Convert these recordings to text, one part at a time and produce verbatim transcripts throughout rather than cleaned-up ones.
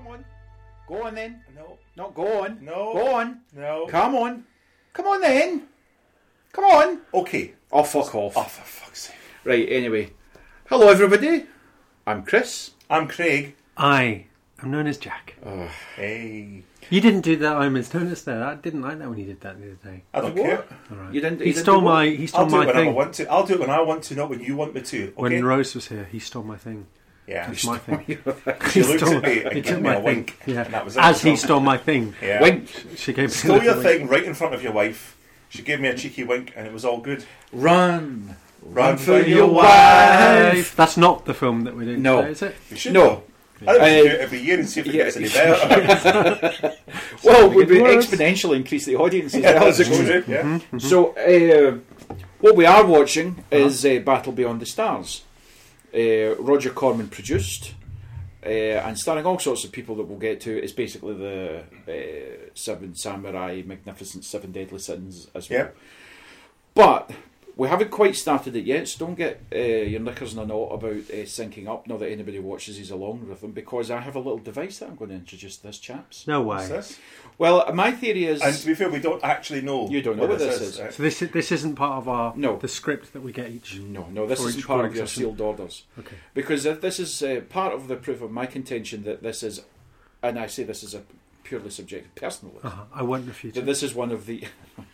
Come on. Go on then. No. No, go on. No. Go on. No. Come on. Come on then. Come on. Okay. Oh, fuck off. Oh, for fuck's sake. Right, anyway. Hello, everybody. I'm Chris. I'm Craig. I am known as Jack. Oh. Hey. You didn't do that I'm as known as there. I didn't like that when you did that the other day. I don't What? care. All right. You didn't. He you didn't stole do what? my. He stole I'll do my it when I thing. want to. I'll do it when I want to, not when you want me to. Okay? When Rose was here, he stole my thing. Yeah. It's my thing. She looked stole- at me he and took gave me my a thing. wink. Yeah. And that was it. As he So- stole my thing. Yeah. Wink. She gave me Stole a your wink. thing right in front of your wife. She gave me a cheeky wink and it was all good. Run. Run for for your your wife. That's not the film that we're doing No. today, is it? We should No. though. I think we should Uh, do it every year and see if it yeah. gets any better. Well, we would It works. exponentially increase the audience as Yeah, well as it that's goes. true, yeah. Mm-hmm. So, uh, what we are watching is uh, Battle Beyond the Stars. Uh, Roger Corman produced, uh, and starring all sorts of people that we'll get to. It's basically the uh, Seven Samurai, Magnificent Seven Deadly Sins as well. Yeah. But we haven't quite started it yet, so don't get uh, your knickers in a knot about uh, syncing up, not that anybody watches these along with them, because I have a little device that I'm going to introduce to this, chaps. No What's way. this? Well, my theory is... And to be fair, we don't actually know. You don't know what this is. right? So this this isn't part of our No. the script that we get each. No, no, this For isn't each part of recording your session. sealed orders. Okay. Because if this is uh, part of the proof of my contention that this is, and I say this is a purely subjective, personal, Uh-huh. I won't refute that it. this is one of the...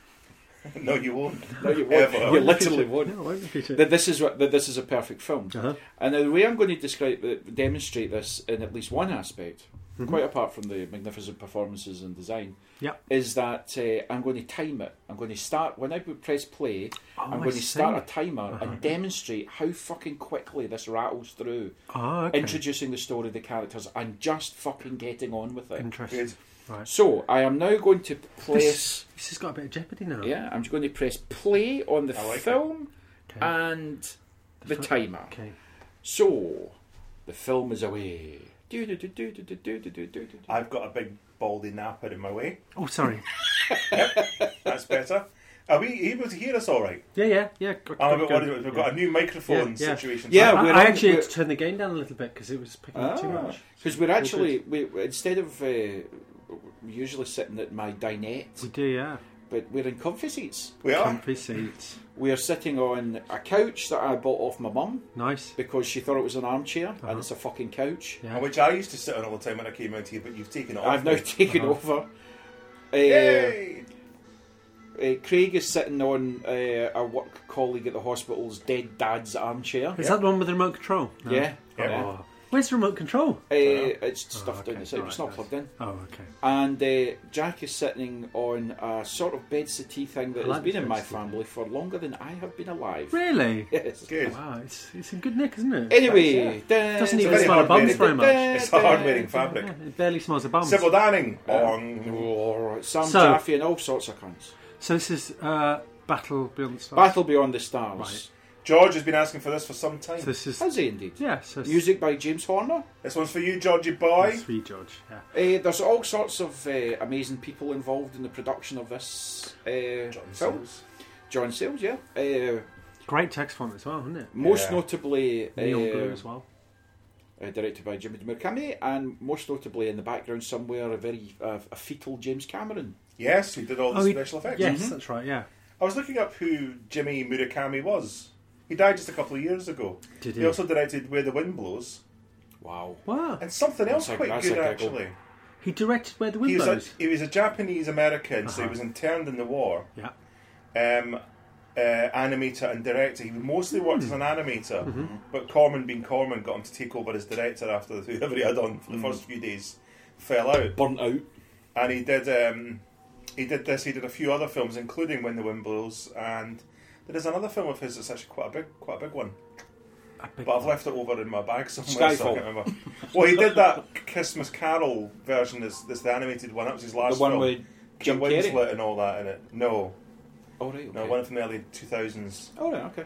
No, you won't. no, you Ever. won't. You literally won't. No, I won't refute it. That this is what that this is a perfect film, Uh-huh. and the way I'm going to describe, uh, demonstrate this in at least one aspect, Mhm. quite apart from the magnificent performances and design, Yeah. is that uh, I'm going to time it. I'm going to start when I press play. Oh, I'm I going to start see. a timer Uh-huh. and demonstrate how fucking quickly this rattles through, Oh, okay. introducing the story, the characters, and just fucking getting on with it. Interesting. Good. Right. So I am now going to place. This, this has got a bit of jeopardy now. Yeah, I'm going to press play on the I like film Okay. and the fi- timer. Okay. So the film is away. Do do do do do do do do do do. I've got a big baldy napper in my way. Oh, sorry. That's better. Are we able to hear us all right? Yeah, yeah, yeah. Go, Oh, go, we've, go. got, we've got a new microphone Yeah, yeah. situation. Yeah, I, we're I on- actually we're- had to turn the gain down a little bit because it was picking up too much. Because we're All actually we instead of uh, we're usually sitting at my dinette, We do, yeah. but we're in comfy seats. we are. Comfy seats. We are sitting on a couch that I bought off my mum Nice. because she thought it was an armchair Uh-huh. and it's a fucking couch. Yeah. Which I used to sit on all the time when I came out here, but you've taken it off. I've now me. taken Uh-huh. over. Uh, Yay! uh, Craig is sitting on uh, a work colleague at the hospital's dead dad's armchair. Is Yeah. that the one with the remote control? No. Yeah. Yeah. Oh. Where's the remote control? Uh, it's Oh, stuffed okay. down the side. It's not Right, plugged in. Oh, okay. And uh, Jack is sitting on a sort of bed settee thing that I has like been the in my bed settee. family for longer than I have been alive. Really? Yes. Good. Wow, it's it's in good nick, isn't it? Anyway, It doesn't It's even very smell of hard bums wearing- very much. It's a hard wearing fabric. Yeah, it barely smells of bums. Sybil Danning. Uh, On. Oh, Sam So- Jaffe and all sorts of cunts. So this is uh, Battle Beyond the Stars. Battle Beyond the Stars. Right. George has been asking for this for some time. So this is Has he indeed? yeah. So it's- Music by James Horner. This one's for you, Georgie boy. It's for you, George. Yeah. Uh, there's all sorts of uh, amazing people involved in the production of this uh, John film. Sayles. John Sayles, yeah. Uh, Great text font as well, isn't it? most Yeah. notably, Neon uh, blue as well. uh, directed by Jimmy Murakami, and most notably in the background somewhere, a very uh, a fetal James Cameron. Yes, he did all the Oh, he- special effects. Yes, Mhm. that's right. Yeah. I was looking up who Jimmy Murakami was. He died just a couple of years ago. Did He he? also directed Where the Wind Blows. Wow. Wow. And something else That's a- quite that's a good, giggle. actually. He directed Where the Wind He was, a, Blows. he was a Japanese-American, so he Uh-huh. was interned in the war. Yeah. Um, uh, animator and director. He mostly worked as an animator, Mm-hmm. but Corman, being Corman, got him to take over as director after whoever he had on for the Mm. first few days fell out. Burnt out. And he did um, he did this. He did a few other films, including When the Wind Blows, and there is another film of his that's actually quite a big, quite a big one. A big But I've one. left it over in my bag somewhere, so I Skyfall. can't remember. Well, he did that Christmas Carol version. That's, that's the animated one. That was his last The one film. with Jim Kate Carrey. Winslet and all that in it. No, Oh, right, okay. no, one from the early two thousands. Oh, right, okay.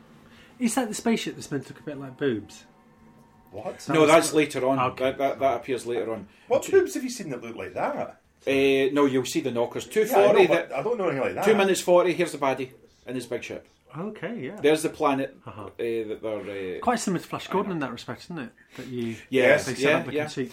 Is that the spaceship that's meant to look a bit like boobs? What? No, No, it's- that's later on. Okay. That, that, that appears later on. What boobs have you seen that look like that? Uh, no, you'll see the knockers. two Yeah, I, forty. know, but I don't know anything like that. two minutes forty. Here's the baddie in his big ship. Okay, yeah. There's the planet Uh-huh. uh, that they're. Uh, Quite similar to Flash Gordon in that respect, isn't it? That you Yes, they set yeah, up the yeah. conceit.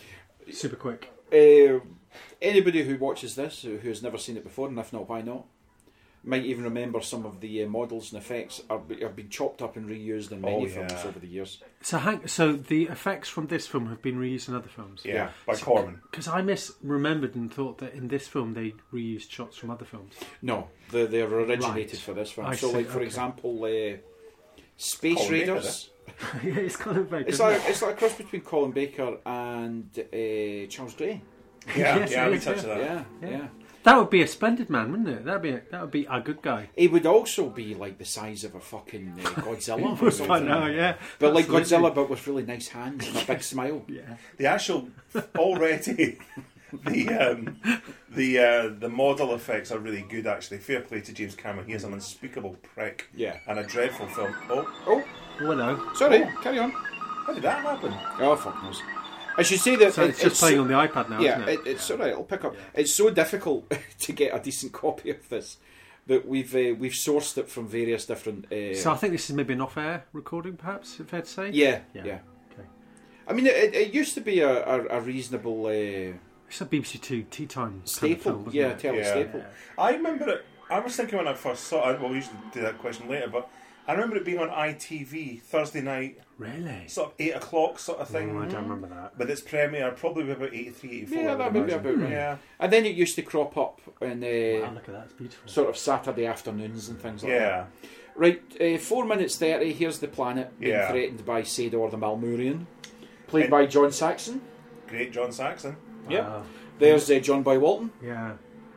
Super quick. Uh, anybody who watches this who has never seen it before, and if not, why not, might even remember some of the uh, models and effects are, have been chopped up and reused in many Oh, films yeah. over the years. So, hang, so the effects from this film have been reused in other films. Yeah, Yeah. by Corman. Because I misremembered and thought that in this film they reused shots from other films. No, they, they're originated Right. for this film. I so, see, like for okay. example, uh, Space Colin Baker, Raiders. Yeah, it's kind of very It's good, like isn't it? it's like a cross between Colin Baker and uh, Charles Gray. Yeah, Yes, yeah, it we is, touched yeah. that. Yeah, yeah, Yeah. That would be a splendid man, wouldn't it? That'd be a, that would be a good guy. He would also be like the size of a fucking uh, Godzilla or something. I know, yeah. But like Absolutely. Godzilla, but with really nice hands and a big smile. Yeah. The actual already the um, the uh, the model effects are really good. Actually, fair play to James Cameron. He is an unspeakable prick Yeah. and a dreadful film. Oh, Oh, Well, no. sorry. Carry on. how did that happen? Oh, fuck knows. I should say that So it- it's just playing so- on the iPad now, Yeah, isn't it? it, it's alright. It'll pick up. It's so difficult to get a decent copy of this that we've uh, we've sourced it from various different. Uh, So I think this is maybe an off-air recording, perhaps, fair to say? yeah, Yeah. yeah, Okay. I mean, it, it used to be a, a, a reasonable uh, It's a B B C Two tea time staple. kind of film, wasn't yeah, it? tele Yeah. staple. I remember it. I was thinking when I first saw it. Well, we usually do that question later, but I remember it being on I T V Thursday night, Really? sort of eight o'clock sort of thing. Oh, I don't remember that. With its premiere, probably about eighty-three, eighty-four. Yeah, I that would would be imagine. about right. Yeah, And then it used to crop up in uh, Wow, look at that, it's beautiful. sort of Saturday afternoons and things like that. yeah. Right, uh, four minutes thirty. Here's the planet being Yeah. threatened by Sador the Malmurian, played And- by John Saxon. Great John Saxon. Yep. Wow. There's uh, John Boy Walton. Yeah.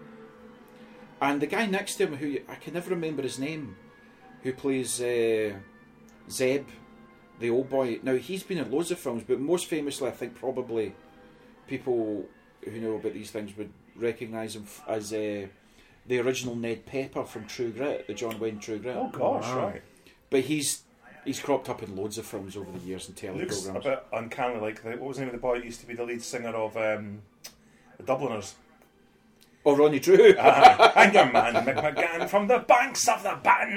And the guy next to him, who I can never remember his name, who plays uh, Zeb, the old boy. Now, he's been in loads of films, but most famously, I think probably people who know about these things would recognise him f- as uh, the original Ned Pepper from True Grit, the John Wayne True Grit. Oh gosh, Wow. right. But he's he's cropped up in loads of films over the years and telly Looks a programmes. bit uncannily like the, what was the name of the boy who used to be the lead singer of um, the Dubliners. Oh, Ronnie Drew. Aye. I'm your man, Mick McGann, from the banks of the Bann.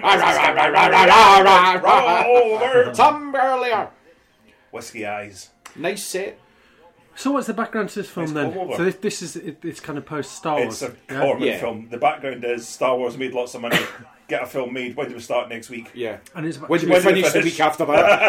Over. Tom earlier. Whiskey eyes. Nice set. So what's the background to this film It's then? come over. So this, this is it, it's kind of post Star Wars. It's a yeah? Corman Yeah. film. The background is Star Wars made lots of money. Get a film made. When do we start next week? Yeah. And it's about When do two, we When do we finish the finish? week after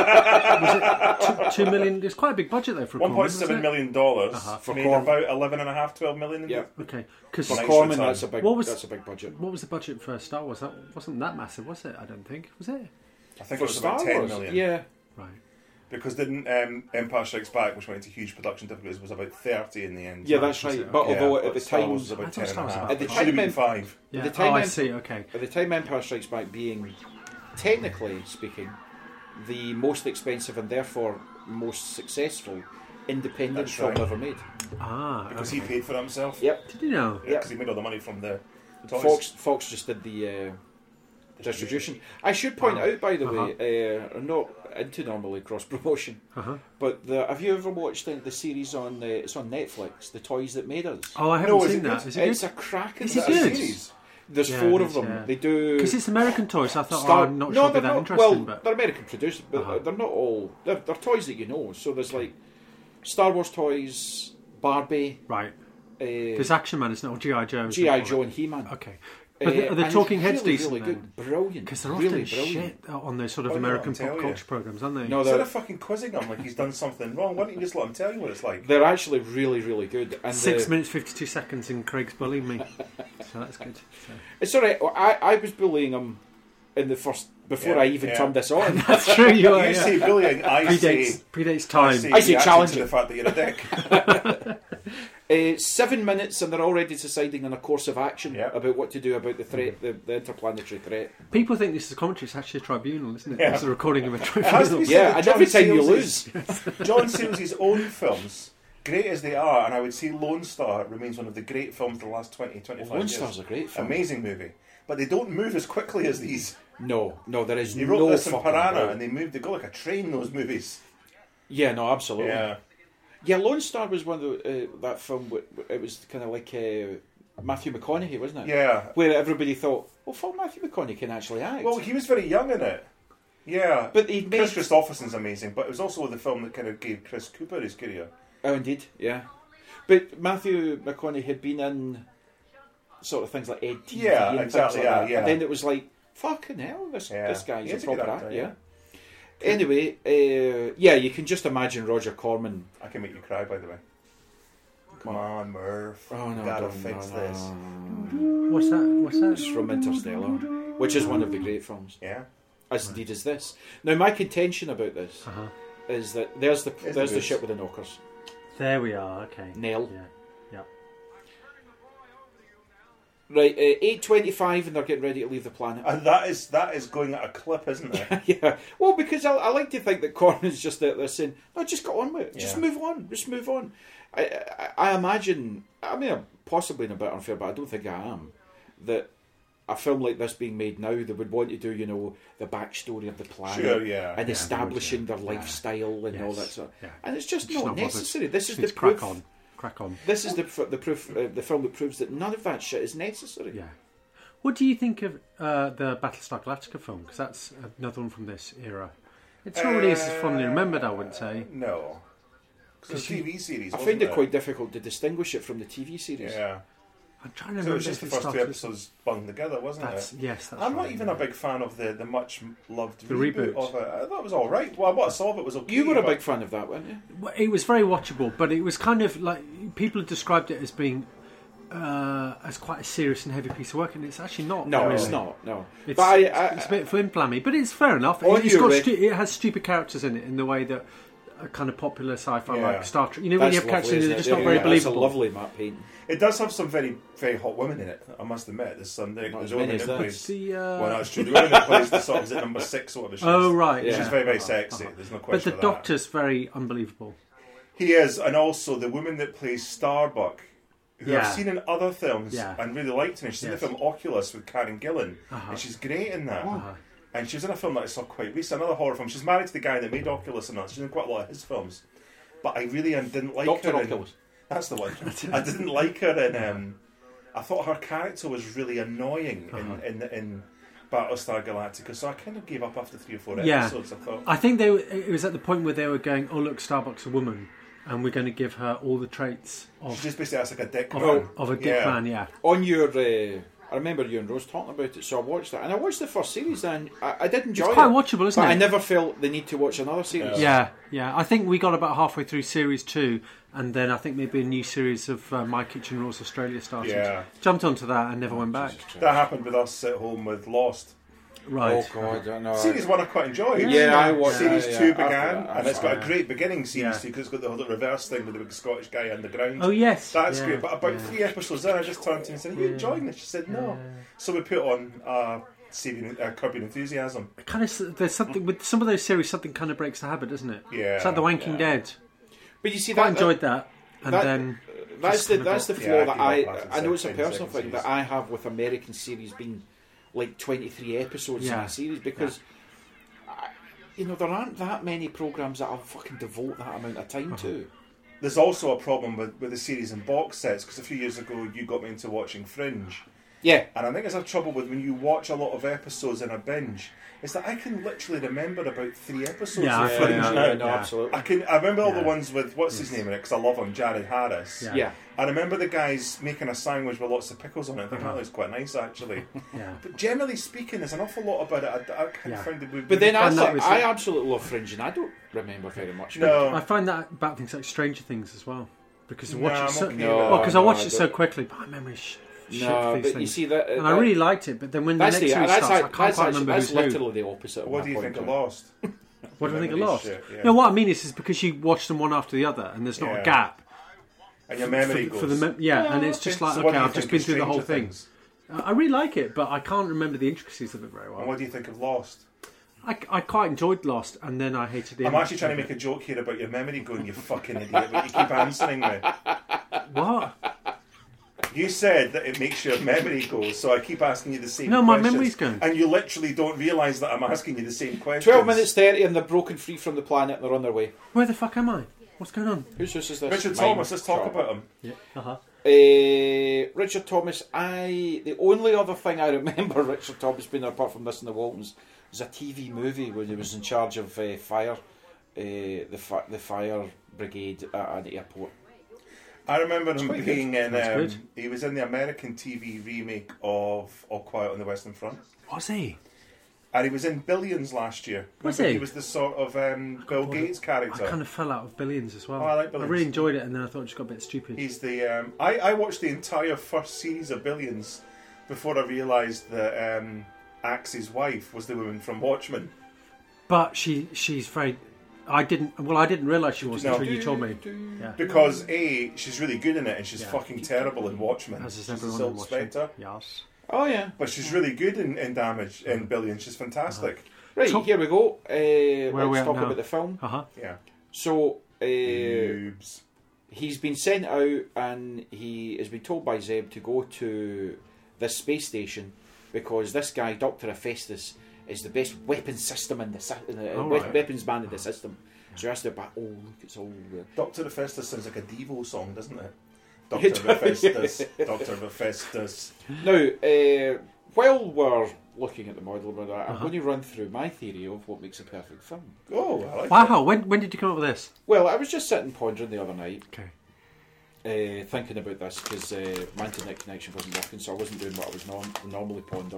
that? two, two million. It's quite a big budget though for a One Corman, point seven isn't it? million dollars Uh-huh. For made Corman. about eleven and a half, twelve million. In Yeah. Okay, because For For Nice Corman, return. that's a big. What was- that's a big budget. what was the budget for Star Wars? That wasn't that massive, was it? I don't think. Was it? I think For it was Star about ten Wars, million. yeah. Right. Because didn't um, Empire Strikes Back, which went into huge production difficulties, was about thirty in the end. Yeah, that's was right. it? But Yeah, although at but the Star time, Wars was I about thought ten Star and a Wars was half. about At the It should have been time, five. Yeah. the time oh, I em- see. Okay. at the time Empire Strikes Back being, technically speaking, the most expensive and therefore most successful independent That's film right. ever made. Ah. Because okay. he paid for it himself. Yep. Did you know? Yeah, because he made all the money from the toys. Fox Fox just did the uh, distribution. I should point Wow. out, by the Uh-huh. way, uh, I'm not into normally cross promotion, Uh huh. but the, have you ever watched the, the series on uh, it's on Netflix, The Toys That Made Us? Oh, I haven't No, is seen it that. good? Is it It's good? a cracking Is it Is that a good? series? There's Yeah, four it of is, them. yeah. They do. Because it's American toys. So I thought, Star- oh, I'm not no, sure it'd be they're that not, interesting. well, but they're American produced, but Uh-huh. they're not all. They're, they're toys that you know. So there's like Star Wars toys, Barbie, right, uh, there's Action Man. It's not G I Joe. G I Joe, and He-Man. Okay, but the, are the and Talking it's Heads really, decent really then? good, brilliant. Because they're really often brilliant. shit on those sort of Oh, no, American I'll tell pop you. culture programs, aren't they? No, Instead they're of fucking quizzing him like he's done something wrong, why don't you just let him tell you what it's like? they're actually really, really good. And Six the- minutes fifty-two seconds, and Craig's bullying me, so that's good. So. It's alright. I I was bullying him in the first before Yeah, I even yeah. turned this on. That's true. You are. You Yeah. say bullying, I Predates say, predates I time. say, I say reacting challenging. to the fact that you're a dick. Uh, seven minutes, and they're already deciding on a course of action Yeah. about what to do about the threat, the, the interplanetary threat. People think this is a commentary. It's actually a tribunal, isn't it? Yeah. It's a recording of a has to tribunal. be said Yeah, that and John every time you Sayles lose, is- John Sayles' own films, great as they are, and I would say Lone Star remains one of the great films of the last twenty, twenty-five Lone years. Star's a great film. Amazing movie. But they don't move as quickly as these. No, no, there is He wrote no this in fucking Piranha, doubt. and they move, they go like a train, those movies. Yeah, no, absolutely. Yeah. Yeah, Lone Star was one of the, uh, that film. w- w- It was kind of like uh, Matthew McConaughey, wasn't it? Yeah. Where everybody thought, well, fuck, Matthew McConaughey can actually act. Well, he was very young in it. Yeah. but he made. Chris Christopherson's amazing, but it was also the film that kind of gave Chris Cooper his career. Oh, indeed, yeah. But Matthew McConaughey had been in sort of things like Ed T V Yeah, and exactly, things like yeah, that. yeah. And then it was like, fucking hell, this Yeah. this guy's He a is a good proper actor, actor, yeah. yeah. Anyway, uh, yeah, you can just imagine Roger Corman. I can make you cry, by the way. Come on, Murph. Oh no, you gotta don't, fix no, this. no. What's that? What's It's that? from Interstellar, which is one of the great films, Yeah. as indeed is this. Now, my contention about this Uh-huh. is that there's the It's there's the good. ship with the knockers. There we are. Okay. Nell. Yeah. Yeah. Right, uh, eight twenty-five, and they're getting ready to leave the planet. And that is that is going at a clip, isn't it? Yeah, well, because I, I like to think that Corman's just out there saying, "No, just get on with it. Just Yeah. move on. Just move on." I, I, I imagine. I mean, I'm possibly in a bit unfair, but I don't think I am. That a film like this being made now, they would want to do, you know, the backstory of the planet Sure, yeah. and Yeah, establishing they would, yeah. their Yeah. lifestyle and Yes. all that sort. Yeah. And it's just Just not not bothered. necessary. This is Just the need to crack proof. on. Crack on. This is the pr- the proof. Uh, the film that proves that none of that shit is necessary. Yeah. What do you think of uh, the Battlestar Galactica film? Because that's another one from this era. It's not really as fondly remembered, I wouldn't say. No. Because it's a T V series. I wasn't find it quite difficult to distinguish it from the T V series. Yeah. I'm trying to So it remember was just if the it first two started- episodes bunged together, wasn't That's it? yes. That's I'm not right, even yeah. a big fan of the, the much loved The reboot, reboot. of it. I thought it was all right. Well, what I saw of it was okay. You were a but- big fan of that, weren't you? Well, it was very watchable, but it was kind of like people have described it as being uh, as quite a serious and heavy piece of work, and it's actually not. No, really. it's not. No, It's, but I, I, it's a bit flim flammy, but it's fair enough. On It's your got rec- stu- it has stupid characters in it in the way that a kind of popular sci-fi Yeah. like Star Trek. You know, when that's you have characters lovely, in it, isn't they're it? just not Yeah, very yeah, believable. That's a lovely map painting. It does have some very, very hot women in it, I must admit. There's some. There, Not there's as a woman many as that that. plays. The, uh, Well, that's true. The woman that plays the song is at number six or whatever she oh is. right, Yeah. She's yeah. very, very Uh-huh, sexy. uh-huh. There's no But question the of that. Doctor's very unbelievable. He is, and also the woman that plays Starbuck, who Yeah. I've seen in other films Yeah. and really liked her. She's in Yes. the film Oculus with Karen Gillan, Uh-huh. and she's great in that. Uh-huh. And she was in a film that I saw quite recently, another horror film. She's married to the guy that made Oculus and that. She's in quite a lot of his films. But I really didn't like Doctor her. in- Oculus. That's the one. I didn't like her in. Um, I thought her character was really annoying Uh-huh. in, in in Battlestar Galactica, so I kind of gave up after three or four Yeah. episodes. I thought, I think they were, it was at the point where they were going, "Oh look, Starbuck's a woman, and we're going to give her all the traits she of just basically acts like a dick of, man. of a dick Yeah. man." Yeah, On your, uh, I remember you and Rose talking about it, so I watched that, and I watched the first series, and I, I did enjoy it's quite it. watchable, isn't But it? I never felt the need to watch another series. Yeah, yeah. I think we got about halfway through series two, and then I think maybe a new series of uh, My Kitchen Rules Australia started. Yeah. Jumped onto that and never went back. That happened with us at home with Lost. Right. Oh God, I know. Series one I quite enjoyed. Yeah, I watched Series that, yeah. two After began, that, and it's got yeah. a great beginning. Series Yeah. two because it's got the whole reverse thing with the big Scottish guy underground. Oh yes. That's yeah, great. But about yeah. three episodes in, I just turned to her and said, "Are you enjoying this?" She said, "No." So we put on uh, saving, uh, Curbing Enthusiasm. Kind of. There's something with some of those series. Something kind of breaks the habit, doesn't it? Yeah, It's like The Wanking yeah. Dead. But you see, Quite that, enjoyed that, and that- then that's just the kinda that's the got- flaw Yeah, that I I. gave up after I know it's a second- personal second thing that series. I have with American series being like twenty-three episodes Yeah. in a series because. I, you know, there aren't that many programs that I'll fucking devote that amount of time to. There's also a problem with, with the series in box sets because a few years ago you got me into watching Fringe. Yeah, And I think there's a trouble with when you watch a lot of episodes in a binge, is that I can literally remember about three episodes Yeah, of I Fringe yeah, now. yeah, no, yeah. absolutely. I can. I remember all the Yeah. ones with what's his name in it because I love him, Jared Harris. Yeah. Yeah, I remember the guys making a sandwich with lots of pickles on it. I think Uh-huh. that looks quite nice actually. yeah. But generally speaking, there's an awful lot about it. I, I kind Yeah. of find it. would- but then I find that thought, was I it. absolutely love Fringe, and I don't remember very much. no, I find that about things like Stranger Things as well, because I No, watch I'm it so okay No, with well it. because I no, watched I it so don't. quickly, but my memory's sh- shit No, for but these you things. see that, and I really liked it, but then when the that's next the, series that's, starts, I like- can't that's, quite actually, remember that's who's who. literally the opposite. Of what my do you point think of to it. Lost? What do I think of Memory's Lost? shit, yeah. No, what I mean is, is because you watch them one after the other, and there's not Yeah. a gap. And your memory for, goes. for the mem- yeah, and it's just So like what okay, do you I've just think been of through the whole Stranger thing. Things? Uh, I really like it, but I can't remember the intricacies of it very And well. what do you think of Lost? I, I quite enjoyed Lost, and then I hated the. I'm end actually trying to of make a joke here about your memory going, you fucking idiot, but you keep answering me. it. What? You said that it makes your memory go, so I keep asking you the same No, my questions. memory's going. And you literally don't realise that I'm asking you the same questions. Twelve minutes thirty, and they're broken free from the planet, and they're on their way. Where the fuck am I? What's going on? Whose house is this? Richard Mine. Thomas, let's talk Sure. about him. Yeah. Uh huh. Uh, Richard Thomas, I the only other thing I remember Richard Thomas being apart from this in the Waltons was a T V movie when he was in charge of uh, fire, uh, the fi- the fire brigade at an airport. I remember him quite being in. That's Um, good. he was in the American T V remake of All Quiet on the Western Front, Was he? and he was in Billions last year. Was Remember, he? He was the sort of um, Bill Gates I character. kind of fell out of Billions as well. Oh, I like Billions. really enjoyed it, and then I thought it just got a bit stupid. He's the. Um, I I watched the entire first series of Billions before I realised that um, Axe's wife was the woman from Watchmen. But she she's very. I didn't. Well, I didn't realise she was No. until you told me. Yeah. Because A, she's really good in it, and she's Yeah. fucking terrible in Watchmen. As is she's the everyone Silk in Watchmen. Spectre, Yes. Oh yeah. but she's really good in, in Damage in Billions. She's fantastic. Right, Top- here we go. Uh, are we let's at talk now? about the film. Uh huh. Yeah. So, uh, Boobs. he's been sent out and he has been told by Zeb to go to this space station because this guy, Doctor Hephaestus, is the best weapons system in the, si- in the Oh, we- right. weapons man in the system. So he has to back. Oh, look, it's all. Uh, Doctor Hephaestus sounds like a Devo song, doesn't it? It Doctor does, Hephaestus. Doctor Hephaestus. Now, uh, while we're looking at the model, I'm Uh-huh. going to run through my theory of what makes a perfect film. Oh, I like Wow. When when did you come up with this? Well, I was just sitting pondering the other night, Okay. uh, thinking about this because uh, my internet connection wasn't working, so I wasn't doing what I was norm- normally ponder.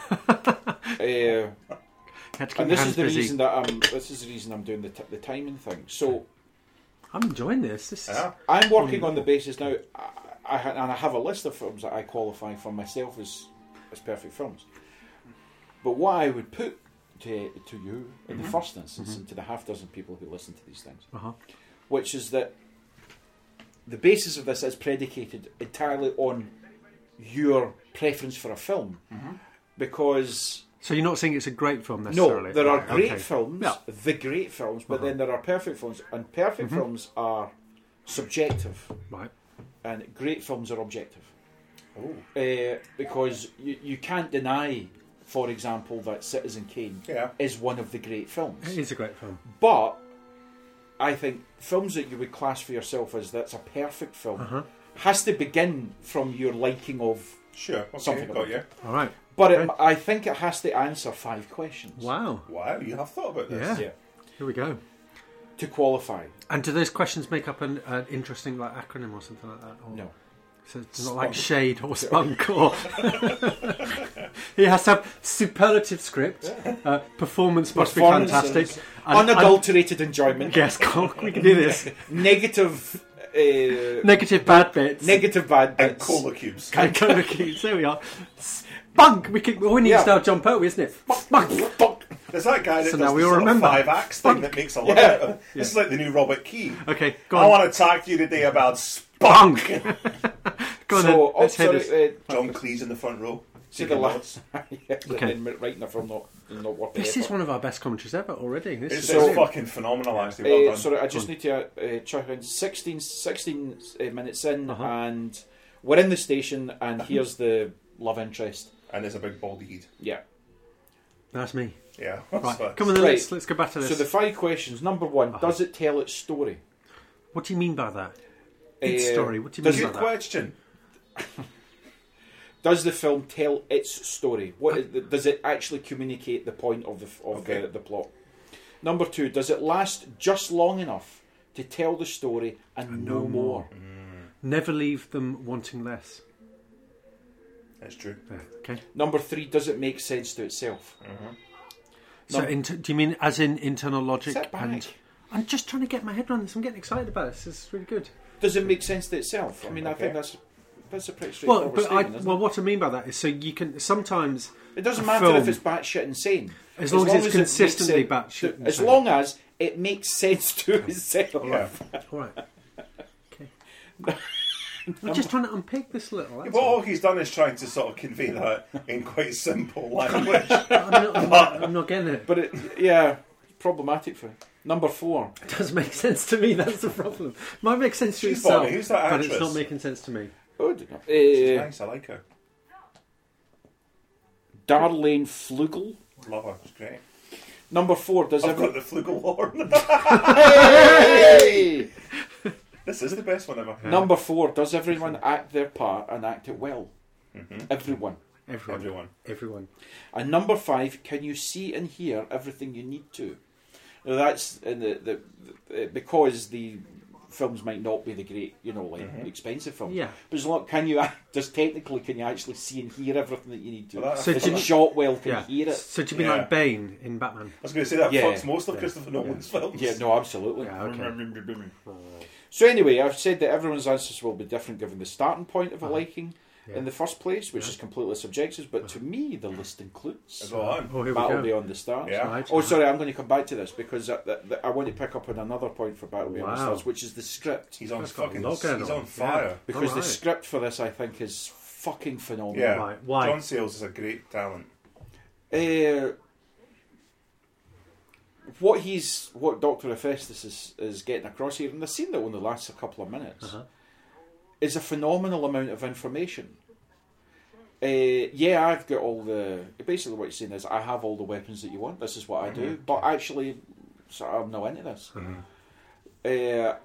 uh, Had to keep and your this hands is the busy. reason that I'm. This is the reason I'm doing the t- the timing thing. So I'm enjoying this. This is. Yeah. I'm working on the basis now. I, I ha- and I have a list of films that I qualify for myself as as perfect films. But what I would put to to you in the first instance, and to the half dozen people who listen to these things, Uh huh. which is that the basis of this is predicated entirely on your preference for a film, because So you're not saying it's a great film no, necessarily? there are Right, great okay. films, Yeah. the great films, but Uh-huh. then there are perfect films, and perfect films are subjective, Right. and great films are objective. Oh, Uh, because you, you can't deny, for example, that Citizen Kane yeah. is one of the great films. It is a great film. But I think films that you would class for yourself as that's a perfect film Uh-huh. has to begin from your liking of Sure. Okay, Something got about you. All right. But it, Okay. I think it has to answer five questions. Wow. Wow, you have thought about this. Yeah. Yeah. Here we go. To qualify. And do those questions make up an, an interesting like acronym or something like that? Or, No. So it's not like Spunk. shade or spunk or. He has to have superlative script. Uh, performance must be fantastic. And- Unadulterated enjoyment. and- yes, come on, we can do this. Negative. Uh, Negative bad bits. negative bad And bits. cola cubes. And cola cubes. There we are. Spunk. We can. We need Yeah. to start John Pertwee, isn't it? Spunk. Fuck. There's that guy that So does now the we all sort of remember. five acts thing that makes a lot Yeah. of it. This is like the new Robert Key. Okay, go I on. want to talk to you today about Spunk. Spunk. Go on So, then. oh, Let's hear sorry, this. uh, John Cleese in the front row. see the taking last. notes. yeah, Okay. and then writing the film not, not worth the This is effort. one of our best commentaries ever already. This It's, is it's brilliant. fucking phenomenal, actually. Well Uh, done. sorry, I just need to uh, check in. sixteen, sixteen uh, minutes in, Uh-huh. and we're in the station, and here's the love interest. And there's a big baldy head. Yeah. That's me. Yeah. Right, So- come on then. Right. Let's let's go back to this. So the five questions. Number one: Uh-huh. does it tell its story? What do you mean by that? Its Uh, story. What do you mean does by Good that? question. Does the film tell its story? What is the, does it actually communicate the point of the of Okay. the, the plot? Number two: does it last just long enough to tell the story and, And no no more? Never leave them wanting less. That's true. Yeah, okay. Number three: does it make sense to itself? So, Num- inter- do you mean as in internal logic? Sit back. And I'm just trying to get my head around this. I'm getting excited about this. This is really good. Does it make sense to itself? I mean, I Okay. think that's that's a pretty Well, straightforward but I, statement, isn't well, it? what I mean by that is, so you can sometimes, It doesn't a matter film- if it's batshit insane. as long as, it's it consistently makes batshit. sense- As insane. long as it makes sense to itself. Yeah. All right. Okay. I'm just trying to unpick this a little. That's Well, all. all he's done is trying to sort of convey that in quite simple language. I'm, not, I'm, not, I'm not getting it. But it, yeah, problematic for it. Number four. It doesn't make sense to me. That's the problem. Might make sense to She's itself, funny. Who's that but it's actress? not making sense to me. Oh, She's uh, nice, I like her. Darlene Flugel. Love her, she's great. Number four. Does I've every... got the flugelhorn. Hey! This is the best one ever. Number four. Does everyone act their part and act it well? Mm-hmm. Everyone. Everyone. Everyone. Everyone. And number five. Can you see and hear everything you need to? Now that's in the, the, the because the films might not be the great, you know, like Mhm. expensive films. Yeah. But as long can you ac- just technically can you actually see and hear everything that you need to? Well, that- So Is do it you- shot well? Can Yeah. you hear it? So do you mean Yeah. like Bane in Batman? I was going to say that Yeah. fucks most of Yeah. Christopher Nolan's films. Yeah, no, absolutely. Yeah, okay. So anyway, I've said that everyone's answers will be different given the starting point of a Uh-huh. liking Yeah. in the first place, which Yeah. is completely subjective. But to me, the list includes Go on. Oh, here we Battle go. Beyond the Stars. Yeah. Right. Oh, sorry, I'm going to come back to this because I, that, that I want to pick up on another point for Battle Beyond the Wow. Stars, which is the script. He's on That's got a fucking. lot He's going on, on. fire. Because the Alright. script for this, I think, is fucking phenomenal. Yeah. Right, why? John Sayles is a great talent. Uh, what he's, what Doctor Hephaestus is, is getting across here, and the scene that only lasts a couple of minutes, Uh-huh. is a phenomenal amount of information. Uh, yeah, I've got all the. Basically, what you're saying is, I have all the weapons that you want. This is what I do. Mhm. But actually, so I'm not into this. Uh-huh. Uh,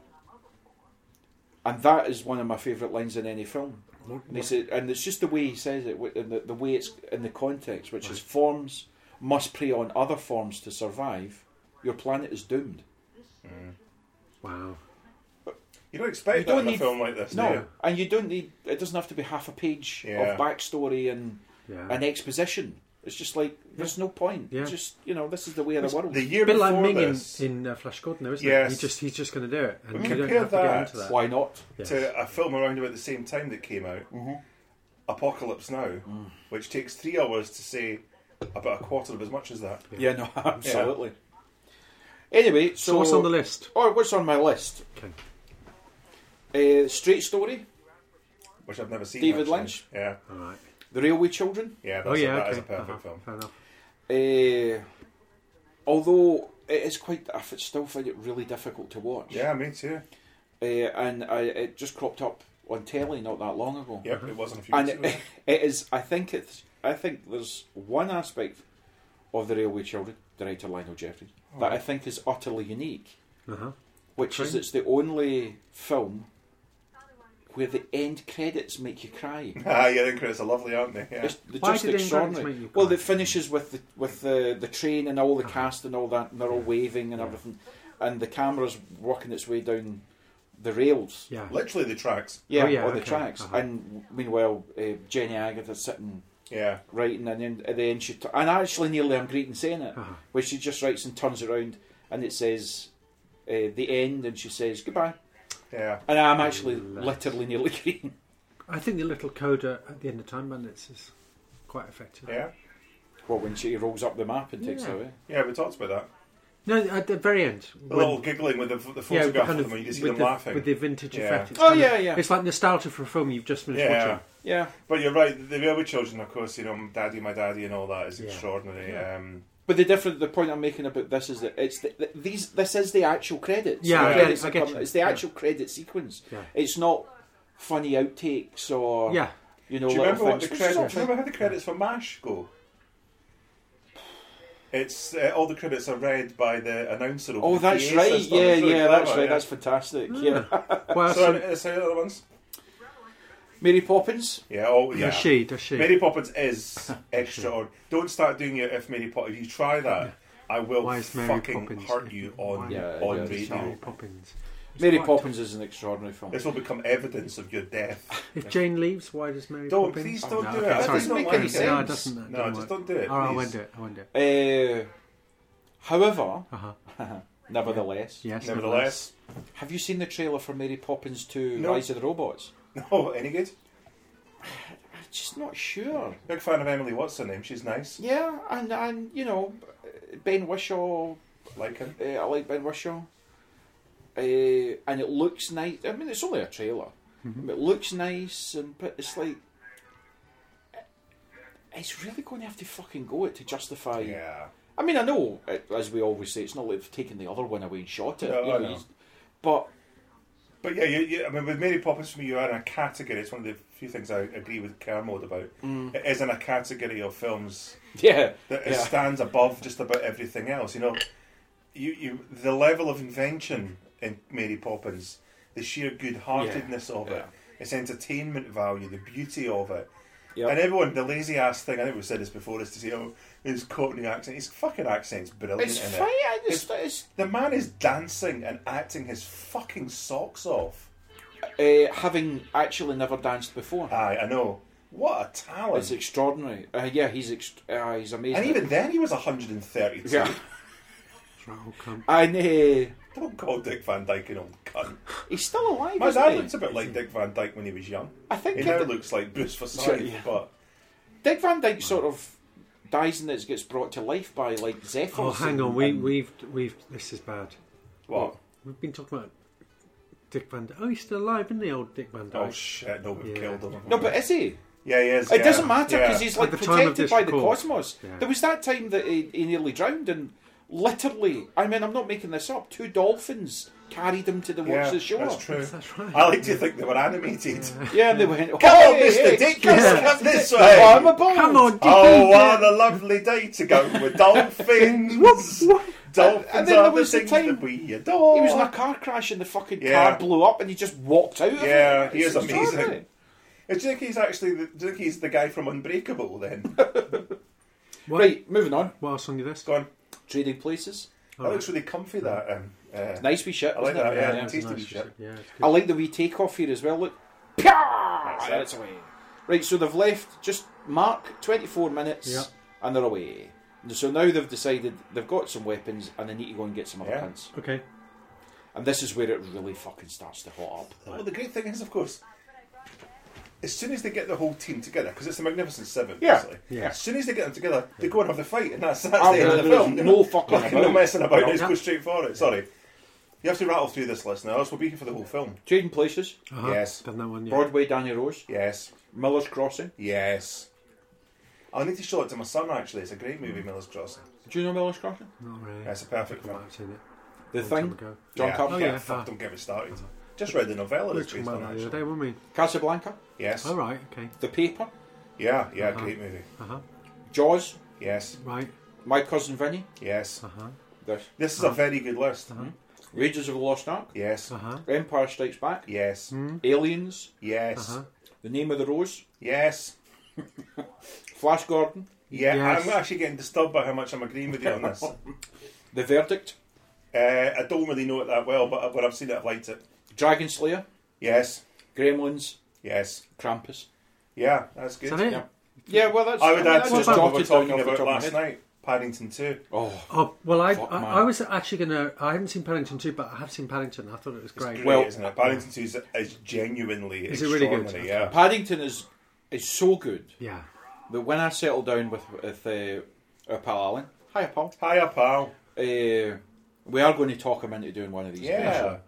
and that is one of my favourite lines in any film. And, he said, and it's just the way he says it, wi- and the, the way it's in the context, which is forms must prey on other forms to survive. Your planet is doomed. Mm. Wow. You don't expect You that don't in a need- film like this, No, do you? and you don't need. It doesn't have to be half a page Yeah. of backstory and Yeah. and exposition. It's just like there's no point. Yeah. Just you know, this is the way of the world. The year A bit before like Ming this, in, in uh, Flash Gordon, though, isn't Yes. it? He just, he's just going to do it. And But you don't compare have to get that- into that. Why not? Yes. to a film around about the same time that came out, Apocalypse Now, which takes three hours to say about a quarter of as much as that. Yeah, no, absolutely. Anyway, so, So what's on the list? Oh, what's on my list? Okay. Uh, Straight Story, Which I've never seen. David actually. Lynch. Yeah, All right. The Railway Children. yeah, that's Oh, yeah, a, that okay. is a perfect Uh-huh. film. Fair enough. Uh, although it is quite, I still find it really difficult to watch. Yeah, me too. Uh, and I, it just cropped up on telly not that long ago. Yep, it wasn't a few And weeks ago. it, it is. I think it's. I think there's one aspect of The Railway Children, director Lionel Jeffries, Oh. that I think is utterly unique, Uh-huh. which is Train? it's the only film where the end credits make you cry. Ah, yeah, the credits are lovely, aren't they? Yeah. It's they're Why just did the end extraordinary. credits make you Well, cry? it finishes with the with the, the train and all the Uh-huh. cast and all that, and they're all waving and Yeah. everything, and the camera's working its way down the rails. Yeah. Literally the tracks. Yeah, Oh, yeah, on the okay. tracks. Uh-huh. And meanwhile, uh, Jenny Agatha's sitting Yeah. writing, and then at the end she t- and actually nearly I'm great in saying it, Uh-huh. where she just writes and turns around, and it says uh, the end, and she says goodbye, Yeah. and I'm actually Let's- literally nearly green. I think the little coda at the end of Time Bandits is quite effective. Yeah. What when she rolls up the map and takes Yeah. it away? Yeah, we talked about that. No, at the very end. A when- little giggling with the, the photograph kind of of them, and you just see with them the, laughing. with the vintage Yeah. effect. It's Oh kind of- yeah, yeah, It's like nostalgia for a film you've just finished Yeah. watching. yeah. But you're right, the Railway Children, of course, you know, Daddy, My Daddy and all that is Yeah. extraordinary. Yeah. Um, But the different, the point I'm making about this is that it's the, the, these. This is the actual credits. Yeah, The I get credits it, I that get come- you. It's the Yeah. actual credit sequence. Yeah. It's not funny outtakes or Yeah. you know. do you little remember what things, the which is credits? all Do you remember how the credits for MASH go? It's uh, all the credits are read by the announcer. Over Oh, the that's P A right. system. Yeah, It's really yeah, clever, that's right. yeah. That's fantastic. Yeah. Well, So, so, uh, say the other ones. Mary Poppins. Yeah, oh yeah. does she? Does she? Mary Poppins is extraordinary. Don't start doing it if Mary Poppins. If you try that, I will Why is Mary fucking Poppins? hurt you on Yeah, on yeah, Mary radio. Poppins. It's Mary quite Poppins is an extraordinary film. This will become evidence of your death. tough. If Jane leaves, why does Mary Don't Poppins? please don't Oh, do no, it. okay, That sorry. doesn't make Okay, any No, it sense. doesn't. Don't No, worry. just don't do it. Oh, I please. won't do it. I won't do it. Uh, however, Uh-huh. nevertheless, Yes. Nevertheless, have you seen the trailer for Mary Poppins two: No. Rise of the Robots? no, any good? I'm just not sure. Big fan of Emily. What's her name? She's nice. Yeah, and and you know, Ben Whishaw. Like him. Uh, I like Ben Whishaw. Uh, and it looks nice. I mean, it's only a trailer. Mhm. It looks nice, and but it's like it's really going to have to fucking go it to justify. Yeah. I mean, I know, it, as we always say, it's not like they've taken the other one away and shot it. No, you I know, know. he's- But But yeah, you, you, I mean, with Mary Poppins, for me, you are in a category. It's one of the few things I agree with Kermode about. mm, It is in a category of films yeah, that it Yeah. stands above just about everything else. You know, you, you the level of invention in Mary Poppins, the sheer good-heartedness of yeah. it, its entertainment value, the beauty of it. Yep. And everyone, the lazy ass thing, I think we've said this before, is to say, oh, his Cockney accent. His fucking accent's brilliant. It's in fine. it. It's, It's, it's, the man is dancing and acting his fucking socks off. uh, having actually never danced before. Aye, I know. What a talent. It's extraordinary. Uh, yeah, he's ext- uh, he's amazing. And even then, he was one hundred thirty-two. Yeah. Rattle cunt. And uh, Don't call Dick Van Dyke an old cunt. he's still alive. My isn't dad he? looks a bit like Dick Van Dyke when he was young. I think He it- now looks like Bruce Forsyth, Yeah. but Dick Van Dyke sort of dies and it gets brought to life by like Zephyrs. Oh, hang on. and- We, and- we've, we've. This is bad. what? We've been talking about Dick Van Dyke. Oh, he's still alive, isn't he, old Dick Van Dyke? Oh shit! No, we've Yeah. killed him. No, but is he? yeah, he is. It yeah. doesn't matter because Yeah. he's like At the time of protected this by the record. cosmos. Yeah. There was that time that he, he nearly drowned, and literally, I mean, I'm not making this up. Two dolphins carried him to the Yeah, watch the shore. that's true. That's right. I like to think they were animated. Yeah, and they went, Come "Oh, on, hey, Mister hey, Dick, Yeah. come this Oh, way. I'm a bold. Come on, Dick. Oh, what a lovely day to go with dolphins. Dolphins And then are there the was the things time- that we adore. He was in a car crash and the fucking Yeah. car blew up and he just walked out of it. Yeah, he It's is amazing. extraordinary. Do you think he's actually the, do you think he's the guy from Unbreakable then? What, Right, moving on. what else on your list? Go on. Trading places. That looks really comfy, that. Um, uh, Nice wee shit. I like isn't that, it? yeah. Yeah, it's tasty nice wee shit. Yeah, it's I good. like the wee takeoff here as well. Look. That's it. That's away. Right, so they've left just mark twenty-four minutes Yeah. and they're away. So now they've decided they've got some weapons and they need to go and get some other Yeah. pins. Okay. And this is where it really fucking starts to hot up. Well, the great thing is, of course, as soon as they get the whole team together, because it's the Magnificent Seven, Yeah. basically. Yeah. As soon as they get them together, they go and have the fight, and that's, that's Oh, the end of the there's film. no fucking Fucking no about. messing about. Let's Yeah. go straight for it. Sorry. You have to rattle through this list now, else we'll be here for the whole film. Trading Places, Uh-huh. Yes. Done that one, yeah. Broadway, Danny Rose, Yes. Miller's Crossing. Yes. I need to show it to my son, actually. It's a great movie, Miller's Crossing. Do you know Miller's Crossing? Not really. Yeah, it's a perfect I might film. have seen it. The a long time Thing, ago. John yeah. Carpenter. Oh, yeah. Fuck, Ah. don't get me started. Just read the novella We were that's talking based about on, that the other actually. day, weren't we? Casablanca, Yes. Oh, right, okay. The Paper, Yeah, yeah, Uh-huh. great movie. Uh-huh. Jaws, Yes. Right. My Cousin Vinny, Yes. Uh-huh. this, This is a very good list. Uh-huh. Raiders of the Lost Ark, Yes. Uh-huh. Empire Strikes Back, Yes. Hmm. Aliens, Yes. Uh-huh. The Name of the Rose, Yes. Flash Gordon, Yeah, Yes. I'm actually getting disturbed by how much I'm agreeing with you on this. uh, The Verdict, I don't really know it that well, but when I've seen it, I've liked it. Dragon Slayer, Yes. Gremlins, Yes. Krampus. Yeah, that's good. Is that it? Yeah. Yeah, well, that's. I would mean, add that's to just what we were jotted down talking off the about top of my last head. night. Paddington two. Oh, Oh, well, I, Fuck, I, man. I was actually going to... I haven't seen Paddington two, but I have seen Paddington. I thought it was It's great. great, Well- isn't it? Paddington two is, is genuinely Is it really good? extraordinary, yeah. Paddington is is so good Yeah. that when I settled down with with uh, our pal Alan, hi pal, Hiya, pal. uh, we are going to talk him into doing one of these. Yeah.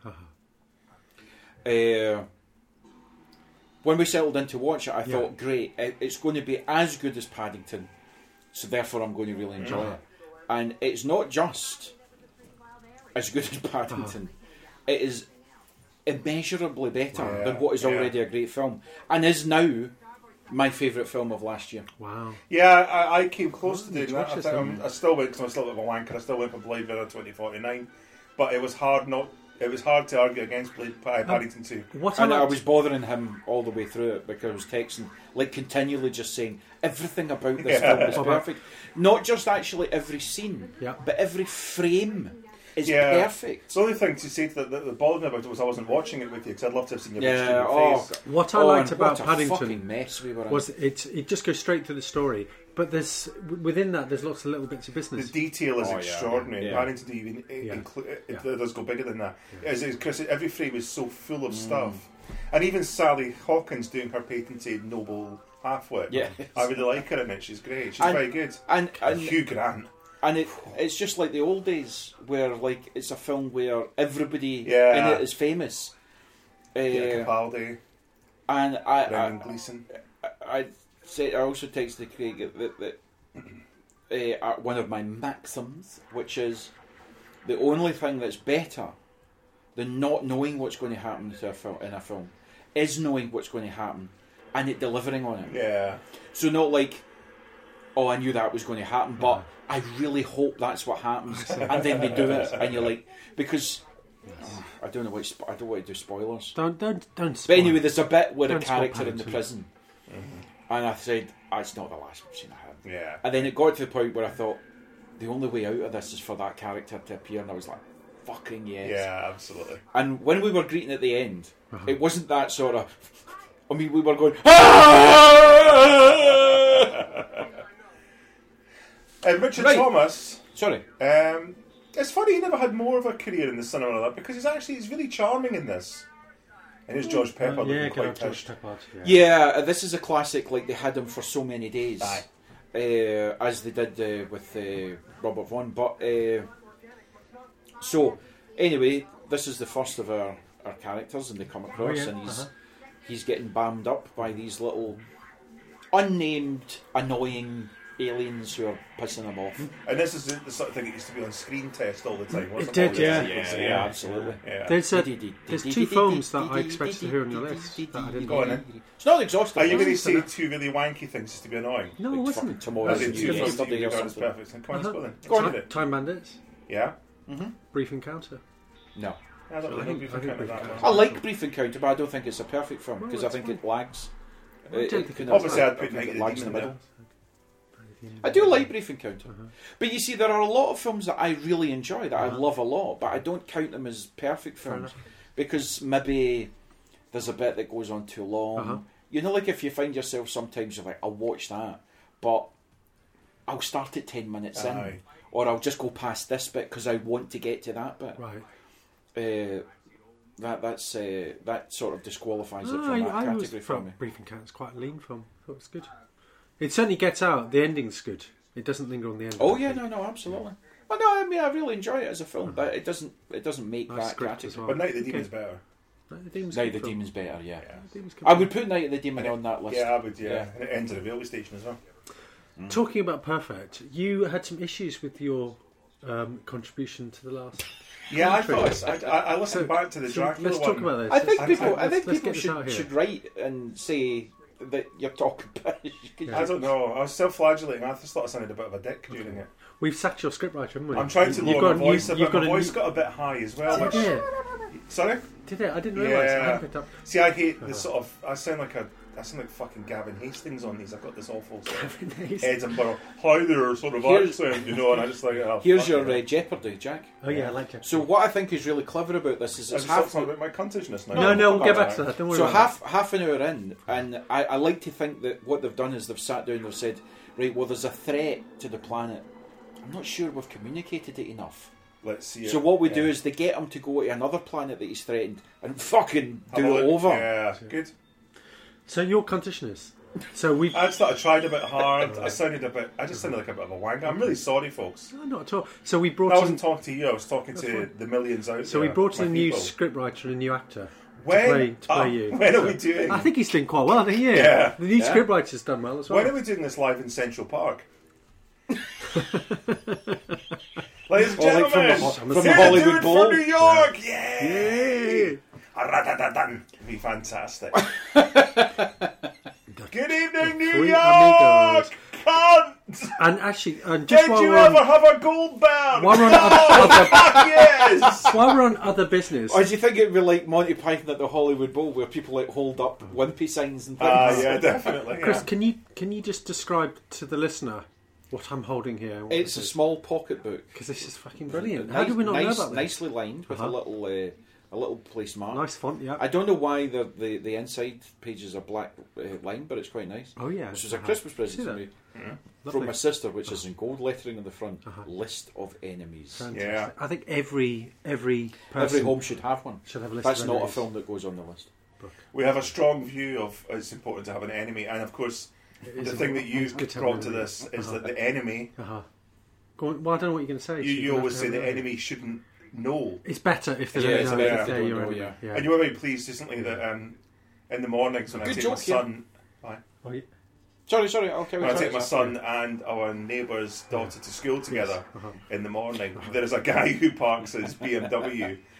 Uh, when we settled in to watch it, I Yeah. thought, great, it, it's going to be as good as Paddington, so therefore I'm going to really enjoy Yeah. it. And it's not just as good as Paddington, it is immeasurably better Yeah, than what is yeah. already a great film, and is now my favourite film of last year. Wow. Yeah, I, I came close to Oh, you doing that. watched I, this, think haven't I'm, you? I still went because I'm still a bit of a wanker. I still went for Blade Runner twenty forty-nine, but it was hard not. It was hard to argue against Blade uh, Paddington two. What I And I liked- was bothering him all the way through it because I was texting, like continually just saying everything about this Yeah. film is perfect. Not just actually every scene, Yeah. but every frame is Yeah. perfect. The only thing to say that, that, that bothered me about it was I wasn't watching it with you because I'd love to have seen your Yeah, stupid oh, face. God. What I Oh, liked and about what a Paddington fucking mess we were in. was it, it just goes straight to the story, but there's within that there's lots of little bits of The business. detail is Oh, yeah, extraordinary. yeah. Paddington even Yeah. include it, Yeah. it does go bigger than that. Because every frame is so full Mm. of stuff, and even Sally Hawkins doing her patented noble half-wit. Yeah. I really like her in it. She's great. She's And- very good. and And and, Hugh Grant. and it, it's just like the old days where like it's a film where everybody Yeah. in it is famous. Uh, Yeah, Capaldi, and I, Brendan I, Gleeson. I say I also texted Craig that, that uh, uh, one of my maxims, which is the only thing that's better than not knowing what's going to happen to a film, in a film is knowing what's going to happen and it delivering on it. Yeah. So not like, oh, I knew that was going to happen, but I really hope that's what happens, and then they do it, and you're like, because oh, I don't know what sp- I don't want to do spoilers. Don't don't don't. But Spoil. anyway, there's a bit where a Don't spoil character in the Paddington. prison And I said, that's not the last we've seen of him. Yeah. And then it got to the point where I thought, the only way out of this is for that character to appear, and I was like, fucking yes. Yeah, absolutely. And when we were greeting at the end, Uh-huh. it wasn't that sort of, I mean, we were going, ah! And Richard Right. Thomas, Sorry. um, it's funny he never had more of a career in the cinema than that, because he's actually he's really charming in this. And here's George Pepper Uh, yeah, looking good quite old George pissed. Peppard. Yeah. Yeah, uh, this is a classic, like they had him for so many days. Aye. Uh, as they did uh, with uh, Robert Vaughn. But, uh, so, anyway, this is the first of our, our characters, and they come across, Oh, yeah. and he's Uh-huh. he's getting bammed up by these little unnamed, annoying aliens who are pissing him off. And this is the, the sort of thing that used to be on Screen Test all the time, wasn't did, it? yeah. Yeah, yeah, absolutely. Yeah. There's, uh, there's two films that I expected to hear on your list that I didn't. Go on then. It's not exhaustive. Are you is going it? to say two really wanky things just to be annoying? No, it Like wasn't. fucking tomorrow's As in new two films that yesterday you or regard as something. perfect. Come on, let's Uh-huh. go then. Go on. Let's do it. Time Bandits, Yeah? Brief Encounter. No. I don't I know think- if I think you've Brief that Encounter. I one. like Brief Encounter, but I don't think it's a perfect film, Well, because I that's think it lags. I don't It- think it it could does. Obviously, have- I'd put I think Night it of the lags in the Demon middle. there. I do like Brief Encounter. Uh-huh. But you see, there are a lot of films that I really enjoy, that I Uh-huh. love a lot, but I don't count them as perfect Fair films. enough. Because maybe there's a bit that goes on too long. Uh-huh. You know, like if you find yourself sometimes you're like, I'll watch that, but I'll start at ten minutes in. Aye. Or I'll just go past this bit because I want to get to that bit. Right. Uh, that that's uh, that sort of disqualifies it No, from I, that I always category for me. felt Brief Encounter is quite a lean film. I thought it was good. It certainly gets out. The ending's good. It doesn't linger on the end. Oh I yeah, think. no, no, absolutely. Well, no, I mean, I really enjoy it as a film, but it doesn't, it doesn't make Nice that script category. as well. But Night of the Okay. Demon's better. Night of the Demon's Night a of the good film. Demon's better, yeah. Yeah. Night of the Demon's good I film. would put Night of the Demon on that list. Yeah, I would, yeah. Yeah. And it ends at a railway station as well. Talking about Perfect, you had some issues with your um, contribution to the last. Yeah, I entry. thought it's, I, I I listened So- back to the so Dracula let's one. talk about this. I think Let's- people, I let's- think let's people get this out should, here. should write and say that you're talking about. I don't know. I was self-flagellating. I just thought I sounded a bit of a dick during it. We've sacked your scriptwriter, haven't we? I'm trying to You've lower got my a new- voice a you've bit. got My a voice new- got a bit high as well. Did Which, it? sorry? Did it? I didn't realise. I Yeah. hadn't picked up. See, I hate Uh-huh. this sort of. I sound like a. I sound like fucking Gavin Hastings on these. I've got this awful sort of Nice. Edinburgh hi there sort of Here's- accent, you know, and I just like. Oh, Here's fuck your it. uh, Jeopardy, Jack. Oh yeah, I like it. So what I think is really clever about this is I it's just thought half. something about my cuntishness now. No, no, we'll get Alright. back to that. Don't worry So about half half an hour in, and I, I like to think that what they've done is they've sat down and they've said, right, well, there's a threat to the planet. I'm not sure we've communicated it enough. Let's see. So it. what we yeah. do is they get him to go to another planet that he's threatened and fucking Have do a it look. over. Yeah, good. it. So your conditioners. So we've. I just thought I tried a bit hard. I sounded a bit. I just sounded like a bit of a wanker. I'm really sorry, folks. No, not at all. So we I brought in. wasn't talking to you. I was talking That's to fine. the millions out So there. we brought in my a new people. scriptwriter and a new actor When, to play, to play uh, you. when are So we doing? I think he's doing quite well, hasn't he? Yeah. The new Yeah. scriptwriter's done well as well. When are we doing this live in Central Park? Ladies and Oh, like from the gentlemen, ho- from the here to Hollywood do it Bowl? for New York! Yay! Yay! Ra-da-da-da-dun. It'd be fantastic. Good evening, New Three York! amigos. Cunt! And actually, and just Did while you we're, ever on, have a gold band? while we're on oh, other, fuck yes! while we're on other business, Or do you think it'd be like Monty Python at the Hollywood Bowl where people like hold up wimpy signs and things? Ah, yeah, definitely. Chris, Yeah. can you can you just describe to the listener what I'm holding here? It's a small pocket book. Because this is fucking brilliant. Nice- How did we not nice, know about this? Nicely lined with Uh-huh. a little uh, a little place mark. Nice font, yeah. I don't know why the, the, the inside pages are black uh, lined, but it's quite nice. Oh yeah, This was a uh-huh. Christmas See present to that? me Lovely. from my sister, which is in gold lettering on the front. Uh-huh. List of enemies. Fantastic. Yeah. I think every every person Every home should have one. should have a list That's of not a enemies. film that goes on the list. We have a strong view of it's important to have an enemy, and of course, It the is thing that important. you It's good to have brought an to enemy. this is Uh-huh. that the enemy, Uh-huh. Go on. Well, I don't know what you're going to say. you, so you you're gonna always have say to the have an enemy shouldn't know. It's better if they Yeah, don't it's know better if if they they're don't your know, enemy. yeah. Yeah. And you were very pleased recently that um, in the mornings when I Good take joke, my son, Oh, yeah. Sorry, sorry, I'll carry when I on. take my son and our neighbour's daughter to school together Uh-huh. in the morning, there is a guy who parks his B M W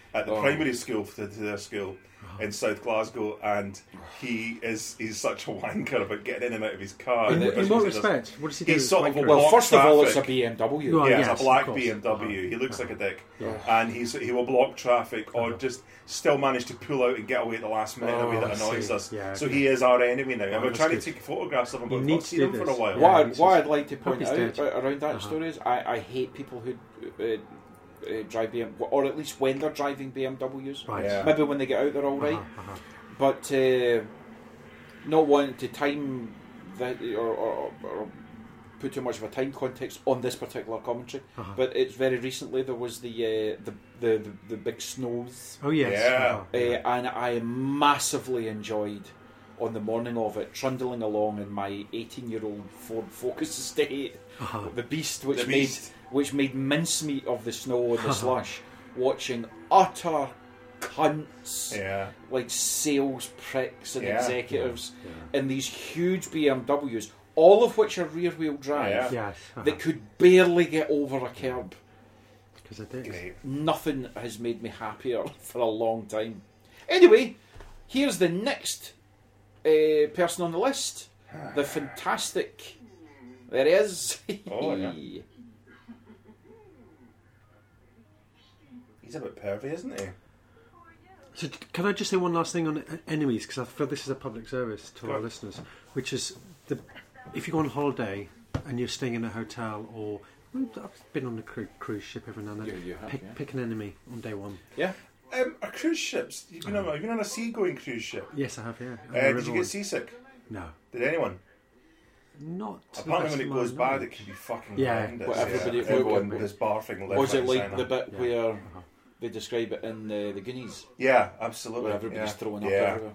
at the Oh. primary school to, to their school in South Glasgow, and he is he's such a wanker about getting in and out of his car. In, in Because what he does- respect? What does he do? He's sort of a Wanker? Well, block first of all, it's a traffic. B M W. Right. Yeah, yes, it's a black of course. B M W. Uh-huh. He looks like a dick, Yeah. and he's he will block traffic or just still manage to pull out and get away at the last minute in a way Oh, that I annoys see. us. Yeah, so okay. he is our enemy now, and Oh, we're that's trying good. to take photographs of him, but You we've need not to seen do him for a this. while. Yeah. What, he I'd, says- what I'd like to point Hope he's out dead. a- around that Uh-huh. story is I, I hate people who uh, uh, drive B M W, or at least when they're driving B M Ws. Right. Yeah. Maybe when they get out, they're all right. Uh-huh, uh-huh. But uh, not wanting to time that or, or, or put too much of a time context on this particular commentary. Uh-huh. But it's very recently there was the uh, the, the, the the big snows, Oh yes. Yeah. Uh-huh. uh, and I massively enjoyed on the morning of it trundling along in my eighteen-year-old Ford Focus estate, Uh-huh. the Beast, which The Beast. made which made mincemeat of the snow and the slush, watching utter cunts Yeah, like sales pricks and Yeah. executives Yeah. in these huge B M Ws, all of which are rear-wheel drive, Yeah. Yes. Uh-huh. that could barely get over a curb. Because I did. great. Nothing has made me happier for a long time. Anyway, here's the next uh, person on the list. The fantastic... There he is. Oh, yeah. He's a bit pervy, isn't he? So c- can I just say one last thing on e- enemies? Because I feel this is a public service to Go our on. listeners, which is the if you go on holiday and you're staying in a hotel, or I've been on a cru- cruise ship every now and then. You- you have, pick, yeah. pick an enemy on day one. Yeah. Um, are cruise ships? You've been on, you've been on a seagoing cruise ship. Yes, I have. Yeah. On the Uh, did river you one. get seasick? No, Did anyone? not. to the Apparently, best when of it my goes bad, knowledge. it can be fucking Yeah. horrendous. What everybody- yeah. what- Everyone what- is barfing left, Was right, it like and the centre. bit Yeah. where Uh-huh. they describe it in uh, the Goonies, Yeah, absolutely. where everybody's yeah. throwing up Yeah. everywhere?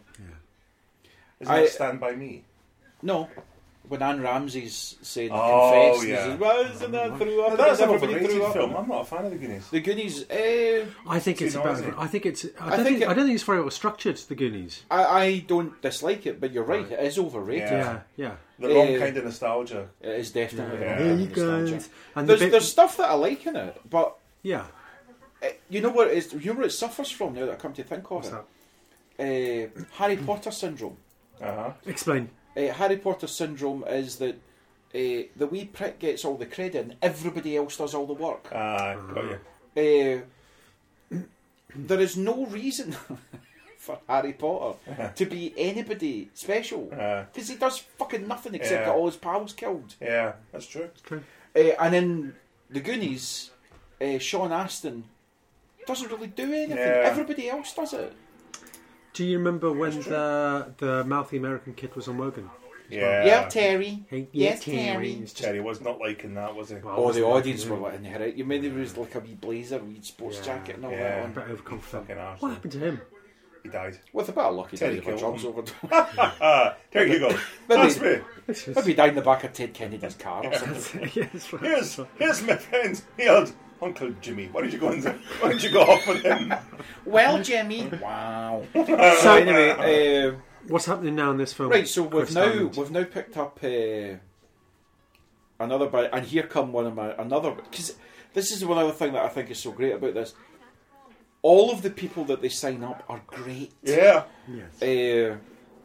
Isn't I- that Stand By Me? No. When Anne Ramsey's saying Oh, confess, and yeah. he says, well, isn't that threw up? No, that's an and everybody overrated threw up. film. I'm not a fan of the Goonies. The Goonies, uh, I think Too it's about. noisy. I think it's. I I don't think think. it- I don't think it's very well structured. The Goonies. I, I don't dislike it, but you're right, it is overrated. Yeah. Yeah. Yeah. The wrong Uh, kind of nostalgia. It is definitely Yeah. the There wrong you nostalgia. guys. And There's, the bit, there's stuff that I like in it, but yeah. uh, you know what it is? You know where it suffers from now that I come to think of What's it? that? Uh, Harry Potter syndrome. Uh huh. Explain. Uh, Harry Potter syndrome is that uh, the wee prick gets all the credit and everybody else does all the work. Ah, got you. Uh, there is no reason for Harry Potter to be anybody special Uh, because he does fucking nothing except Yeah. get all his pals killed. yeah, that's true. True. Uh, and in the Goonies, uh, Sean Astin doesn't really do anything. Yeah. Everybody else does it. Do you remember when the the mouthy American kid was on Wogan? Yeah. Yeah, Terry. Hey, Yes, Terry. Terry. It's just- Terry was not liking that, was he? Well, I Oh, the wasn't audience liking were him. letting her out. You mean there was like a wee blazer, a wee sports Yeah. jacket and all Yeah. that a on. bit overconfident. Fucking arse. What happened to him? He died. With a bit of luck, he Terry died of a killed drugs him. overdose. Ah, there you go. That's me. This is- Maybe he died in the back of Ted Kennedy's car or something. yes, right. Here's here's my friend. Here's Uncle Jimmy. Why don't you go and why don't you go off with him? Well, Jimmy. Wow. So anyway, uh, What's happening now in this film? right. So we've Chris now Diamond? we've now picked up uh, another bit, and here come one of my another because this is one other thing that I think is so great about this. All of the people that they sign up are great. Yeah. Yes. Uh,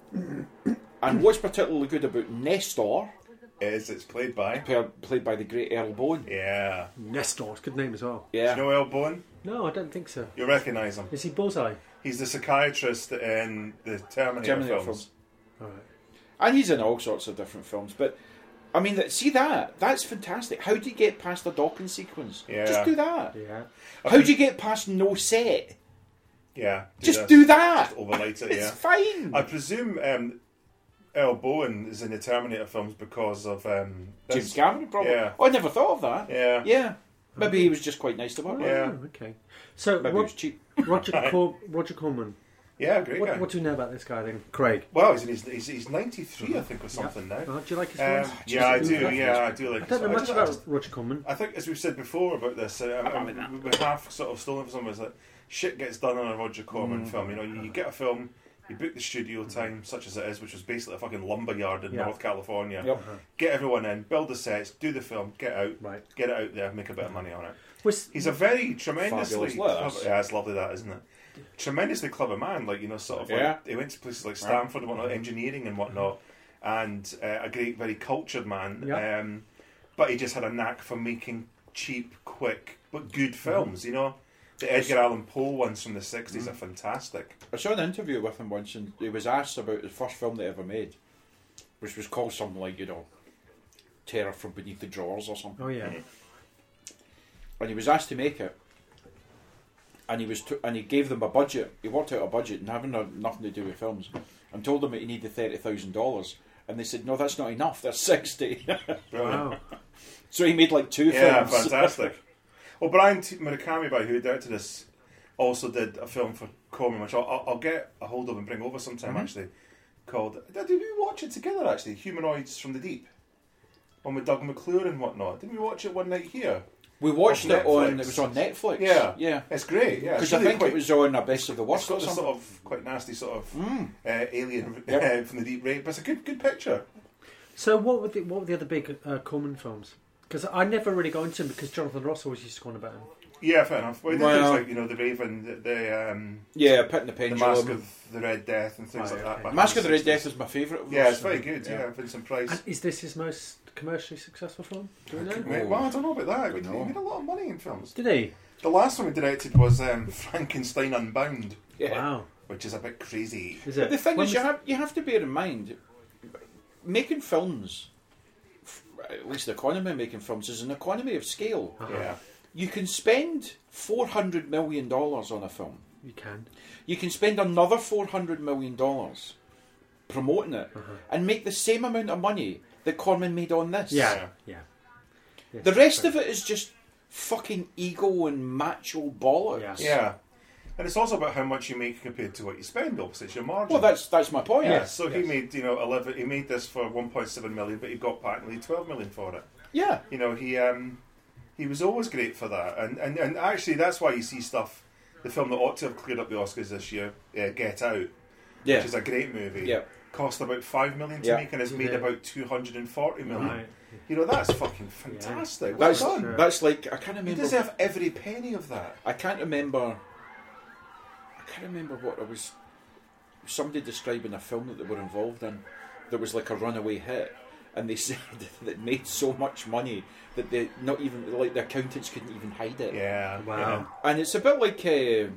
and what's particularly good about Nestor, Is it's played by? per- played by the great Earl Bowen. Yeah. Nestor, good name as well. Yeah. Do you know Earl Bowen? No, I don't think so. You recognise him. Is he Bullseye? He's the psychiatrist in the Terminator, Terminator films. All right. And he's in all sorts of different films. But, I mean, that- see that? That's fantastic. How do you get past the docking sequence? Yeah. Just do that. Yeah. How do you get past no set? Yeah. Just that. do that. Just overlight it, It's yeah. fine. I presume um, Earl Bowen is in the Terminator films because of um, this. James Cameron, probably. Yeah. Oh, I never thought of that. Yeah. Yeah. Maybe he was just quite nice to work with. Yeah. Oh, okay. So Maybe he Ro- was cheap. Roger Cor- Roger Corman. Yeah, great guy. What, what do you know about this guy then, Craig? Well, he's, in his, he's, he's ninety-three, I think, or something now. Uh, do you like his Um, films? yeah, I Jesus, do. he's Yeah, I do like I his don't know films. much I about just- Roger Corman. I think, as we've said before about this, uh, I mean, we- we're half sort of stolen from someone. Is that shit gets done on a Roger Corman Mm. film. You know, you, you get a film, You book the studio time, such as it is, which was basically a fucking lumberyard in Yeah. North California. Yep. Uh-huh. Get everyone in, build the sets, do the film, get out, Right. get it out there, make a bit of money on it. Was, He's a very tremendously Fabulous clever, letters. yeah, it's lovely that, isn't it? Tremendously clever man, like you know, sort of like Yeah. he went to places like Stanford and whatnot, engineering and whatnot, and uh, a great, very cultured man. Yeah. Um, but he just had a knack for making cheap, quick, but good films. You know, the Edgar Allan Poe ones from the sixties are fantastic. I saw an interview with him once, and he was asked about the first film they ever made, which was called something like, you know, Terror from Beneath the Drawers or something. oh yeah. And he was asked to make it, and he was t- and he gave them a budget. He worked out a budget, and having no- nothing to do with films, and told them that he needed thirty thousand dollars, and they said, "No, that's not enough. That's sixty." Brilliant. Wow. So he made like two Yeah, films. fantastic. Well, Brian T- Murakami, by who directed this, also did a film for Corman, which I'll, I'll, I'll get a hold of and bring over sometime. Mhm. Actually, called did we watch it together? Actually, Humanoids from the Deep, one with Doug McClure and whatnot. Didn't we watch it one night here? We watched Off it on. Netflix. It was on Netflix. Yeah. yeah. It's great. Yeah, Because it's I really think quite, it was on a Best of the It's Worst got or this something. sort of quite nasty sort of Mm. uh, alien Yep. uh, from the deep rape, but it's a good good picture. So what were the what were the other big uh, Corman films? Because I never really got into them because Jonathan Ross always used to go on about them. Yeah, fair enough. Well, he did Well- things like you know the Raven, the, the um, Yeah, Pit and the the Pendulum. Mask of the Red Death, and things Right, like okay. that. back Mask in of the the Red Death sixties. is my favourite. of Yeah, those. it's very good. Yeah, Yeah. Vincent Price. And is this his most commercially successful film? Do we know? Mate, well, I don't know about that. He No. made a lot of money in films. Did he? The last one we directed was um, Frankenstein Unbound, Yeah. Wow. which is a bit crazy. Is But it? the thing When is, you was- have you have to bear in mind, making films, f- at least the economy of making films, is an economy of scale. Uh-huh. Yeah, You can spend four hundred million dollars on a film. You can. You can spend another four hundred million dollars promoting it, Uh-huh. and make the same amount of money that Corman made on this. Yeah. Yeah. Yeah. Yes, The rest that's of it is just fucking ego and macho bollocks. Yeah. yeah. And it's also about how much you make compared to what you spend. Obviously, it's your margin. Well, that's that's my point. yeah. Yes, So he yes. made you know eleven. He made this for one point seven million, but he got patently twelve million for it. Yeah. You know, he um, he was always great for that, and, and and actually that's why you see stuff. The film that ought to have cleared up the Oscars this year, uh, Get Out, Yeah. which is a great movie, Yeah. cost about five million to Yeah. make, and has Did made it? about two hundred and forty million. Right. You know, that's fucking fantastic. Well That's done. Sure. that's like I can't You remember. deserve every penny of that. I can't remember. I can't remember what it was. Somebody describing a film that they were involved in that was like a runaway hit, and they said that it made so much money that they not even like the accountants couldn't even hide it. Yeah. Wow. And it's a bit like uh,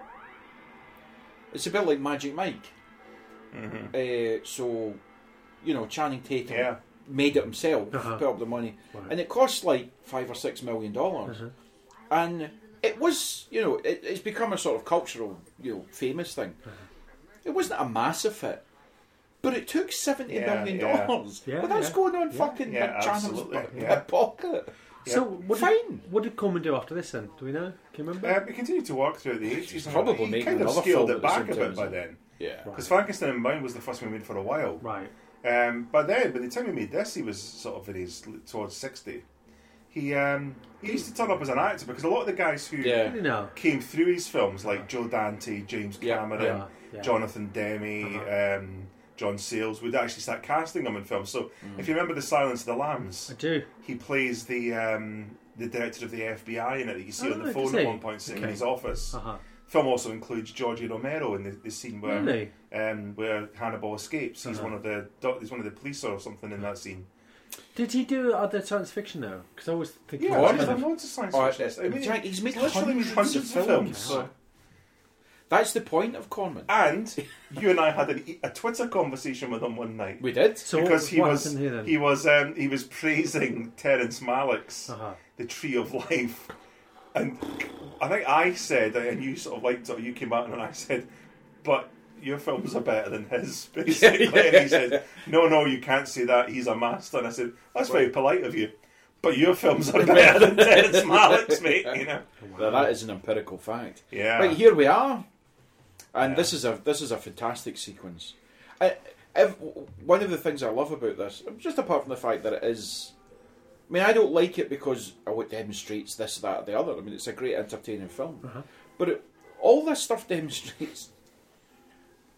it's a bit like Magic Mike. Yeah. Mhm. Uh, so, you know, Channing Tatum Yeah. made it himself, Uh-huh. put up the money, Right. and it cost like five or six million dollars. Uh-huh. And it was, you know, it, it's become a sort of cultural, you know, famous thing. Uh-huh. It wasn't a massive hit, but it took seventy Yeah, million yeah. dollars. Yeah, Well, that's yeah. going on Yeah. fucking Yeah, Nick Channon's absolutely, po- yeah. pocket. So what did, Fine. what did Corman do after this then? Do we know? Can you remember? Uh, he continued to work throughout the eighties. probably he making kind of another scaled film it at the back same a time bit as by that. then. Yeah. Because Frankenstein Unbound was the first one we made for a while. Right. Um, but then, by the time he made this, he was sort of in his towards sixty. He um, he used to turn up as an actor because a lot of the guys who Yeah. Did he know? came through his films, like Joe Dante, James Yeah, Cameron, yeah, yeah. Jonathan Demme, Uh-huh. um, John Sayles, would actually start casting them in films. So, Mm. if you remember The Silence of the Lambs, I do. he plays the um, the director of the F B I in it that you see Oh, on the does phone he? at one point sitting in Okay. his office. Uh-huh. Film also includes Georgie Romero in the, the scene where Really? um, where Hannibal escapes. He's Uh-huh. one of the doc- he's one of the police or something in that scene. Did he do other science fiction though? Because I always think Yeah, he What? he's was- done loads of science Oh, fiction. uh, I mean, Jack, he's made literally made hundreds, hundreds of of films. films. So. That's the point of Corman. And you and I had an, a Twitter conversation with him one night We did. So because what, he what was happened here then? he was um, he was praising Terrence Malick's Uh-huh. The Tree of Life, and I think I said, and you sort of liked it, or you came out and I said, but your films are better than his, basically. And he said, no, no, you can't say that. He's a master. And I said, that's very polite of you. But your films are better than Terrence Malick's, mate. You know. Well, that is an empirical fact. Yeah. Right, here we are, and Yeah. this is a this is a fantastic sequence. I, if, one of the things I love about this, just apart from the fact that it is, I mean, I don't like it because oh, it demonstrates this, that, or the other. I mean, it's a great entertaining film, Uh-huh. but it, all this stuff demonstrates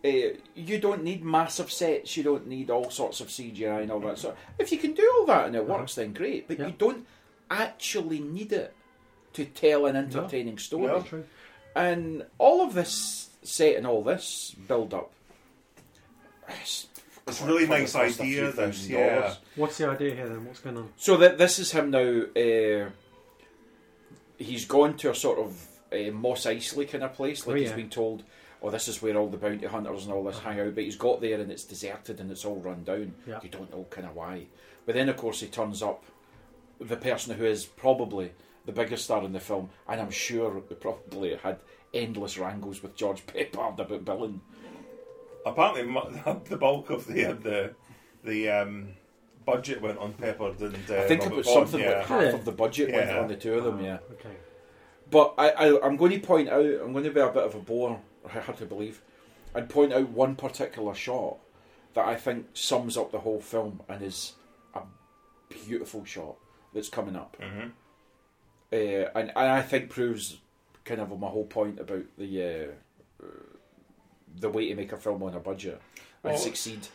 Uh, you don't need massive sets. You don't need all sorts of C G I and all that. So if you can do all that and it works, then great. But Yeah. you don't actually need it to tell an entertaining story. No. True. And all of this set and all this build up. It's, It's a really nice cost a few idea, this, thousand yeah. dollars. What's the idea here then? What's going on? So that this is him now. Uh, he's gone to a sort of uh, Moss Eisley kind of place, like Oh, he's yeah. been told, "Oh, this is where all the bounty hunters and all this hang out." But he's got there and it's deserted and it's all run down. Yeah. You don't know kind of why. But then, of course, he turns up the person who is probably the biggest star in the film, and I'm sure they probably had endless wrangles with George Peppard about billing. Apparently, mu- the bulk of the the the um, budget went on Peppard and uh, I think Robert about Vaughn, something yeah. like half Yeah. of the budget went Yeah. on the two of them. Yeah. Okay. But I, I, I'm going to point out, I'm going to be a bit of a bore, hard to believe, and point out one particular shot that I think sums up the whole film and is a beautiful shot that's coming up. Mhm. Uh, and, and I think proves kind of my whole point about the uh, uh, the way to make a film on a budget and Well- succeed.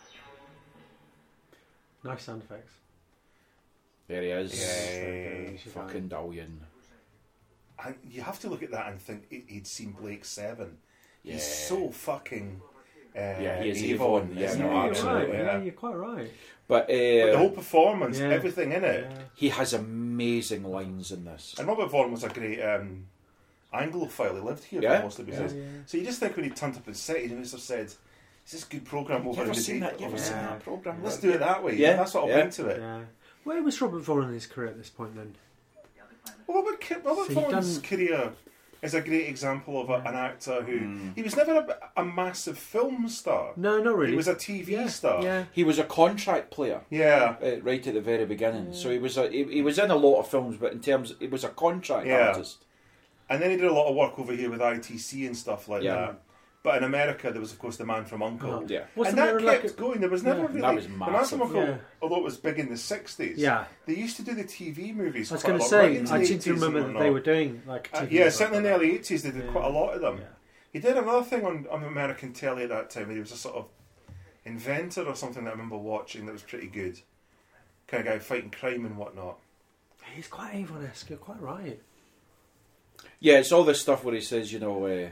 Nice sound effects. There he is. Yay. Fucking Dallion. And you have to look at that and think he- he'd seen Blake Seven. Yeah. He's so fucking. Uh, Yeah, he is Avon, Avon, yeah, isn't no, he? yeah, you're absolutely, right. Yeah. Yeah, you're quite right. But, uh, But the whole performance, Yeah. everything in it. Yeah. he has amazing lines in this. And Robert Vaughn was a great um, Anglophile. He lived here Yeah, for most of his yeah. days. Yeah. So you just think when he turned up in City, he must have said, "Is this a good programme You over ever in the seen day?" that? You ever Yeah. seen that program? Let's do it that way. Yeah, That's what I'll yeah. bring to it. Yeah. Where was Robert Vaughn in his career at this point then? Well, Robert, Ki- Robert So he Vaughn's done- career is a great example of a, an actor who Hmm. he was never a, a massive film star. No, not really. He was a T V yeah. star. Yeah. He was a contract player. Yeah. Uh, right at the very beginning, so he was a, he, he was in a lot of films, but in terms, he was a contract Yeah. artist. And then he did a lot of work over here with I T C and stuff like Yeah. that. But in America, there was, of course, The Man from U N C L E. Uh-huh. Yeah, Wasn't and that there kept like a, going. There was never Yeah. really... That was The Man massive. from U N C L E, Yeah. although it was big in the sixties, Yeah. they used to do the T V movies I was quite going a to lot, right say, into I the seem to eighties and remember that they whatnot. were doing like Uh, T V yeah, like certainly in the that. early eighties they did Yeah. quite a lot of them. Yeah. He did another thing on, on American telly at that time. He was a sort of inventor or something that I remember watching that was pretty good. Kind of guy fighting crime and whatnot. He's quite Avon-esque, you're quite right. yeah. It's all this stuff where he says, you know, uh,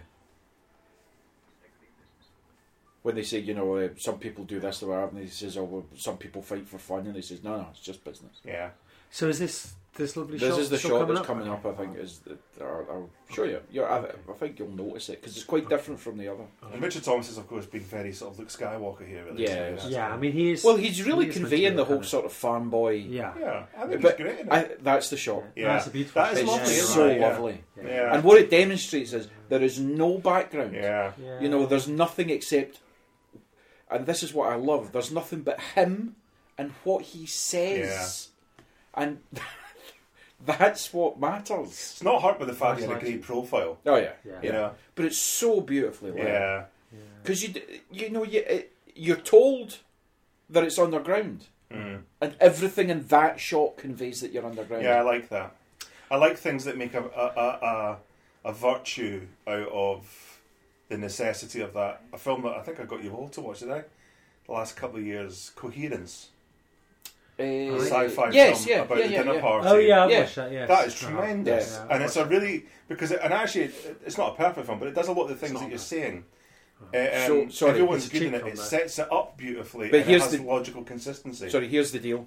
when they say, you know, uh, some people do this or whatever, and he says, oh, well, some people fight for fun, and he says, no, no, it's just business. Yeah. So is this this lovely This shot is the still shot coming that's up? coming up. I think is. The, I'll, I'll show you. You're, I, I think you'll notice it because it's quite different from the other. And Richard Thomas has, of course, been very sort of Luke Skywalker here. Really, Yeah. so Yeah, I mean he is. Well, he's really he is meant to conveying be the a whole kind of- sort of farm boy. Yeah. Yeah, I think But he's great in it. I, that's the shot. Yeah. That's a beautiful That is shot. It's lovely, Yeah, isn't so it? Yeah. lovely. Yeah. Yeah. And what it demonstrates is there is no background. Yeah. Yeah. You know, there's nothing except, and this is what I love. There's nothing but him and what he says, and that's what matters. It's not hurt by the fact he had a Nice. great profile. Oh yeah, Yeah. You know? but it's so beautifully lit. Yeah. Because you, d- you know, you it, you're told that it's underground, Mm. and everything in that shot conveys that you're underground. Yeah, I like that. I like things that make a a, a, a, a virtue out of the necessity of that. A film that I think I got you all to watch, did I? The last couple of years, Coherence. Uh, Sci-fi yes, film yeah, about yeah, the yeah, dinner yeah. party. Oh yeah, I've Yeah. watched that. Yes. That is Uh-huh. tremendous, Yeah, and I've it's a watched really because it, and actually it, it's not a perfect film, but it does a lot of the things not that you're bad. saying. Uh-huh. Uh, So- um, sorry, everyone's it's a good in cheap it. film, It though. sets it up beautifully, But and here's it has the- logical consistency. Sorry, here's the deal.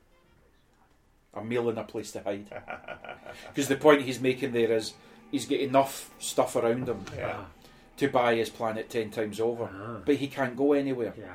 A meal and a place to hide. Because the point he's making there is he's got enough stuff around him Yeah. Ah, to buy his planet ten times over, Ah. but he can't go anywhere. yeah.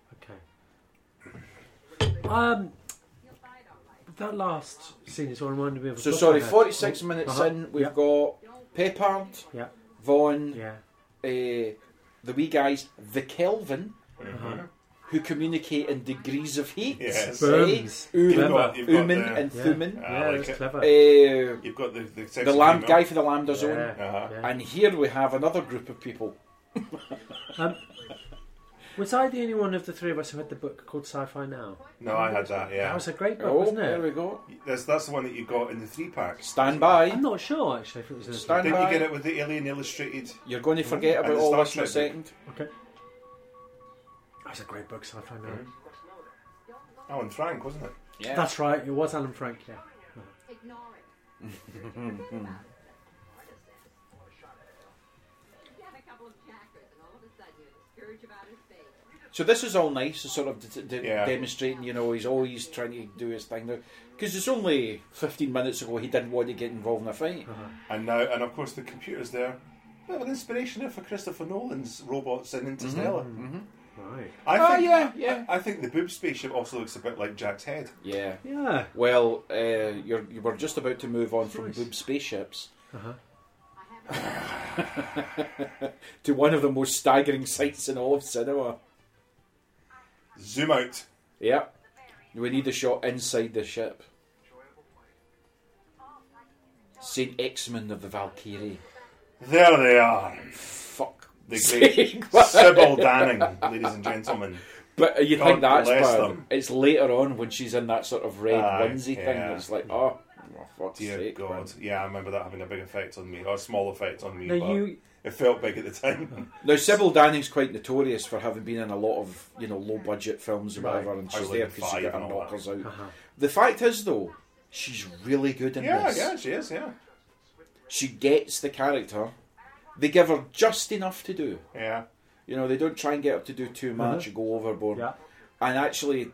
Okay. Um, that last scene is what reminded me of. a So book sorry, I read. forty-six minutes Uh-huh. in, we've Yeah. got Peppard, Yeah. Vaughan, Yeah. uh, the wee guys, the Kelvin, Uh-huh. who communicate in degrees of heat. Yes. Say, Booms. Uman, Clever. You've got Uman the- and Yeah. Thuman. I Yeah, like that's it. clever. Uh, You've got the the, the lamb guy for the Lambda Zone. Yeah. Uh-huh. Yeah. And here we have another group of people. Um, was I the only one of the three of us who had the book called Sci-Fi Now? No, I had that. Yeah, That was a great book, Oh, wasn't there it? we go. that's that's the one that you got in the three pack. Stand by. I'm not sure actually if it was in the Stand Didn't by. you get it with the Alien Illustrated? You're going to forget And about the all Star this in a Trek second. Okay. That's a great book, sci-fi novel. Mm-hmm. Alan Frank, wasn't it? Yeah. That's right. It was Alan Frank. Yeah. Ignore it. Get a couple of jackers, and all of a sudden you're the scourge about his face. So this is all nice, sort of d- d- Yeah. demonstrating, you know, he's always trying to do his thing now. Because it's only fifteen minutes ago he didn't want to get involved in a fight. Uh-huh. And now, and of course, the computer's there. Bit of an inspiration there for Christopher Nolan's robots in Interstellar. Mm-hmm. Right. I Oh, think, yeah, yeah. I, I think the boob spaceship also looks a bit like Jack's head. Yeah. Yeah. Well, uh, you're, you were just about to move on from Nice. boob spaceships Uh-huh. I have to one of the most staggering sights in all of cinema. Zoom out. Yeah. We need a shot inside the ship. Saint Exmund of the Valkyrie. There they are. Fuck. The sake. great Sybil Danning, ladies and gentlemen. But you God think that's bless bad. them. It's later on when she's in that sort of red Aye, onesie thing. yeah. It's like, oh, oh fuck's Dear sake, God. man. Yeah, I remember that having a big effect on me, or a small effect on me, Now but you. it felt big at the time. Now, Sybil Danning's quite notorious for having been in a lot of, you know, low-budget films and Right. whatever, and I she's was there like because she five got her and all that. knockers out. Uh-huh. The fact is, though, she's really good in yeah, this. yeah, she is, yeah. She gets the character. They give her just enough to do. Yeah. You know, they don't try and get her to do too much Uh-huh. or go overboard. Yeah. And actually,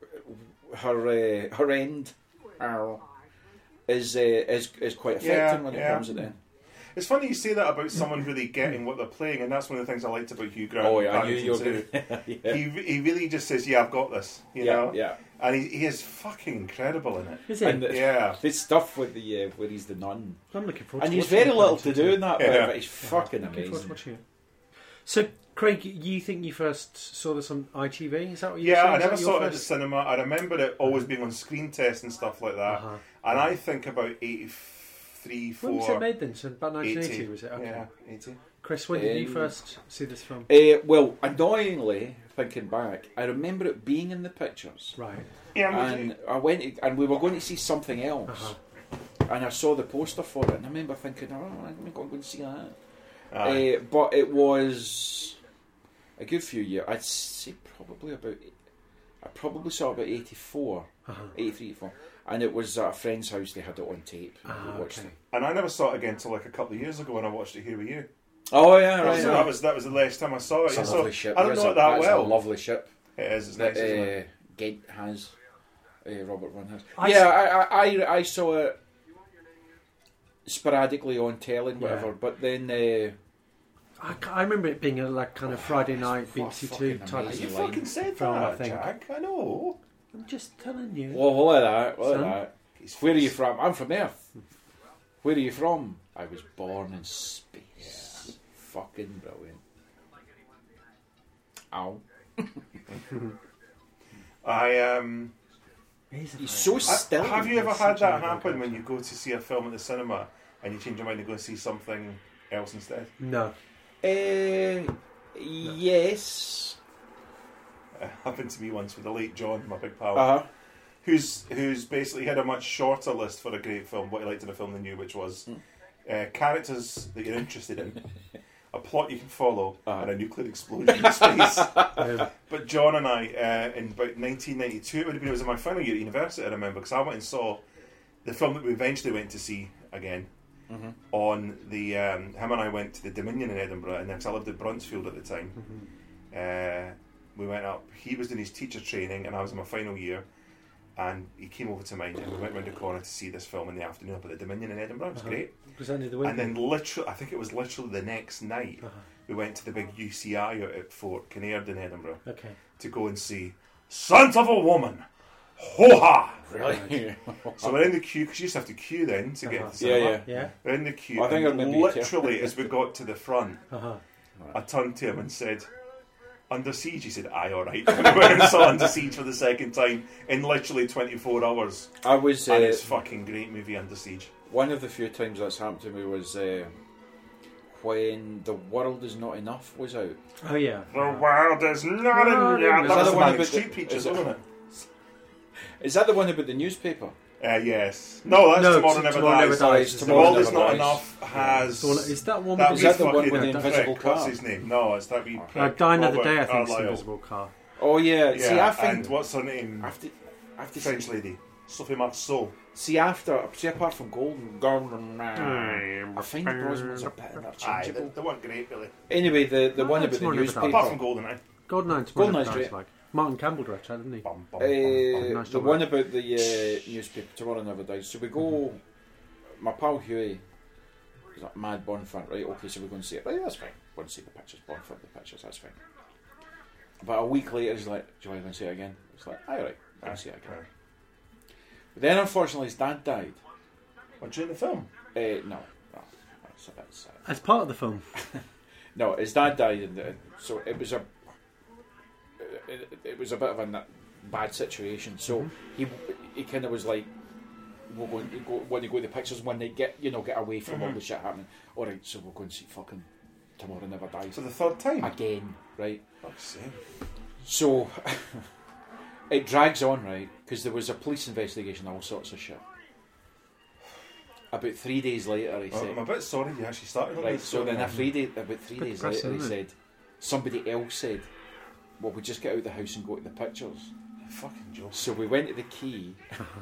her uh, her end uh, is, uh, is is quite affecting Yeah, when it yeah. comes at the end. It's funny you say that about someone really getting what they're playing, and that's one of the things I liked about Hugh Grant. Oh, in yeah, I knew Paddington you were too. going yeah. He he really just says, "Yeah, I've got this," you yeah, know. yeah. And he, he is fucking incredible in it. Is it? And the, Yeah. the stuff with the uh, where he's the nun, I'm looking forward. and to he's watching very it. little to do in that, Yeah. bit, but he's fucking Looking forward to amazing. watching it. So, Craig, you think you first saw this on I T V? Is that what you Yeah, said? I Is never that your saw it at the first- cinema. I remember it always being on screen test and stuff like that. Uh-huh. And I think about eighty-three, When was it four, made then? So about nineteen eighty, eighty. was it? Okay. Yeah, eighty. Chris, when did you Um, first see this film? Uh, well, annoyingly, thinking back, I remember it being in the pictures, Right. Yeah, me and I went to, and we were going to see something else, Uh-huh. and I saw the poster for it, and I remember thinking, oh, I'm going to see that. too. Aye. Uh, but it was a good few years. I'd say probably about. I probably saw it about eighty-four, Uh-huh. eighty-three, eighty-four, and it was at a friend's house. They had it on tape. and Ah, we watched okay. it. And I never saw it again until like a couple of years ago when I watched it here with you. Oh yeah, right. so yeah. that was that was the last time I saw it. It's a So lovely ship. I don't It's know a- it that it's well. a lovely ship It is. It's that nice, isn't uh, it? Gent has. Uh, Robert Run has. I yeah, s- I, I, I, I saw it sporadically on telly and Yeah. whatever, but then. Uh, I, ca- I remember it being a like kind of Friday night B B C Two fucking type. amazing. You line. fucking said Film, I that, think. Jack. I know. I'm just telling you. well, well, look at that. Look Son? at that. He's Where are you from? I'm from Earth. Where are you from? I was born in space. Fucking brilliant. Ow. I um. He's, He's so I- still. have you ever He's had such a that good happen character. when you go to see a film at the cinema and you change your mind and go and see something else instead? no. Uh, yes. It happened to me once with the late John, my big pal, Uh huh. who's who's basically had a much shorter list for a great film, what he liked in a film than you, which was uh, characters that you're interested in, a plot you can follow, Uh-huh. and a nuclear explosion in space. Um, But John and I, uh, in about nineteen ninety-two, it would have been, it was in my final year at university, I remember, because I went and saw the film that we eventually went to see again. Mm-hmm. On the, um, him and I went to the Dominion in Edinburgh, and because I lived at Bruntsfield at the time, uh, we went up. He was doing his teacher training, and I was in my final year. And he came over to mine, and we went round the corner to see this film in the afternoon up at the Dominion in Edinburgh. It was Uh-huh. great. presented the And window. then, literally, I think it was literally the next night, Uh-huh. we went to the big U C I out at Fort Kinnaird in Edinburgh Okay. to go and see Sons of a Woman. Ho ha! Really? So we're in the queue, because you used to have to queue then to get Uh-huh. to the cinema. Yeah, Yeah. We're in the queue, I think and I remember you literally, as we got to the front, Uh-huh. I turned to him and said, Under Siege? He said, aye, alright. We went and saw Under Siege for the second time in literally twenty-four hours. I was. Uh, And it's fucking great movie, Under Siege. one of the few times that's happened to me was uh, when The World Is Not Enough was out. Oh yeah. The world is not Well, in... Yeah, is that that was the the one Manic about Street the- Preachers, is it- wasn't it? Is that the one about the newspaper? Uh, yes. No, that's No, Tomorrow T- Never Tomorrow Dies. Never Sorry, Dies. The Tomorrow World Never Is Not Dies. Enough has... So, is that one? That with Is that the wee one fucking with the prick. invisible car? What's his name? No, it's that wee Uh, prick. Die Another Robert Day, I think, is the Carlyle. invisible car. Oh yeah. Yeah, See, I think and what's her name? after after French lady, Sophie Marceau. see after see apart from Golden, Golden, uh, I find the Brosnans are a bit Aye, they, interchangeable. they weren't great, really. Anyway, the the Oh, one that's about the more never newspaper. Apart from GoldenEye. Goldeneye to Goldeneye's Goldeneye's great. like Martin Campbell directed, didn't he? Bum, bum, Uh, bum, bum. nice the job, one mate. about the uh, newspaper Tomorrow Never Dies. So we go. My pal Huey is like mad Bond fan, right? Okay, so we're going to see it. Right, that's fine. We're going to see the pictures. Bond for the pictures. That's fine. About a week later, he's like, "Do you want to see it again?" It's like, "All right, I'll see it again." But then, unfortunately, his dad died. What, during the film? Uh, no, no, that's a bit sad. As part of the film. No, his dad died, and uh, so it was a it, it was a bit of a na- bad situation. So he he kind of was like, "We're going to go when you go to the pictures when they get you know get away from all the shit happening. All right, so we're going to see fucking Tomorrow Never Dies For the third time? again, right? Fuck's sake. So it drags on, right? Because there was a police investigation, all sorts of shit. About three days later, he Well, said. I'm a bit sorry you actually started on Right, this. so then a three day, about three Bit days later, depressing, he isn't said, somebody else said, well, we just get out of the house and go to the pictures. Fucking joke. So we went to the Key,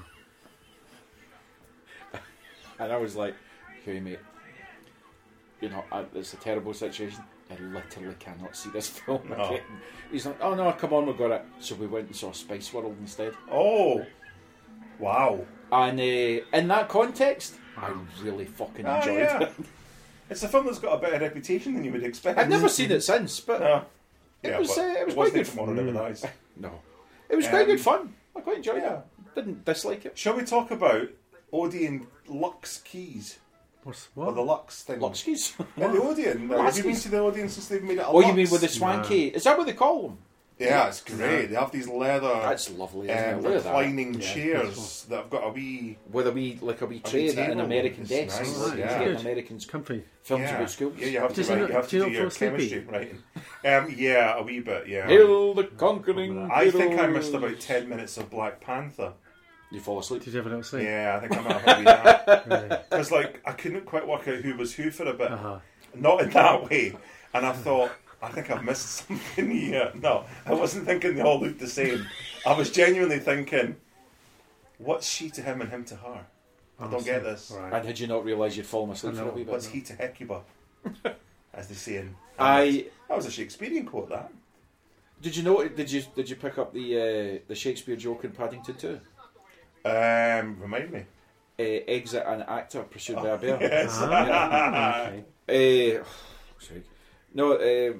and I was like, hey mate, you know, I, it's a terrible situation. I literally cannot see this film No. again. He's like, oh no, come on, we got it. So we went and saw Spice World instead. Oh! Wow. And uh, in that context, I really fucking Ah, enjoyed yeah. it. It's a film that's got a better reputation than you would expect. I've never seen it since, but No. It Yeah, was, but uh, it was wasn't quite good Tomorrow Never Dies. no, it was quite Um, good fun. I quite enjoyed yeah. it. Didn't dislike it. Shall we talk about Odeon Lux Keys? What's Or what? the Lux thing? Luxkeys. Yeah, the Odeon. Have you been Luxkeys? to the Odeon since they've made it a Oh, you Lux? mean with the swanky? Is that what they call them? Yeah, it's great. They have these leather That's lovely, isn't um, it? Look at that. reclining Yeah, chairs that have got a wee... With a wee, like a wee tray wee and an table. American It's desk. nice, Like you yeah. get in Good. Americans Comfy. films yeah. about schools. Yeah, you have to, Does he write, not- you have do to you do not your feel sleepy? chemistry writing. Um, yeah, a wee bit, yeah. Hail the conquering I think I heroes. missed about ten minutes of Black Panther. You fall asleep. Did you have a little sleep? Yeah, I think I might have that. Really? Because, like, I couldn't quite work out who was who for a bit. Uh-huh. Not in that way. And I thought, I think I've missed something here. No, I wasn't thinking they all looked the same. I was genuinely thinking, what's she to him and him to her? I don't get this. Right. And had you not realised you'd fallen asleep I for a know. wee bit? What's he to Hecuba? As they say in I That was a Shakespearean quote, that. did you know? Did you did you pick up the uh, the Shakespeare joke in Paddington two? Um, remind me. Uh, exit an actor pursued by a bear. Yes. Ah, okay. Uh, sorry. No, uh,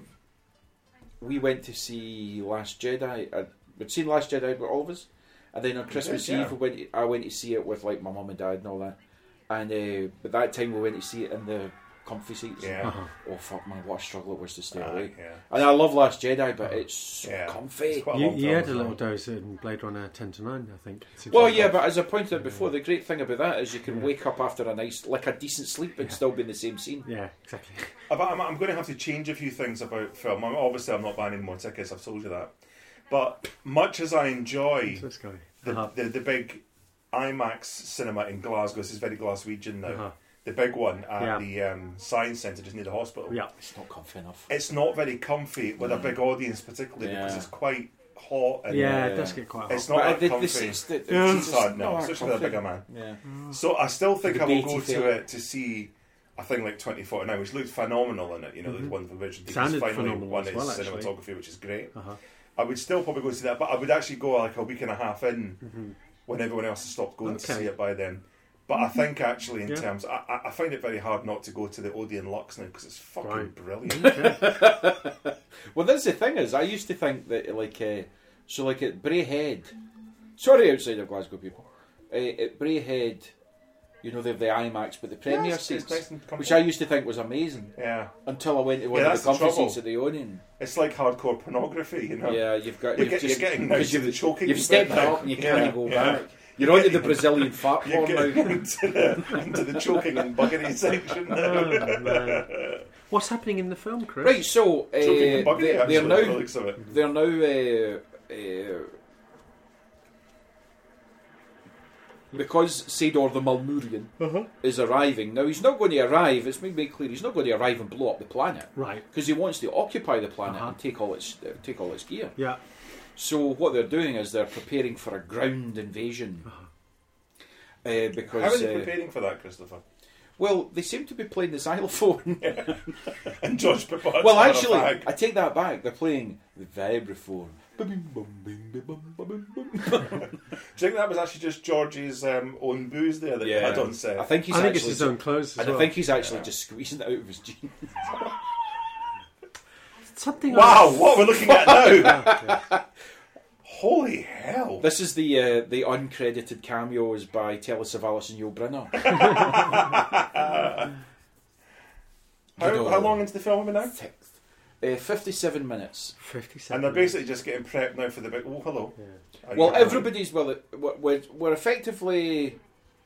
we went to see Last Jedi. Uh, we'd seen Last Jedi with all of us, and then on Christmas did, yeah. Eve we went. I went to see it with like my mum and dad and all that. And uh, but that time we went to see it in the comfy seats. Yeah. Uh-huh. Oh fuck man, what a struggle it was to stay Ah, awake. yeah. And I love Last Jedi, but it's so Yeah. comfy. It's quite a You, long you film had as a well. little dose in Blade Runner ten to nine, I think. Well, yeah, but as I pointed out before, the great thing about that is you can wake up after a nice, like a decent sleep, and still be in the same scene. Yeah, exactly. But I'm, I'm going to have to change a few things about film. I'm, obviously, I'm not buying any more tickets. I've told you that. But much as I enjoy What's this guy? the, Uh-huh. the the big IMAX cinema in Glasgow, this is very Glaswegian now. Uh-huh. The big one at Yeah. the um, Science Centre just near the hospital. Yeah. It's not comfy enough. It's not very comfy with a big audience, particularly because Yeah. it's quite hot. And Yeah, Yeah. it does get quite hot. It's not But that the, the comfy. seats, the, the Yeah, seats it's hard, are no, not especially with a comfy. bigger man. Yeah. So I still think The I will Beatty go to feel. it to see a thing like twenty forty-nine, which looked phenomenal in it. You know, the one for Richard Deakins Sounded finally phenomenal won as his well, actually. cinematography, which is great. Uh-huh. I would still probably go see that, but I would actually go like a week and a half in when everyone else has stopped going to Okay. see it by then. But I think actually, in Yeah. terms, I, I- I find it very hard not to go to the Odeon Lux now because it's fucking Right. brilliant. Well, that's the thing is, I used to think that like, uh, so like at Bray Head, sorry, outside of Glasgow people, uh, at Bray Head, you know they have the IMAX, but the Premier it's- it's seats, nice and comfortable. which I used to think was amazing Yeah, until I went to one Yeah, of that's the the comfy trouble. seats at the Odeon. it's like hardcore pornography, you know. Yeah, you've got You're you've get- just you're getting now 'cause to you've, the choking you've bit stepped now. up and you Yeah, can't go yeah. back. You're onto the Brazilian fat You're porn now. getting into the, into the choking and buggery section now. Oh, man. What's happening in the film, Chris? Right, so uh, Choking and buggery, they, actually, they're by the now looks of it. they're now uh, uh, because Sador the Malmurian Uh-huh. is arriving. Now he's not going to arrive. It's made very clear he's not going to arrive and blow up the planet Right. because he wants to occupy the planet Uh-huh. and take all its uh, take all its gear. Yeah. So what they're doing is they're preparing for a ground invasion. Uh-huh. Uh, because How are they uh, preparing for that, Christopher? well, they seem to be playing the xylophone. And George Pepper's Well, had a actually, fag. I take that back. They're playing the vibraphone. Do you think that was actually just George's um, own booze there that he had on set? I think he's I think actually it's his ju- own clothes as and well. I think he's actually Yeah. just squeezing it out of his jeans. Something. Wow, what we're looking at now! Yeah. Holy hell! This is the uh, the uncredited cameos by Telly Savalas and Yul Brynner. How, You know, how long into the film are we now? Sixth. Uh, fifty-seven minutes. Fifty-seven. And they're basically just getting prepped now for the big. Oh, hello. Yeah. Are Well, you- everybody's well. it- We're, we're effectively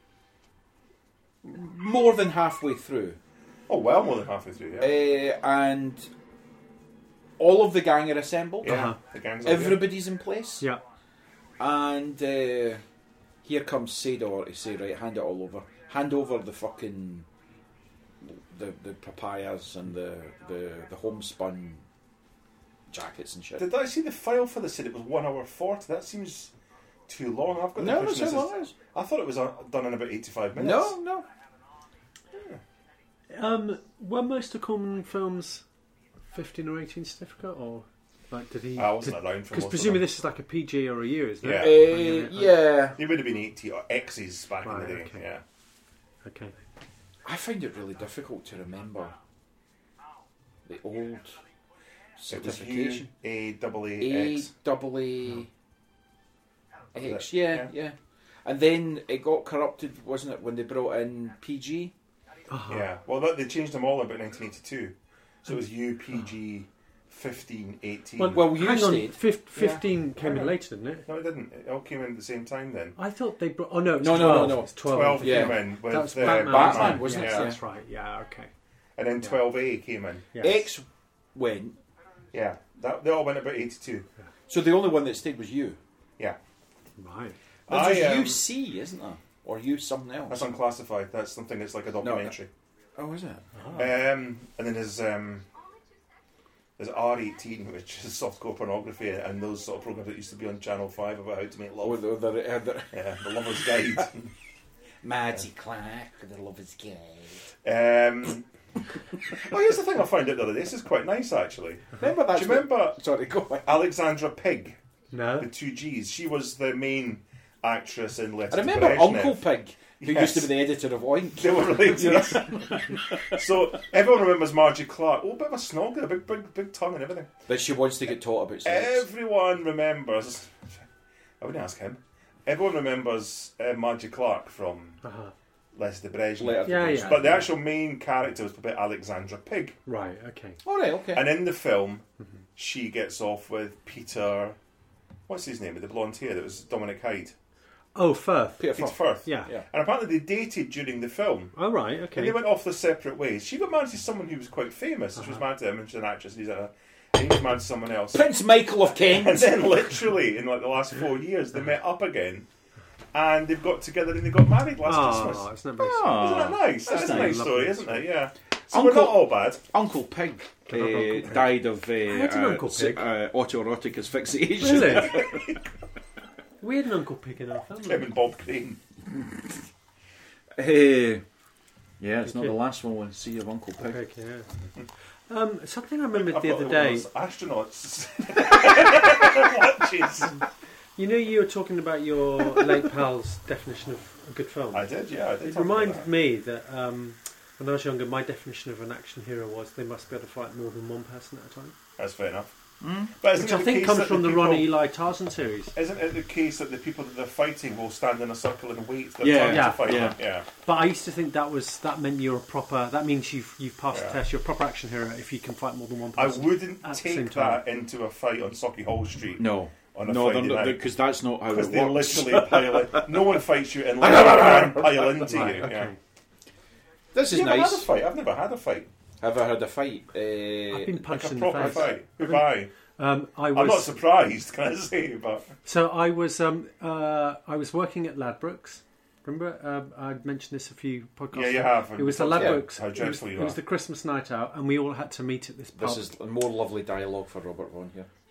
more than halfway through, Oh, well, more than halfway through. uh, Yeah. and all of the gang are assembled. yeah. uh-huh. The gang's out there. Everybody's in place, Yeah. and uh, here comes Sador to say, "Right, hand it all over. Hand over the fucking the the papayas and the the, the homespun jackets and shit." Did I see the file for this? Said it was one hour forty. That seems too long. I've got the No, impression that's this how is- long it is. I thought it was uh, done in about eighty-five minutes. No, no. Um, were most of Corman films fifteen or eighteen certificate, or like did he? I wasn't around for Because most presumably of them. this is like a P G or a U, isn't Yeah. it? Uh, yeah. They would have been eighty or X's back Right, in the day. okay. Yeah. Okay. I find it really difficult to remember the old It was U certification. A double A A X. double A Was X, it? yeah, Yeah. yeah. And then it got corrupted, wasn't it, when they brought in P G? Uh-huh. Yeah. Well, that, they changed them all in about nineteen eighty-two. So it was U P G fifteen, eighteen. Well, Well, you hang on. stayed. Fif- Fifteen came Hang in on. later, didn't it? no, it didn't. It all came in at the same time then. I thought they brought. Oh no, it's No, no, no, twelve. no. It's twelve. twelve yeah. came in with That was uh, Batman, Batman, wasn't yes, it? Yeah. That's right. Yeah. Okay. And then Yeah. twelve A came in. Yes. X went, Yeah. That, they all went about eighty-two. so the only one that stayed was you. Yeah. Right. There's I, um, U C, isn't there? Or U something else. That's unclassified. That's something that's like a documentary. Oh, is it? Um, and then there's um, there's R eighteen, which is softcore pornography, and those sort of programs that used to be on Channel Five about how to make Oh, love. the, the, the, the, Yeah, the Lover's Guide. Maddie Clark, the Lover's Guide. um, oh, here's the thing I found out the other day. This is quite nice, actually. Remember that? Do you remember Sorry, go on. Alexandra Pig, No. the two G's? She was the main actress in Letters I remember to Brezhnev. Uncle Pig, who Yes. used to be the editor of Oink. They were related. So everyone remembers Margie Clark. Oh, a bit of a snog, a big, big, big tongue and everything. That she wants to get taught about sex. Everyone remembers. I wouldn't ask him. Everyone remembers uh, Margie Clark from Uh-huh. Les de Brezhnev. Letter to Yeah, Brezhnev. yeah. But the actual main character was played by Alexandra Pig. Right. Okay. All right, okay. And in the film, Mm-hmm. she gets off with Peter. What's his name? With the blonde hair. That was Dominic Hyde. Oh, Firth. Peter Peter Firth. Firth. Yeah. Yeah. And apparently they dated during the film. Oh, right. And Okay. they went off their separate ways. She got married to someone who was quite famous. Uh-huh. She was married to him, and she's an actress. And he's a, and he was married to someone else. Prince Michael of And Kent. then, literally, in like the last four years, they met up again, and they've got together and they got married last Oh, Christmas. it's not very Oh. Isn't that nice? That's, That's a nice. nice story, Lovely isn't it? Yeah. So Uncle- we're not all bad. Uncle Pig uh, Uncle Pig. died of uh, had an uh, Uncle s- Pig. uh, autoerotic asphyxiation. Really? We had an Uncle Pig in our family. Him and Bob Crane. Uh, yeah, it's not Okay. the last one we'll see of Uncle Pig. Pig, yeah. Um, something I remembered I've the got other one of day. those astronauts. Watches. You know, you were talking about your late pal's definition of a good film. I did, yeah. I did It talk about reminded that. me that um, when I was younger, my definition of an action hero was they must be able to fight more than one person at a time. That's fair enough. But isn't Which it I the think case comes that from the people- Ronnie Eli Tarzan series. Isn't it the case that the people that they're fighting will stand in a circle and wait their Yeah, turn yeah, to fight yeah. them? Yeah. But I used to think that was that meant you're a proper. That means you've you've passed Yeah. the test. You're a proper action hero if you can fight more than one I person. wouldn't At the same take time. that into a fight on Socky Hall Street No. on a No, Friday they're not, night. because that's not how Because it they works. literally pile in. No one fights you unless they can pile into Right, you. okay. Yeah. This is You ever nice. had a fight? I've never had a fight. Have I had a fight? Uh, I've been Like punched a in the proper face. fight. Goodbye. Um, I I'm not was surprised, can I say? But so I was um, uh, I was working at Ladbrokes. Remember, um, I'd mentioned this a few podcasts. yeah, you ago. have. It was the and talked about Ladbrokes. How It was, dreadful you it was are. the Christmas night out, and we all had to meet at this pub. this is more lovely dialogue for Robert Vaughan here.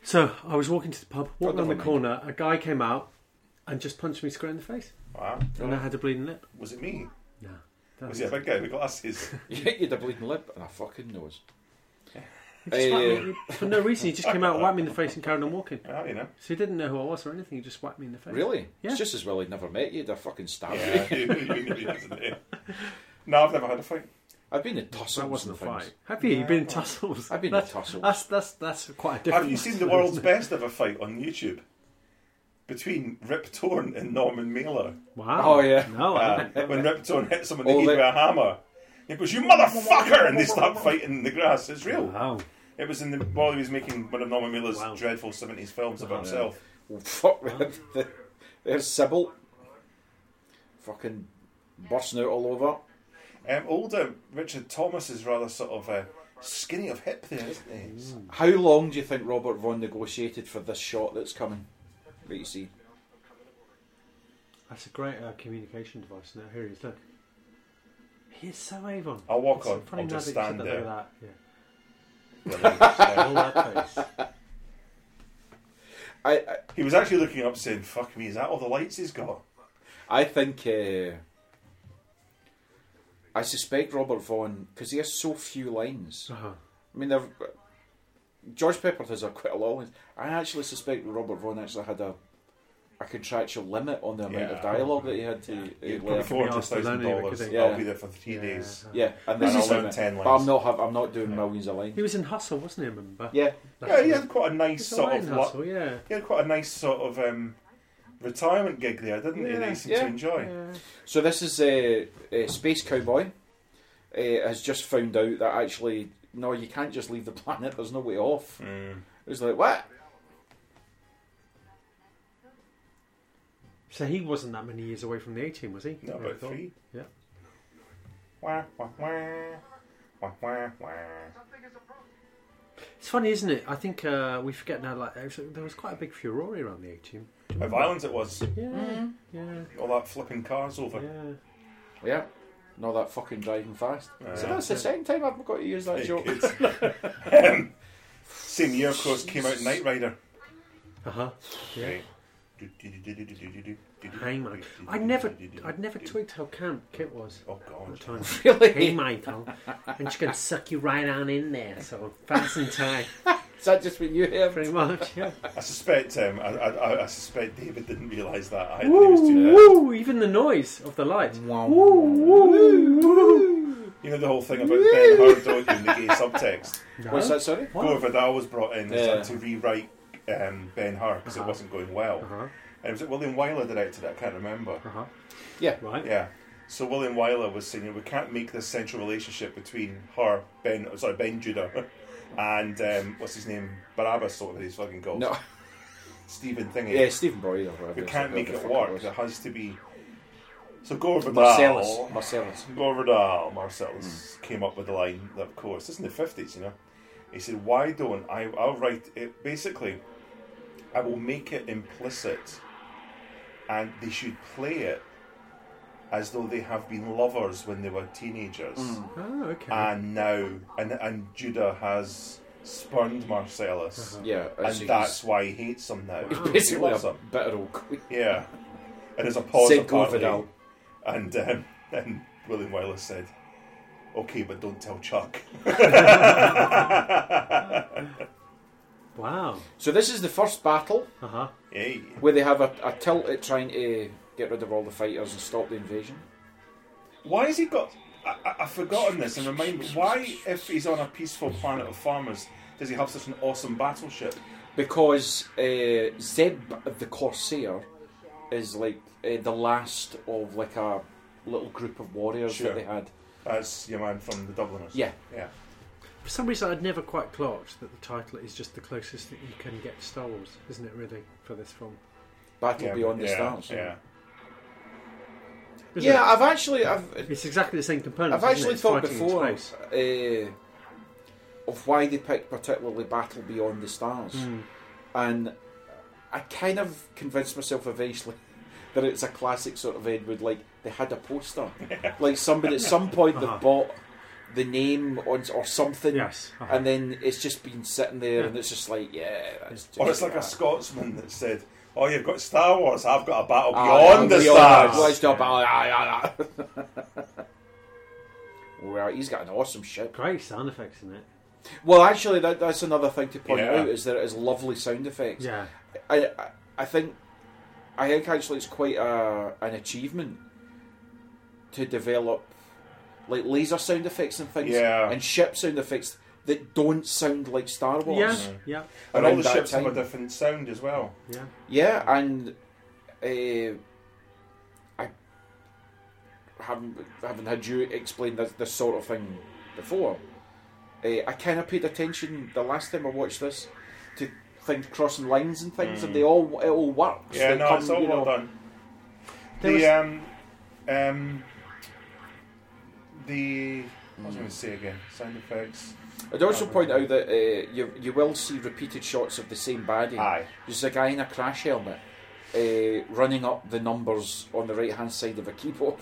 So I was walking to the pub, walked God, around the never corner. A guy came out and just punched me square in the face, Wow. and I had a bleeding lip. Was it me? No, Was he a big guy with glasses? You had a bleeding lip and a fucking nose. He just whacked Uh, me, for no reason. He just came out, whacked me in the face, and carried on walking. Oh, you know. So he didn't know who I was or anything. He just whacked me in the face. Really? Yeah. It's just as well he'd never met you. He'd have fucking stabbed Yeah. you. No, I've never had a fight. I've been in tussles. That wasn't a and things. fight. Have you? You've been in tussles. I've been that's, in tussles. That's that's that's quite a different. Have you seen the tussle, world's isn't it? best ever fight on YouTube? Between Rip Torn and Norman Mailer. Wow. Oh, yeah. No, I Uh, haven't. when Rip Torn hits him in the Oh, head they- with a hammer. He goes, "You motherfucker!" And they start fighting in the grass. It's real. Wow. It was in the while he was making one of Norman Mailer's Wow. dreadful seventies films about Oh, yeah. himself. Well, fuck that. There's Sybil. Fucking bursting out all over. Um, older Richard Thomas is rather sort of uh, skinny of hip there, isn't he? How long do you think Robert Vaughn negotiated for this shot that's coming? That you see. That's a great uh, communication device. Now here he is. Look. He is so Avon. I'll walk It's on. funny I'll now just that you said stand that, there. look at that. Yeah. Well, All that face. I, I, he was actually looking up saying, "Fuck me, is that all the lights he's got?" I think. Uh, I suspect Robert Vaughn, because he has so few lines. Uh-huh. I mean, they've- George Pepper has a quite a lot of lines. I actually suspect Robert Vaughn actually had a a contractual limit on the amount Yeah. of dialogue that he had to. He'd Uh, probably learn. four hundred asked to thousand learn it, dollars. could he? Yeah. I'll be there for three Yeah. days. Yeah, and And this I'll is learn limit. ten But lines. I'm not. have- I'm not doing millions of lines. He was in Hustle, wasn't he? I remember. Yeah, Yeah, he had quite a nice He's sort alright of in lu- Hustle, yeah. he had quite a nice sort of um, retirement gig there, didn't he? Yeah, That he seemed yeah, to enjoy. Yeah. So this is uh, uh, Space Cowboy uh, has just found out that actually no, you can't just leave the planet. There's no way off. Mm. It was like what? So he wasn't that many years away from the A-Team, was he? No, I about thought. three. Yeah. Wah, wah, wah. Wah, wah, wah. It's funny, isn't it? I think uh, we forget now. Like there was, there was quite a big furore around the A-Team. How violent it was. Yeah, yeah, All that flipping cars over. yeah. Yeah, not that fucking driving fast. Yeah. So that's the second time I've got to use that Very joke. good. um, same year, of course, came out Knight Rider. Uh huh. Yeah. Right. Hey, Mike. I never, I'd never twigged how camp Kit was Oh at God. the time. Really? Hey, Michael, I'm just gonna suck you right on in there. So fasten tight, Is that just what you hear? pretty much. Yeah. I suspect um, I, I, I suspect David didn't realise that either. He Woo, was too woo! Even the noise of the light. Wow. You know the whole thing about Ben Hur, don't you, in the gay subtext? No? What's that? Sorry. Gore Vidal was brought in Yeah. to rewrite um, Ben Hur because Uh-huh. it wasn't going well. Uh-huh. And it was William Wyler directed it, I can't remember. Uh-huh. Yeah. Right. Yeah. So William Wyler was saying, we can't make this central relationship between her, Ben, sorry, Ben Judah, and um, what's his name, Barabbas, or whatever he's fucking called. No. Stephen Thingy. Yeah, Stephen Broyd or whatever. We it's can't like, make whatever it the fuck work. was. It has to be. So Gore Vidal, Marcellus. Marcellus. Gore Vidal, Marcellus came up with the line that, of course, this is in the fifties, you know. He said, "Why don't I? I'll write it. Basically, I will make it implicit, and they should play it as though they have been lovers when they were teenagers, Oh, okay. and now, and and Judah has spurned Marcellus, Uh-huh. Yeah, and so that's why he hates him now. he's Wow. He basically loves a him. bitter old queen. Yeah, and there's a pause Said Gore apparently, Vidal. and um, and William Wyler said, "Okay, but don't tell Chuck." Wow. So this is the first battle Uh huh. Hey. where they have a, a tilt at trying to get rid of all the fighters and stop the invasion. Why has he got? I, I, I've forgotten this, and remind me. Why, if he's on a peaceful planet of farmers, does he have such an awesome battleship? Because uh, Zeb the Corsair is like uh, the last of like a little group of warriors Sure. that they had. That's your man from the Dubliners. Yeah. Yeah. For some reason, I'd never quite clocked that the title is just the closest that you can get to Star Wars, isn't it? Really, for this film. Battle Yeah, Beyond the yeah, Stars. Yeah. Isn't Yeah, it? I've actually, I've, It's exactly the same components. I've isn't it? actually It's thought fighting in before space. uh, of why they picked particularly Battle Beyond the Stars, Mm. and I kind of convinced myself eventually that it's a classic sort of Ed Wood. Like they had a poster, like somebody at some point Uh-huh. they bought the name on or something. Yes. Uh-huh. And then it's just been sitting there, Yeah. and it's just like, yeah. That's just Or it's like a that. Scotsman that said, "Oh, you've got Star Wars. I've got a battle Ah, beyond yeah, the beyond stars." the- Let's talk about- ah, ah, ah. Well, he's got an awesome ship. Great sound effects in it. Well, actually, that, that's another thing to point Yeah. out is that it has lovely sound effects. Yeah. I, I, I think, I think actually it's quite a, an achievement to develop like laser sound effects and things, Yeah. and ship sound effects that don't sound like Star Wars. Yeah. Yeah. And all Around the that ships have a time. different sound as well. Yeah. Yeah, and uh, I haven't haven't had you explain this, this sort of thing before. Uh, I kind of paid attention the last time I watched this to things crossing lines and things, and they all it all works. Yeah, They no, come, it's all you well know- done. There The was- um, um, the what was I going to say again? Sound effects. I'd also point out that uh, you you will see repeated shots of the same baddie. Aye. There's a guy in a crash helmet uh, running up the numbers on the right hand side of a keyboard.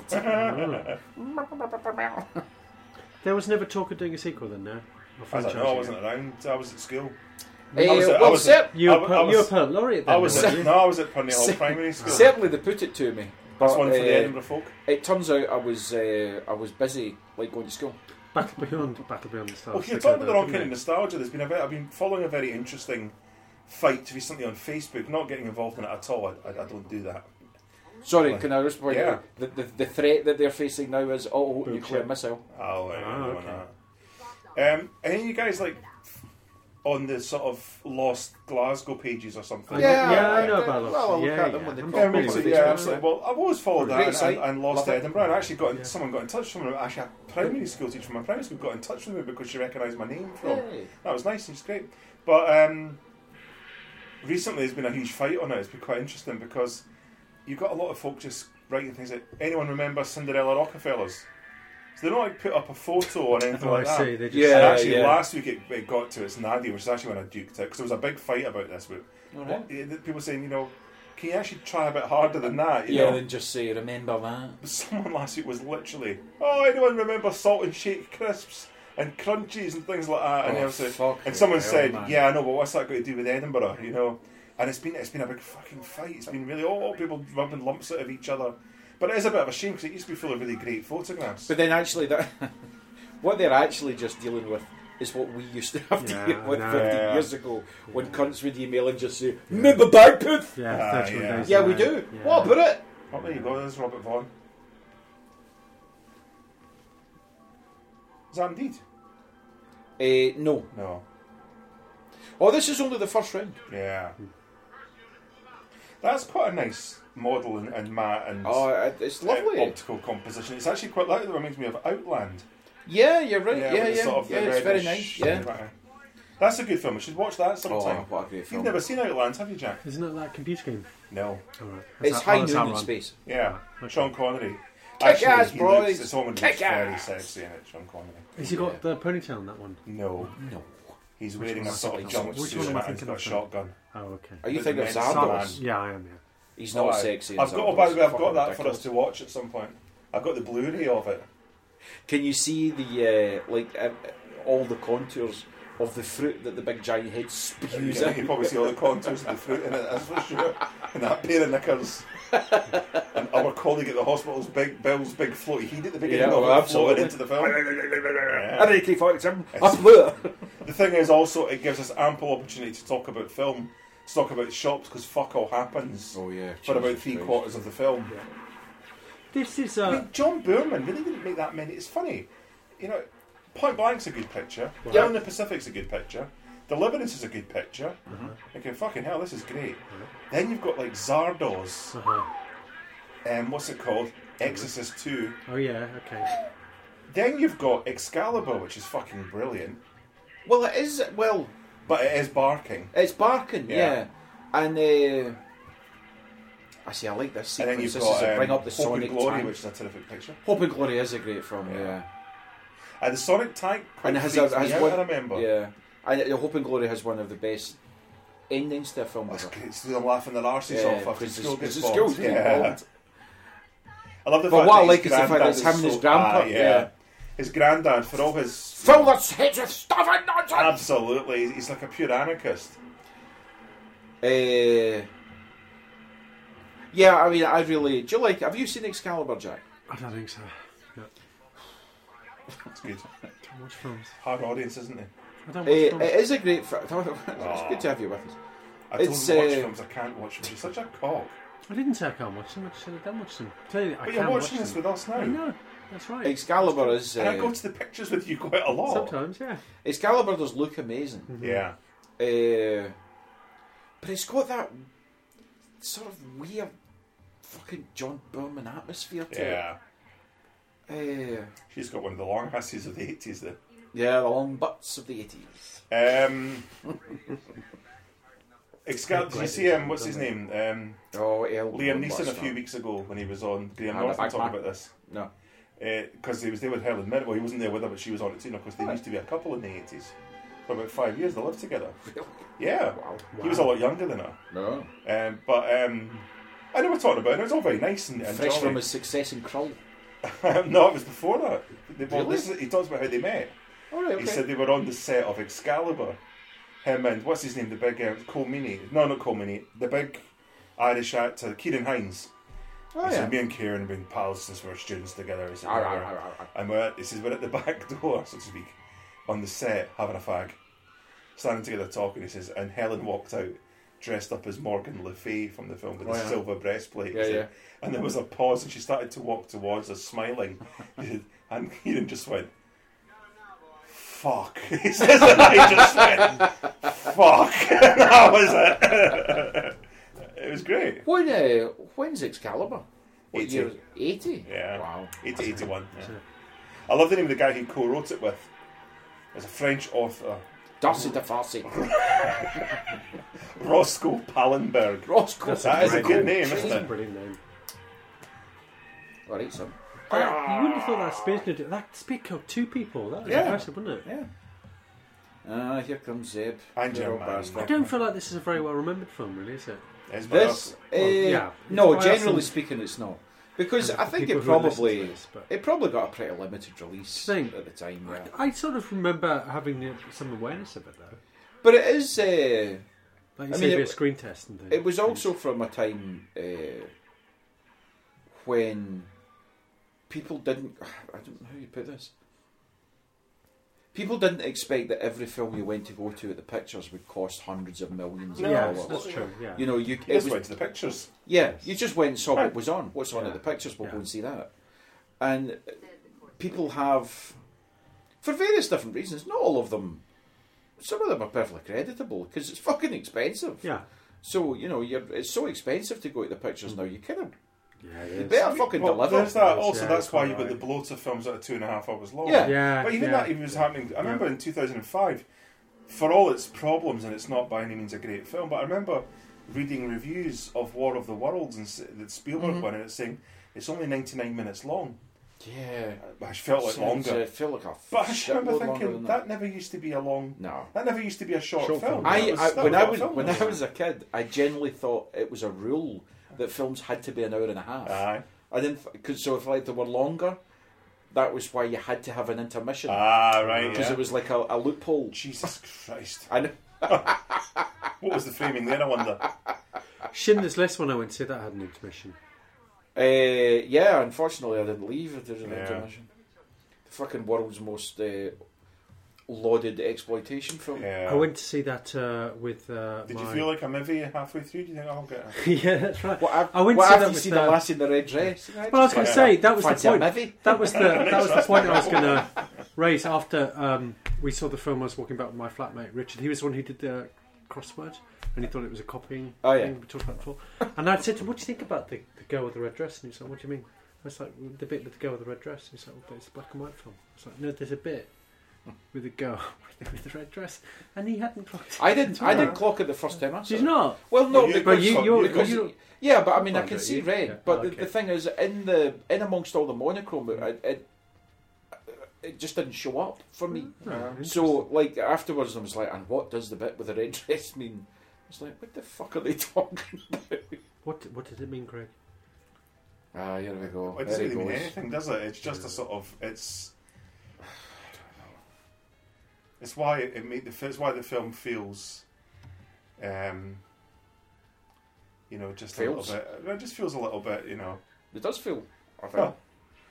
There was never talk of doing a sequel then, no? Or I don't know. I franchising wasn't it? around. I was at school. Uh, I was at- I well, was cer- at- You I were, w- I per- you were was- per laureate I then, was weren't at, you? no, I was at Purnell Cer- Primary School. certainly they put it to me. That's but, one for the uh, Edinburgh folk. It turns out I was uh, I was busy like going to school. Battle Beyond, Battle Beyond the Stars. Well, you're took talking over, about the wrong didn't kind of it? nostalgia. There's been a bit. I've been following a very interesting fight recently on Facebook. Not getting involved in it at all. I, I, I don't do that. Sorry, Like, can I just point yeah. out the, the the threat that they're facing now is oh Boom nuclear ship. missile. Oh, I Ah, don't okay. know that. Um, and then you guys like on the sort of lost Glasgow pages or something. Yeah, yeah, I I- know about well, those. I'll look yeah, at them yeah. when they I'm come. Yeah, familiar me with too, it, yeah, yeah. absolutely. Well, I've always followed Great that and, site. and, and lost Love it. Edinburgh. And I actually got in, Yeah. someone got in touch with me. Actually, a primary school teacher from my primary school got in touch with me because she recognised my name from. Yay. That was nice. It's great. But um, recently, there's been a huge fight on it. It's been quite interesting because you got a lot of folk just writing things like, "Anyone remember Cinderella Rockefellers?" So they don't like put up a photo or anything Oh, I like that. see. They just Yeah. And actually, yeah. last week it, it got to its Nadia, which is actually when I duked it because there was a big fight about this. With All right. what, eh, people saying, you know, can you actually try a bit harder than that? You Yeah, know? then just say remember that. Someone last week was literally, oh, anyone remember salt and shake crisps and crunchies and things like that? And, Oh, I was like- fuck and someone hell, said, man. yeah, I know, but what's that got to do with Edinburgh? You know, and it's been it's been a big fucking fight. It's been really oh people rubbing lumps out of each other. But it is a bit of a shame because it used to be full of really great photographs. But then actually, that what they're actually just dealing with is what we used to have to Yeah, deal with I know. fifty Yeah. years ago when cunts would email and just say, "Remember Bagpooth?" Yeah, Ah, thirty-one yeah. days. Yeah, in we there. do. Yeah. What about it? Oh, there you go. There's Robert Vaughan. Is that indeed? Uh, no. No. Oh, this is only the first round. Yeah. That's quite a nice model and, and matte and Oh, it- it's uh, lovely. optical composition. It's actually quite like it reminds me of Outland. Yeah, you're right. Yeah, with yeah, the sort of yeah. the It's very reddish- nice. Yeah. That's a good film. We should watch that Oh, sometime. what a great You've film! never seen Outland, have you, Jack? Isn't it that computer game? No. All right. It's That's high how- that's noon how in run. space. Yeah. Okay. Sean Connery. Kick ass, he boys. Looks, this woman Kick looks very ass. sexy in it, Sean Connery. Has he got the ponytail in that one? No. No. He's Which wearing a one? sort of Which one jumpsuit am I and he's thinking got a of? shotgun. Oh, okay. Are you But thinking the of men's Zardos? man. Yeah, I am. Yeah. He's not Oh, I- sexy. I've as got. Oh, Zardos. by the way, I've Fucking got that for ridiculous. us to watch at some point. I've got the Blu-ray of it. Can you see the uh, like uh, all the contours of the fruit that the big giant head spews Yeah, out? you probably see all the contours of the fruit in it, that's for sure. And that pair of knickers. And our colleague at the hospital's big Bill's big floaty heat at the beginning Yeah, of well, it floated absolutely. into the film. I Yeah. A K forty-seven. I It's- blew it. The thing is also it gives us ample opportunity to talk about film, to talk about shops because fuck all happens Oh yeah. for about Jesus three Christ. quarters of the film. This is I uh, mean, John Boorman really didn't make that many. It's funny, you know. Point Blank's a good picture. Right. Down in the Pacific's a good picture. Deliverance is a good picture. uh-huh, Okay, fucking hell, this is great. Then you've got like Zardos. uh-huh. Um, what's it called? Exorcist two. Oh yeah, okay. Then you've got Excalibur, which is fucking brilliant, Well, it is. Well, but it is barking. it's barking. Yeah. Yeah. And uh, I see. I like this And then sequence. you've This got is a um, bring up the Hope Sonic and Glory, tank. which is a terrific picture. Hope and Glory is a great film. Yeah. Yeah. And the Sonic tank quite And it has freaks a- has me out, one- I remember. Yeah. And uh, Hope and Glory has one of the best endings to a film That's ever. great. It's them laughing their arses Yeah, off after because school the- gets because the bombed. school's getting Yeah. bombed. I love the But fact what that I like his is the fact that granddad it's him and his so- grandpa, Ah, yeah. his granddad for all his Fill this head with stuff and nonsense! absolutely. He's like a pure anarchist. Uh, yeah, I mean, I really... Do you like... Have you seen Excalibur, Jack? I don't think so. Yeah. It's good. Don't watch films. Hard audience, isn't it? I don't Uh, watch films. it is a great... Fr- it's good to have you with us. I don't It's, watch uh, films. I can't watch them. You're such a cock. I didn't say I can't watch them. I just said I don't watch them. Tell you, I But can you're watch watching this them. with us now. I know. That's right. Excalibur is... And I go Uh, to the pictures with you quite a lot. Sometimes, yeah. Excalibur does look amazing. Yeah. Uh, but it's got that sort of weird fucking John Berman atmosphere to Yeah. it. Uh, She's got one of the long asses of the eighties there. yeah, the long butts of the eighties. Um, Excal- did you see him? What's his name? Um, Oh, El Liam Neeson a few weeks ago when he was on Graham Ah, the Norton big talking man. about this. No. Because he was there with Helen Mirren. Well, he wasn't there with her, but she was on it too. Because they Right. used to be a couple in the eighties. For about five years, they lived together. Really? Yeah. Wow. He was a lot younger than her. No. Um, but um, I know we're talking about it. It was all very nice and, and Fresh jolly. from his success in Krull. No, it was before that. They, well, Really? this is, he talks about how they met. All right, okay. He said they were on the set of Excalibur. Him and what's his name? The big uh, Cole Meany. No, not Cole Meany. The big Irish actor Kieran Hines. oh, he yeah. said me and Kieran have been pals since we were students together. He said, Arr, we're- arr, arr, arr, arr. and we're at, he says we're at the back door, so to speak, on the set having a fag, standing together talking. He says, and Helen walked out dressed up as Morgan Le Fay from the film with Oh, the yeah. silver breastplate. Yeah, He said, yeah. And there was a pause, and she started to walk towards us, smiling. He said, and Kieran just went, "Fuck." He says, and I just went, "Fuck." And that was it. It was great. When, uh, when's Excalibur? What eighty. year? eighty? Yeah. Wow. eighty, eighty-one. Yeah. I love the name of the guy who co-wrote it with. There's a French author, Darcy de Farcy. Roscoe Pallenberg. Roscoe. That's That is a great good name, That's isn't a it? brilliant name. Alright, son. That- you wouldn't have thought that spear could do that. Spear killed two people. That was Yeah. impressive, wasn't it? Yeah. Ah, here comes Zeb. And Good your old man. bastard. I don't feel like this is a very well remembered film, really, is it? It's by This, us. uh, yeah. no, It's generally awesome. speaking, it's not because I think People it who listen to probably this, but- it probably got a pretty limited release Same. at the time. Yeah. I sort of remember having uh, some awareness of it, though. But it is. Uh, Like you I say, mean, be it- a screen test and things. it was also from a time uh, when people didn't. I don't know how you put this. People didn't expect that every film you went to go to at the pictures would cost hundreds of millions of No, Yeah, dollars. that's true. Yeah. You know, you You it just was, went to the pictures. yeah, you just went and saw Right. what was on, what's on Yeah. at the pictures. We'll Yeah. go and see that. And people have, for various different reasons, not all of them. Some of them are perfectly creditable because it's fucking expensive. Yeah. So you know, you're, it's so expensive to go to the pictures now. You kind of Yeah, you it is. better fucking Well, deliver. there's that. Yes, Also, yeah, that's it's why quite you've got the right. bloater films that are two and a half hours long. Yeah. Yeah. But even yeah. that even was happening. I remember in two thousand five, for all its problems, and it's not by any means a great film, but I remember reading reviews of War of the Worlds and s- that Spielberg Mhm. one, and it's saying it's only ninety-nine minutes long. Yeah, I felt like Sounds, longer. uh, feel like a But I just remember shitload longer thinking than that never used to be a long. No. That never used to be a short, Short film. film. I, That was- I that when was I what was film when I was. was a kid, I generally thought it was a rule that films had to be an hour and a half. Aye. I didn't because so if like they were longer, that was why you had to have an intermission Ah, right. because Yeah. it was like a, a loophole. Jesus Christ. I know. What was the framing there, I wonder? Schindler's List, when I went to see that, had an intermission. Uh, yeah, unfortunately, I didn't leave if there's an Yeah. intermission. The fucking world's most uh, lauded exploitation film. Yeah. I went to see that uh, with uh, Did my... you feel like a movie halfway through? Do you think I'll get it? yeah, that's right. What, I went what to see after that you with see the- the lassie in the red dress? Well, I was going to Yeah. say, that was Fancy the a point. movie? That was the that was the point I was going to raise after um, we saw the film. I was walking back with my flatmate Richard. He was the one who did the crossword, and he thought it was a copying Oh, yeah. thing we talked about before. And I said to him, "What do you think about the, the girl with the red dress?" And he was like, "What do you mean?" I was like, "The bit with the girl with the red dress." And he's like, "Well, but it's a black and white film." I was like, "No, there's a bit with the girl with the red dress," and he hadn't clocked it. I didn't. I didn't clock it the first time I saw Did it. you not? Well, no, Well, you- because, But you, you're, because you're, yeah, but I mean, I Oh, can don't see you? red. Yeah. But Oh, the, okay. the thing is, in the in amongst all the monochrome, it it, it just didn't show up for me. Oh, So, like afterwards, I was like, "And what does the bit with the red dress mean?" I was like, "What the fuck are they talking about?" what what did it mean, Craig? Ah, here we go. It There doesn't he really mean goes. anything, does it? It's just a sort of. It's. It's why it, it made the. It's why the film feels, um, you know, just Feels? a little bit. It just feels a little bit, you know. It does feel. I think. Well,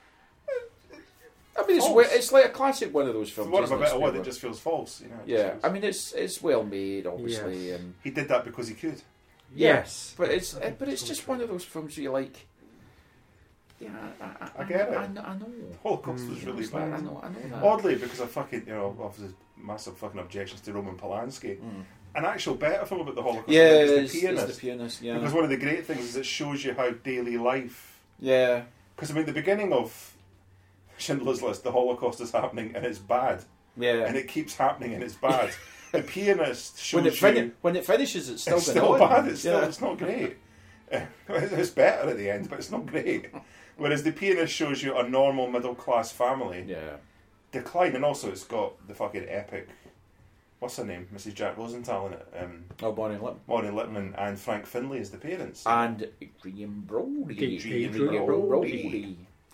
I mean, it's false. we- it's like a classic one of those for films. want of a isn't it, better word, it Spielberg? just feels false, you know. it just Yeah, feels- I mean, it's it's well made, obviously, Yes. and he did that because he could. Yes. but it's it, but it's just one of those films where you like. Yeah, I, I, I get it. I, know- I know. Holocaust was Mm. really It's like, I bad. know. I know that. Oddly, because I fucking, you know, obviously massive fucking objections to Roman Polanski. Mm. An actual better film about the Holocaust Yeah, I think, is it's, The it's Pianist. the pianist. Yeah, Because one of the great things is it shows you how daily life. yeah, Because I mean, the beginning of Schindler's List, the Holocaust is happening and it's bad, yeah. and it keeps happening and it's bad. The Pianist shows when it you fin- when it finishes, it's still it's been still on. bad. It's still Yeah. it's not great. Uh, It's better at the end, but it's not great. Whereas The Pianist shows you a normal middle class family Yeah, decline, and also it's got the fucking epic. What's her name? Missus Jack Rosenthal in it. Um, oh, Bonnie Lip Maureen Lipman and Frank Finlay as the parents. and Graham Brody. Adrian Graham Brody.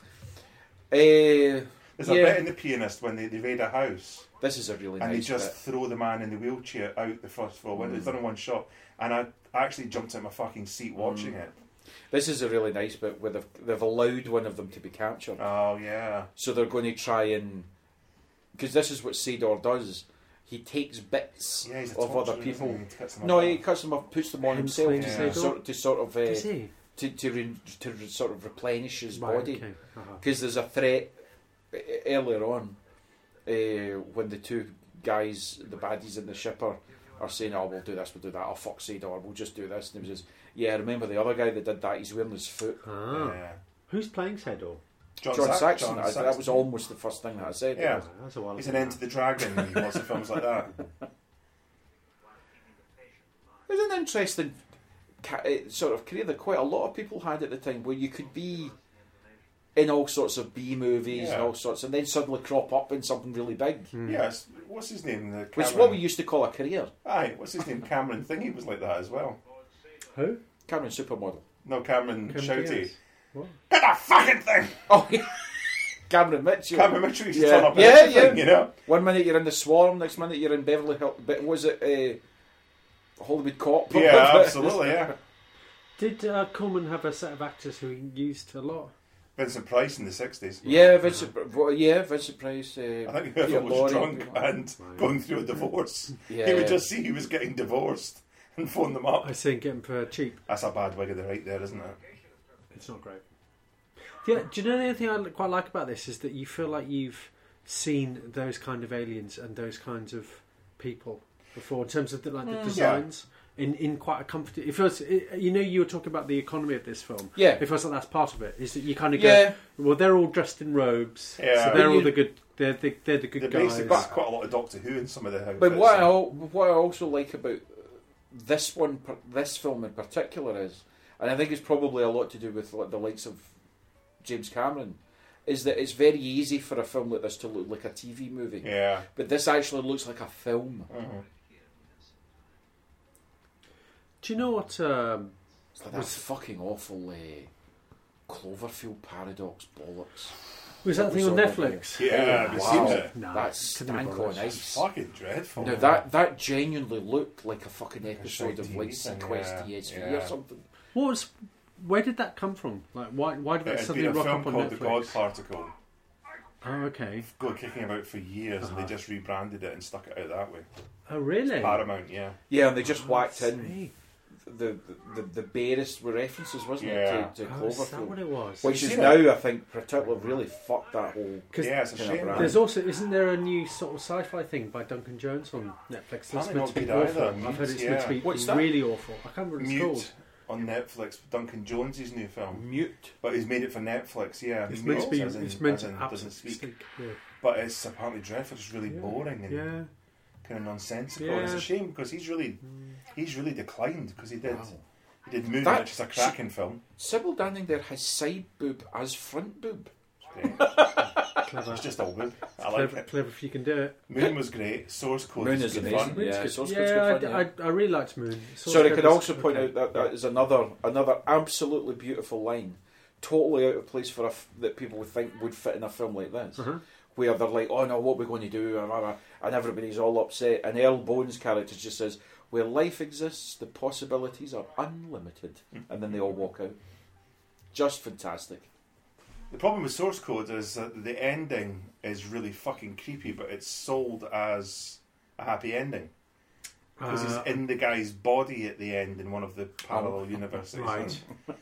Uh, There's a yeah. bit in The Pianist when they, they raid a house this is a really and nice they just bit. throw the man in the wheelchair out the first floor window. Mm. It's done in one shot, and I actually jumped out my fucking seat watching Mm. it. This is a really nice bit where they've, they've allowed one of them to be captured. Oh yeah, So they're going to try and... Because this is what Sador does. He takes bits yeah. He's a of other torturer, people. isn't he? He cuts them No, apart. he cuts them off, puts them on Him himself playing to, Sador? sort, to sort of... Does Uh, he? to, to, re, to re, sort of replenish his Right, body. okay. Uh-huh. Because there's a threat uh, earlier on uh, when the two guys, the baddies in the ship are, are saying, oh, we'll do this, we'll do that, oh, fuck Sador, we'll just do this. And he says, yeah, remember the other guy that did that, he's wearing his foot. Ah. Yeah. Who's playing Sedor? John, John Sax- Saxon, John I, that Saxon. was almost the first thing that I said. Yeah. Oh, that's a while He's ago an now. Enter the Dragon and lots of films like that. It was an interesting ca- uh, sort of career that quite a lot of people had at the time, where you could be in all sorts of B movies Yeah. and all sorts, and then suddenly crop up in something really big, Hmm. Yes. What's his name? The which is Cameron- what we used to call a career. Aye. What's his name? Cameron Thingy was like that as well. Who? Cameron Supermodel. No, Cameron, Cameron Shouty. Diaz. What? Get that fucking thing! Oh, Cameron Mitchell. Cameron Mitchell used to Yeah. turn up in Yeah, everything, yeah. you know? One minute you're in the Swarm, next minute you're in Beverly Hills. But was it uh, Hollywood Cop? Yeah, absolutely, yeah. Did uh, Coleman have a set of actors who he used a lot? Vincent Price in the sixties. Yeah, Vincent. well, Yeah, Vincent Price. Uh, I think whoever Peter was Lorre, drunk people- and Right. going through a divorce, Yeah. he would just see he was getting divorced and phone them up. I see him getting for cheap. That's a bad wig of the right there, isn't it? It's not great. Yeah, do you know the other thing I quite like about this is that you feel like you've seen those kind of aliens and those kinds of people before in terms of the, like the Mm. designs in, in quite a comfortable. It feels it, you know you were talking about the economy of this film. Yeah. It feels like that's part of it. Is that you kind of go Yeah. well they're all dressed in robes, Yeah. so they're But all you- the good. They're the, they're the good They guys. basically got quite a lot of Doctor Who in some of the outfits. But what I, al- what I also like about this one, per- this film in particular is, and I think it's probably a lot to do with like, the likes of James Cameron, is that it's very easy for a film like this to look like a T V movie. Yeah. But this actually looks like a film. Mhm. Do you know what? Um, It's like that Was- fucking awful uh, Cloverfield paradox bollocks. was that That thing was on on Netflix? Yeah, have you Wow. seen it? No, That's couldn't be stank bothered. on It's ice. fucking dreadful. Now that that genuinely looked like a fucking Like a episode of shite like T V thing, Sequest yeah, T S V yeah. or something. What was? Where did that come from? Like, why? Why did It that had suddenly been a rock film up on called The God Netflix? Particle, Oh, okay. go kicking about for years, and Uh-huh. they just rebranded it and stuck it out that way. Oh, really? Paramount, yeah. Yeah, and they just Oh, whacked I in see. the the, the barest references, wasn't Yeah. it, to, to Oh, is that what Cloverfield? it was? Which You is seen now, it? I think, particularly really fucked that whole. 'Cause Yeah, it's a kind of shame. brand. There's also, isn't there a new sort of sci-fi thing by Duncan Jones on Netflix that's Apparently meant not to be good awful? either. I've heard it's Mute, meant to be yeah. What's that? really awful. I can't remember what it's Mute called. on Netflix, Duncan Jones's new film. Mute. But he's made it for Netflix, yeah. It's Mute, meant to be. as in- It's meant as to in absolutely doesn't speak. speak. Yeah. But it's apparently dreadful. It's really Yeah. boring and Yeah. kind of nonsensical. Yeah. It's a shame because he's really he's really declined because he did Wow. he did Moon, That- which is a cracking film. Sybil Danning there has side boob as front boob. Great. Clever. It's just all good. I like Clever, it. clever if you can do it. Moon was great. Source Code Moon was is good amazing. fun. Yeah, It's Source good. Code's yeah, good fun, I, I, I really liked Moon. Source Sorry, Code could was also point okay. out that that is another another absolutely beautiful line, totally out of place for a f- that people would think would fit in a film like this. Uh-huh. where they're like, oh no, what are we going to do? And everybody's all upset. And Earl Bones' character just says, where life exists, the possibilities are unlimited. And then they all walk out. Just fantastic. The problem with Source Code is that the ending is really fucking creepy, but it's sold as a happy ending. Because Uh, he's in the guy's body at the end in one of the parallel universes. Right. It's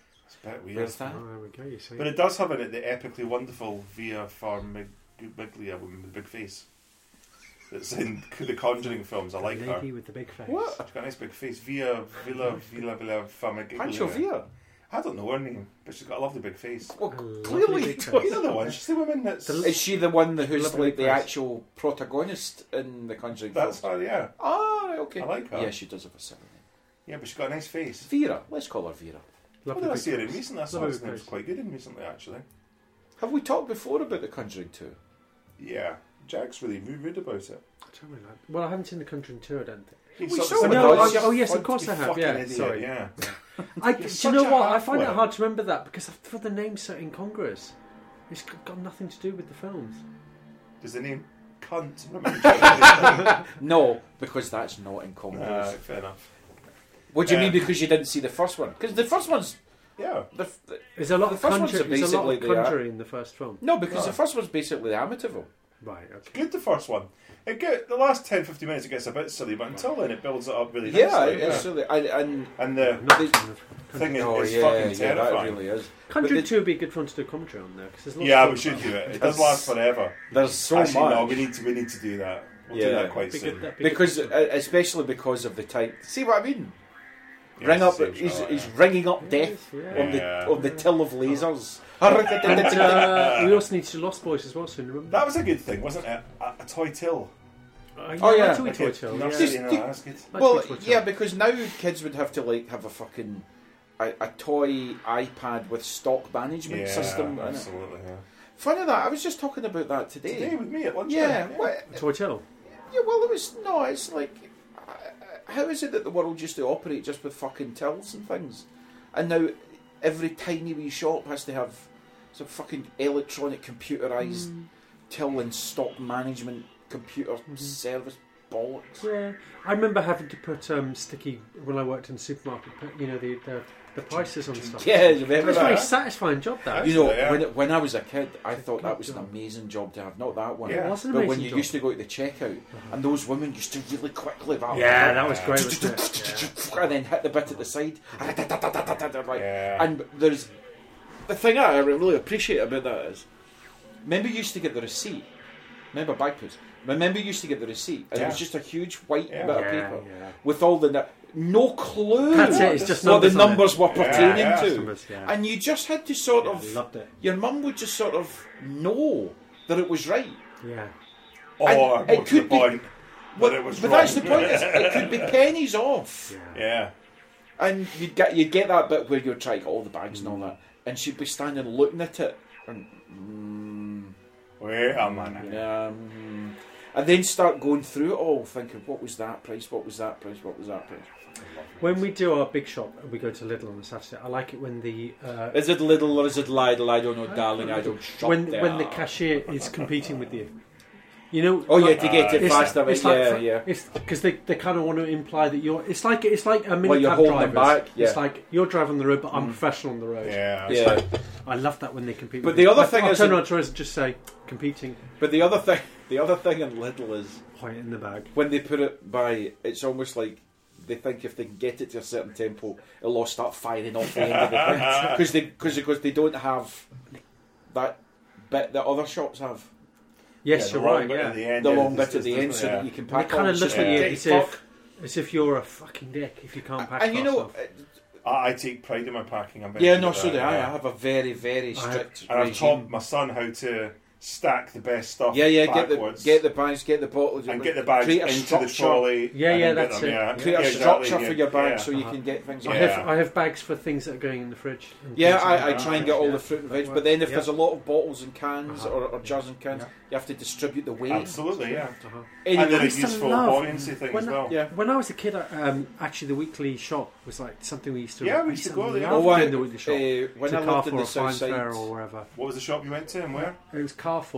a bit weird. Where's that? Oh, there we go. You see. But it does have in it the epically wonderful Via Farmiglia woman with the big face. That's in the Conjuring films. I like the her. lady with the big face. What? She's got a nice big face. Via Villa Villa Villa Farmiglia. Pancho Villa. I don't know her name, but she's got a lovely big face. Well, A lovely clearly. big You know the one? She's the woman that's. The- Is she the one that who's Lovely like the face. actual protagonist in the Conjuring That's films? her, yeah. Ah, right, okay. I like her. Yeah, she does have a silly name. Yeah, but she's got a nice face. Vera. Let's call her Vera. What Lovely did I big see her in face. recently? I saw Lovely his big name's face. quite good in recently, actually. Have we talked before about the Conjuring two? Yeah. Jack's really rude, rude about it. I don't really like- Well, I haven't seen the Conjuring two. I don't think. He's We such- saw such it. a- No, such oh, a oh, yes, of fuck- course I have, fucking yeah, idiot, sorry. Yeah. I, do You're you such know a what? I find it half-wit. hard to remember that because for the name's so incongruous. It's g- got nothing to do with the films. Does the name cunt remember? No, because that's not incongruous. uh, fair enough. What do you uh, mean because you didn't see the first one? Because the first one's... Yeah. The, the, There's a lot The of first ones conjure, are there's a lot basically of the, uh, conjuring in the first film. no, because No. the first one's basically the Amityville. Right. Okay. Good, the first one. It get, the last ten to fifteen minutes it gets a bit silly, but until then it builds it up really Yeah, nicely. it's silly. And, and And the Not the- kind of- thing is, oh, is yeah, fucking yeah, that terrifying. really is. Conjuring But the- two would be a good fun to do a commentary on there because there's lots Yeah, of we should do it. It That's- does last forever. There's so Actually, much. no, we need to we need to do that. We'll do Yeah. that quite Be soon. good, that'd be good. Because, uh, especially because of the time. See what I mean? Yeah, Ring up. same He's, shot, he's yeah. ringing up death Yeah. on the Yeah. on the till of lasers. And uh, we also need to do Lost Boys as well soon. Remember? That was a good thing, wasn't it? A, a toy till. Uh, Oh, yeah. that's what we Like toy a till, nursery, yeah. you know, Just- that's good. Like Well, toy till. yeah, because now kids would have to like have a fucking a, a toy iPad with stock management Yeah, system. in it. absolutely. Yeah. Funny that I was just talking about that today. Today with me at lunchtime. Yeah, what, Toy till. yeah. Well, it was no. It's like, uh, how is it that the world used to operate just with fucking tills and things, and now every tiny wee shop has to have some fucking electronic computerized Mm. till and stock management computer service bollocks. Yeah, I remember having to put um, sticky when I worked in the supermarket. Put, you know the, the the prices on stuff. Yeah, you it remember was a very that? satisfying job. That You know, Yeah. when when I was a kid, I thought good that was an job. amazing job to have. Not that one, Yeah. It was an but when amazing you job. used to go to the checkout, and those women used to really quickly, rattle Yeah, it, that was great. Wasn't it? and then hit the bit at the side, like, Yeah. and there's the thing I really appreciate about that is, remember you used to get the receipt. Remember Bipers? Remember you used to get the receipt, and it was Yeah. just a huge white Yeah. bit of Yeah, paper yeah. with all the nu- no clue That's it, what, it's just what the numbers on it. numbers were Yeah, pertaining yeah. to, Numbers, yeah. and you just had to sort Yeah, of. loved it. Your mum would just sort of know that it was right. Yeah. Or And more it to the could be- point But, that it was but wrong. that's the point. Is it could be pennies off, Yeah. Yeah. and you'd get you would get that bit where you're trying to get all the bags and all that, and she'd be standing looking at it, and mm, Wait a minute. yeah, mm, and then start going through it all, thinking, what was that price? What was that price? What was that price? When we do our big shop, we go to Lidl on a Saturday. I like it when the uh, Is it Lidl or is it Lidl? I don't know, darling. I don't shop when there. when the cashier is competing with you. You know. Oh yeah, like- to get it It's, faster. it's yeah, like for- yeah. It's because they, they kind of want to imply that you're. It's like it's like a mini Well, you're cab holding them drivers. back, yeah. It's like you're driving the road, but I'm Mm. professional on the road. Yeah. Yeah. I love that when they compete. But with the you. other I- thing I'll is turn that- around to us and just say competing. But the other thing, the other thing in Lidl is White in the bag. when they put it by, it's almost like they think if they can get it to a certain tempo, it'll all start firing off the end of the thing because they because because they don't have that bit that other shops have. Yes, Yeah, you're the long right. bit Yeah. at the end. The yeah, long it's- bit at the it's- end so yeah. that you can And pack they kind on. of It's look just at you like, as "Fuck." if, as if you're a fucking dick if you can't pack. And you fast know, enough. I, I take pride in my packing. I'm very yeah, good no, at so that, do I. I yeah. have a very, very I- strict And I've regime. taught my son how to stack the best stuff. Yeah, yeah, get the backwards get the bags, get the bottles, and get the bags create a into the structure, trolley. Yeah, and yeah, then get that's them, it. Yeah. create Yeah, a exactly, structure yeah, for your bag yeah. so you Uh-huh. can get things. I Yeah. have I have bags for things that are going in the fridge. and Yeah, things like I, I that. try and get all Yeah. the fruit and veg, That but then if works. there's a lot of bottles and cans Uh-huh. or, or jars and cans, Yeah. you have to distribute the weight. Absolutely, yeah. Uh-huh. And Anyway, then I a used to useful love buoyancy thing when as I- well. yeah. When I was a kid, I, um, actually the weekly shop was like something we used to. Yeah, we I used to go there. love Oh, I- doing the weekly shop. uh, when to I lived in Carrefour the or south Fine Fair side, or wherever. What was the shop you went to and where? It was Carrefour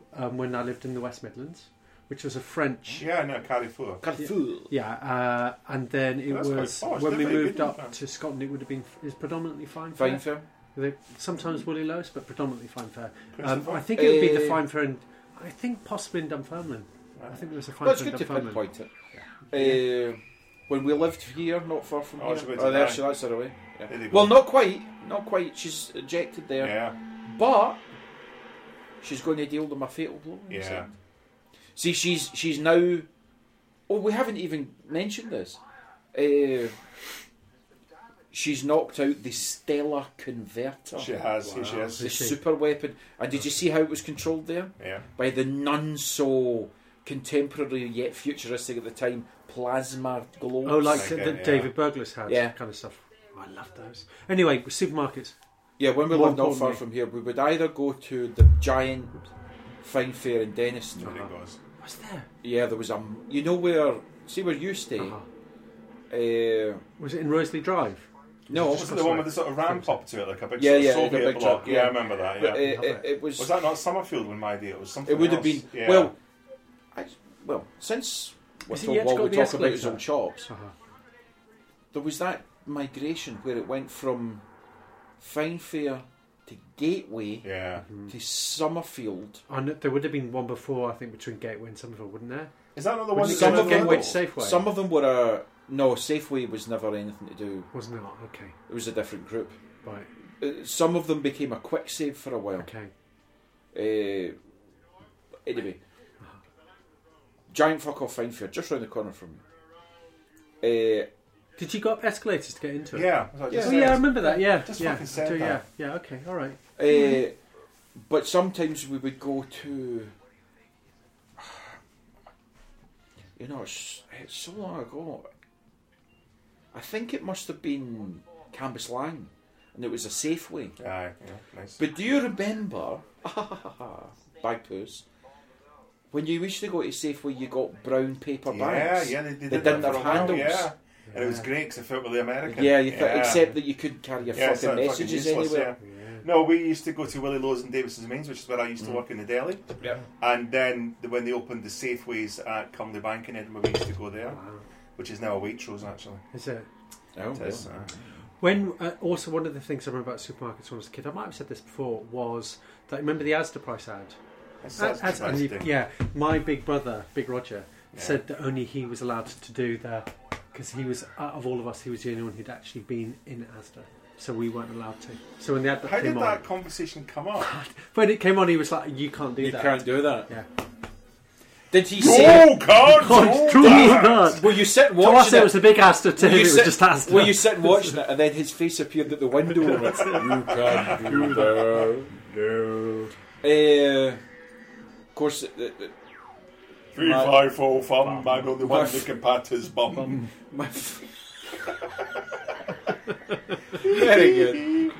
um, when I lived in the West Midlands, which was a French. Yeah, no, Carrefour. Carrefour. Yeah, uh, and then it That's quite was posh. when They're we very moved good, up aren't they? to Scotland. It would have been is predominantly fine Fine fare. fair. They, sometimes Woolly Lows, but predominantly fine fare. Um, Christopher? I think it would be the Uh, fine fare, in, I think possibly in Dunfermline. I think there was a fine Well, it's fare in good to Dunfermline. pinpoint it. Uh, when we lived here, not far from Oh, here. she went Oh, to there, die. she, that's her away. Yeah. There you go. Well, not quite. Not quite. She's ejected there. Yeah, But she's going to deal with my fatal blow. he yeah. said. See, she's she's now. Oh, we haven't even mentioned this. Uh, she's knocked out the Stellar Converter, She has. Here she Wow. is. the Is she? super weapon. And did you see how it was controlled there? Yeah. By the none so contemporary yet futuristic at the time plasma globes. Oh, like Like the, it, the yeah. David Burglas had, Yeah. kind of stuff. Oh, I love those. Anyway, supermarkets. Yeah, when we More lived not far importantly- from here, we would either go to the giant fine fair in Denniston. There it goes. What's there? Yeah, there was a. You know where? See where you stay? Uh-huh. Uh, Was it in Roseley Drive? no, Wasn't the one with the sort of ramp up to it, like a big Yeah, sort of yeah, Soviet like a big block? truck, Yeah, yeah. I remember that. but, uh, Yeah. it, it was. Was that not Summerfield when my idea? It was something. It would have else. been. Yeah. Well, I, well, since we're Is it talk, yet to while go we the talk about his escalator? own chops, Uh-huh. there was that migration where it went from Fine Fair to Gateway Yeah. to Summerfield. I know, there would have been one before, I think, between Gateway and Summerfield, wouldn't there? Is that not the Would one you that's some in of the them Gateway were- to Safeway? Some of them were a no. Safeway was never anything to do. Wasn't it? Okay, It was a different group. right, Uh, some of them became a quick save for a while. okay. Uh, anyway, giant fuck off Fine Fair just round the corner from me. Uh, Did you go up escalators to get into it? Yeah. that's what I Yeah. just Oh said. yeah, I remember that. Yeah, Just yeah. fucking said So, yeah, that. yeah. Okay, all right. uh, but sometimes we would go to. You know, it's, it's so long ago. I think it must have been Cambus Lang, and it was a Safeway. Aye, yeah, nice. But do you remember, bag poos, when you used to go to Safeway, you got brown paper yeah, bags? yeah, they, they, They did didn't that for have a while, handles. Yeah. And it was great because it felt really American. Yeah, you th- except that you couldn't carry your Yeah, it's fucking not messages fucking useless, anywhere. yeah. No, we used to go to Willie Lowe's and Davis's Mains, which is where I used to Mm. work in the deli. Yeah. And then the, when they opened the Safeways at Cumley Bank in Edinburgh, we used to go there, Wow. which is now a Waitrose actually. Is it? Oh, It is, well. uh, When uh, also one of the things I remember about supermarkets when I was a kid, I might have said this before, was that remember the Asda price ad? it's As- such as- a and nice you- thing. yeah, my big brother, Big Roger, Yeah. said that only he was allowed to do the because he was out of all of us, he was the only one who'd actually been in Asda, so we weren't allowed to. So when the advert How came did on, that conversation come up? when it came on, he was like, "You can't do You that." can't do that. Yeah. Did he say? You can't God, do do that! that. Will you sit To watching us, it was a big Asda. To Will him, you it was sit- just Asda. Will you sit and watching it, and then his face appeared at the window? And it's, you can't do that. No. Uh, of course, uh, uh, Three, My- five, four, fun, man on the My one f- that can pat his bum. my. F- Very good.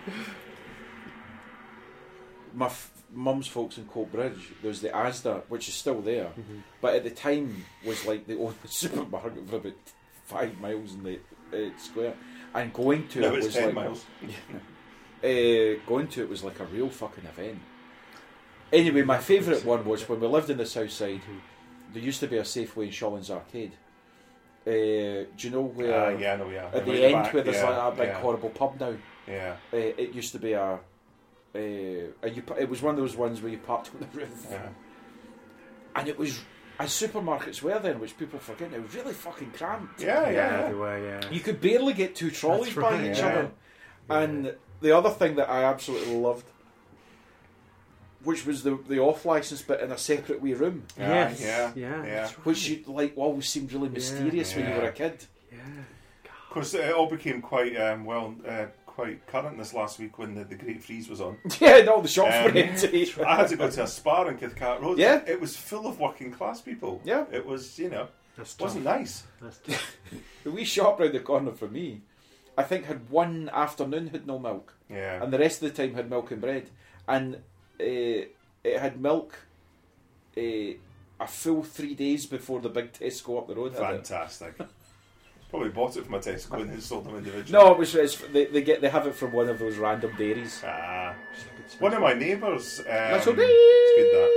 My f- mum's folks in Coatbridge, there was the Asda, which is still there, Mm-hmm. but at the time was like the only supermarket for about five miles in the uh, square, and going to No, it it's was ten like miles. uh, going to it was like a real fucking event. Anyway, my favourite one was when we lived in the south side. There used to be a Safeway in Shawlands Arcade. Uh, do you know where? Uh, yeah, no, yeah. At the Right end, back, where there's yeah, like a big yeah, horrible pub now. Yeah, Uh, it used to be a. Uh, a you, it was one of those ones where you parked on the roof, yeah. and it was as supermarkets were then, which people forget. It was really fucking cramped. Yeah, yeah, yeah. everywhere. Yeah. You could barely get two trolleys That's by right, each yeah. other. And the other thing that I absolutely loved, which was the the off license bit in a separate wee room, Yeah, Yes. yeah, Yeah. yeah. that's right. which you like always seemed really mysterious when you Yeah. were a kid. Yeah. Of course, it all became quite um, well, uh, quite current this last week when the, the Great Freeze was on. Yeah, and all the shops Um, were empty. I had to go to a spa in Cathcart Road. Yeah. It was full of working class people. Yeah. It was, you know, That's tough. wasn't nice. That's tough. The wee shop round the corner for me, I think had one afternoon had no milk, Yeah. and the rest of the time had milk and bread, and uh, it had milk uh, a full three days before the big Tesco up the road had it. Fantastic. Probably bought it from a Tesco and they sold them individually. No, it was it's, they, they get they have it from one of those random dairies. Ah. One of my neighbours. Um, That's okay. It's good that.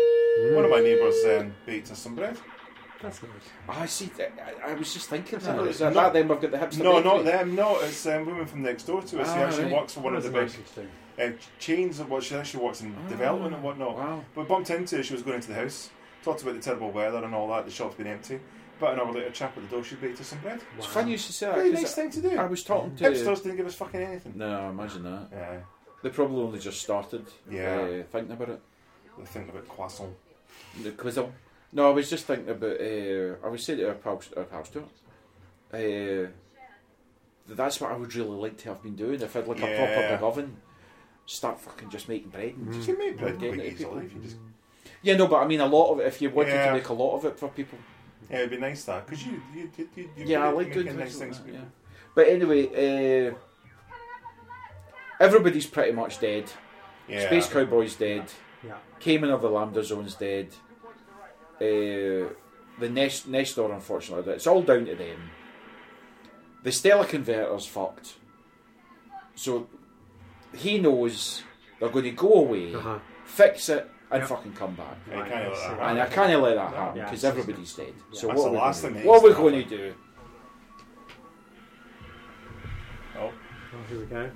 One of my neighbours um, baked us some bread. That's nice. Oh, I see. I, I was just thinking That's that. nice. Is that, No. that then we've got the hipster No, bakery? not them. No, it's um, women from next door to us. Ah, She actually right. works for one That's of a the nice big thing. uh, chains of what she actually works in Ah, development and whatnot. Wow. But bumped into her, she was going into the house, talked about the terrible weather and all that, the shop's been empty. About an hour later, chap at the door, she baked us some bread. It's funny you should say that. Very 'cause nice thing to do. I was talking to. Hipsters didn't give us fucking anything. No, imagine that. Yeah, They probably only just started. Yeah. Uh, thinking about it. they're thinking about croissant. The quizzle. No, I was just thinking about. Uh, I was saying to our pal, our pal Stuart. Uh, that's what I would really like to have been doing if I had like a proper Yeah. big oven. Start fucking just making bread. And You just can make bread getting quite it to people. easily if you just. Yeah, no, but I mean a lot of it. If you wanted Yeah. to make a lot of it for people. Yeah, it'd be nice that because you, you, you, you, you're Yeah, I good at like doing making things nice like things. that, for yeah. people. But anyway, uh, everybody's pretty much dead. Yeah. Space Cowboy's dead. Yeah. Cayman of the Lambda Zone's dead. Uh, the Nest Nestor, unfortunately, it's all down to them. The Stellar Converter's fucked. So he knows they're going to go away, Uh-huh. fix it, and Yep. fucking come back. Yeah, you Right, can't I let see. that And I happen. can't let that happen Yeah, because it's- everybody's dead. yeah. So That's what the are we last going thing to that do? What are we needs to going to do? Oh, Oh, here we go.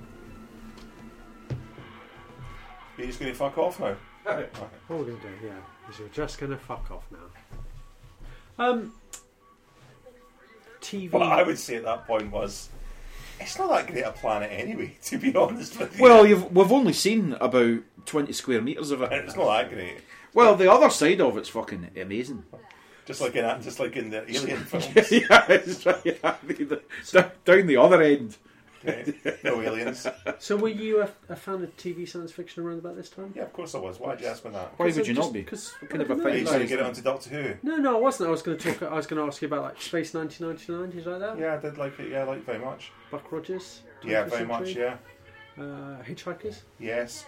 you're just going to fuck off now. Okay. What we're going to do, yeah, is you're just going to fuck off now. Um, T V. What I would say at that point was, it's not that great a planet anyway, to be honest with you. Well, you've, we've only seen about twenty square metres of it. it's not that great. Well, the other side of it's fucking amazing. Just like in that, just like in the Alien films. Yeah, it's right. Yeah, the- the- down the other end. Okay. No aliens. So were you a, a fan of T V science fiction around about this time? Yeah, of course I was. Why did you ask me that? Why would Because you I'm not just- be? 'cause- What kind of I a don't Are thing you know. trying to get it onto Doctor Who? No, no, I wasn't. I was going to talk. I was going to ask you about like Space nineteen ninety-nine. Did you like that? Yeah, I did like it. Yeah, I liked it very much. Buck Rogers. Yeah, twenty-first very much. century. Yeah. Uh, Hitchhikers. Yes.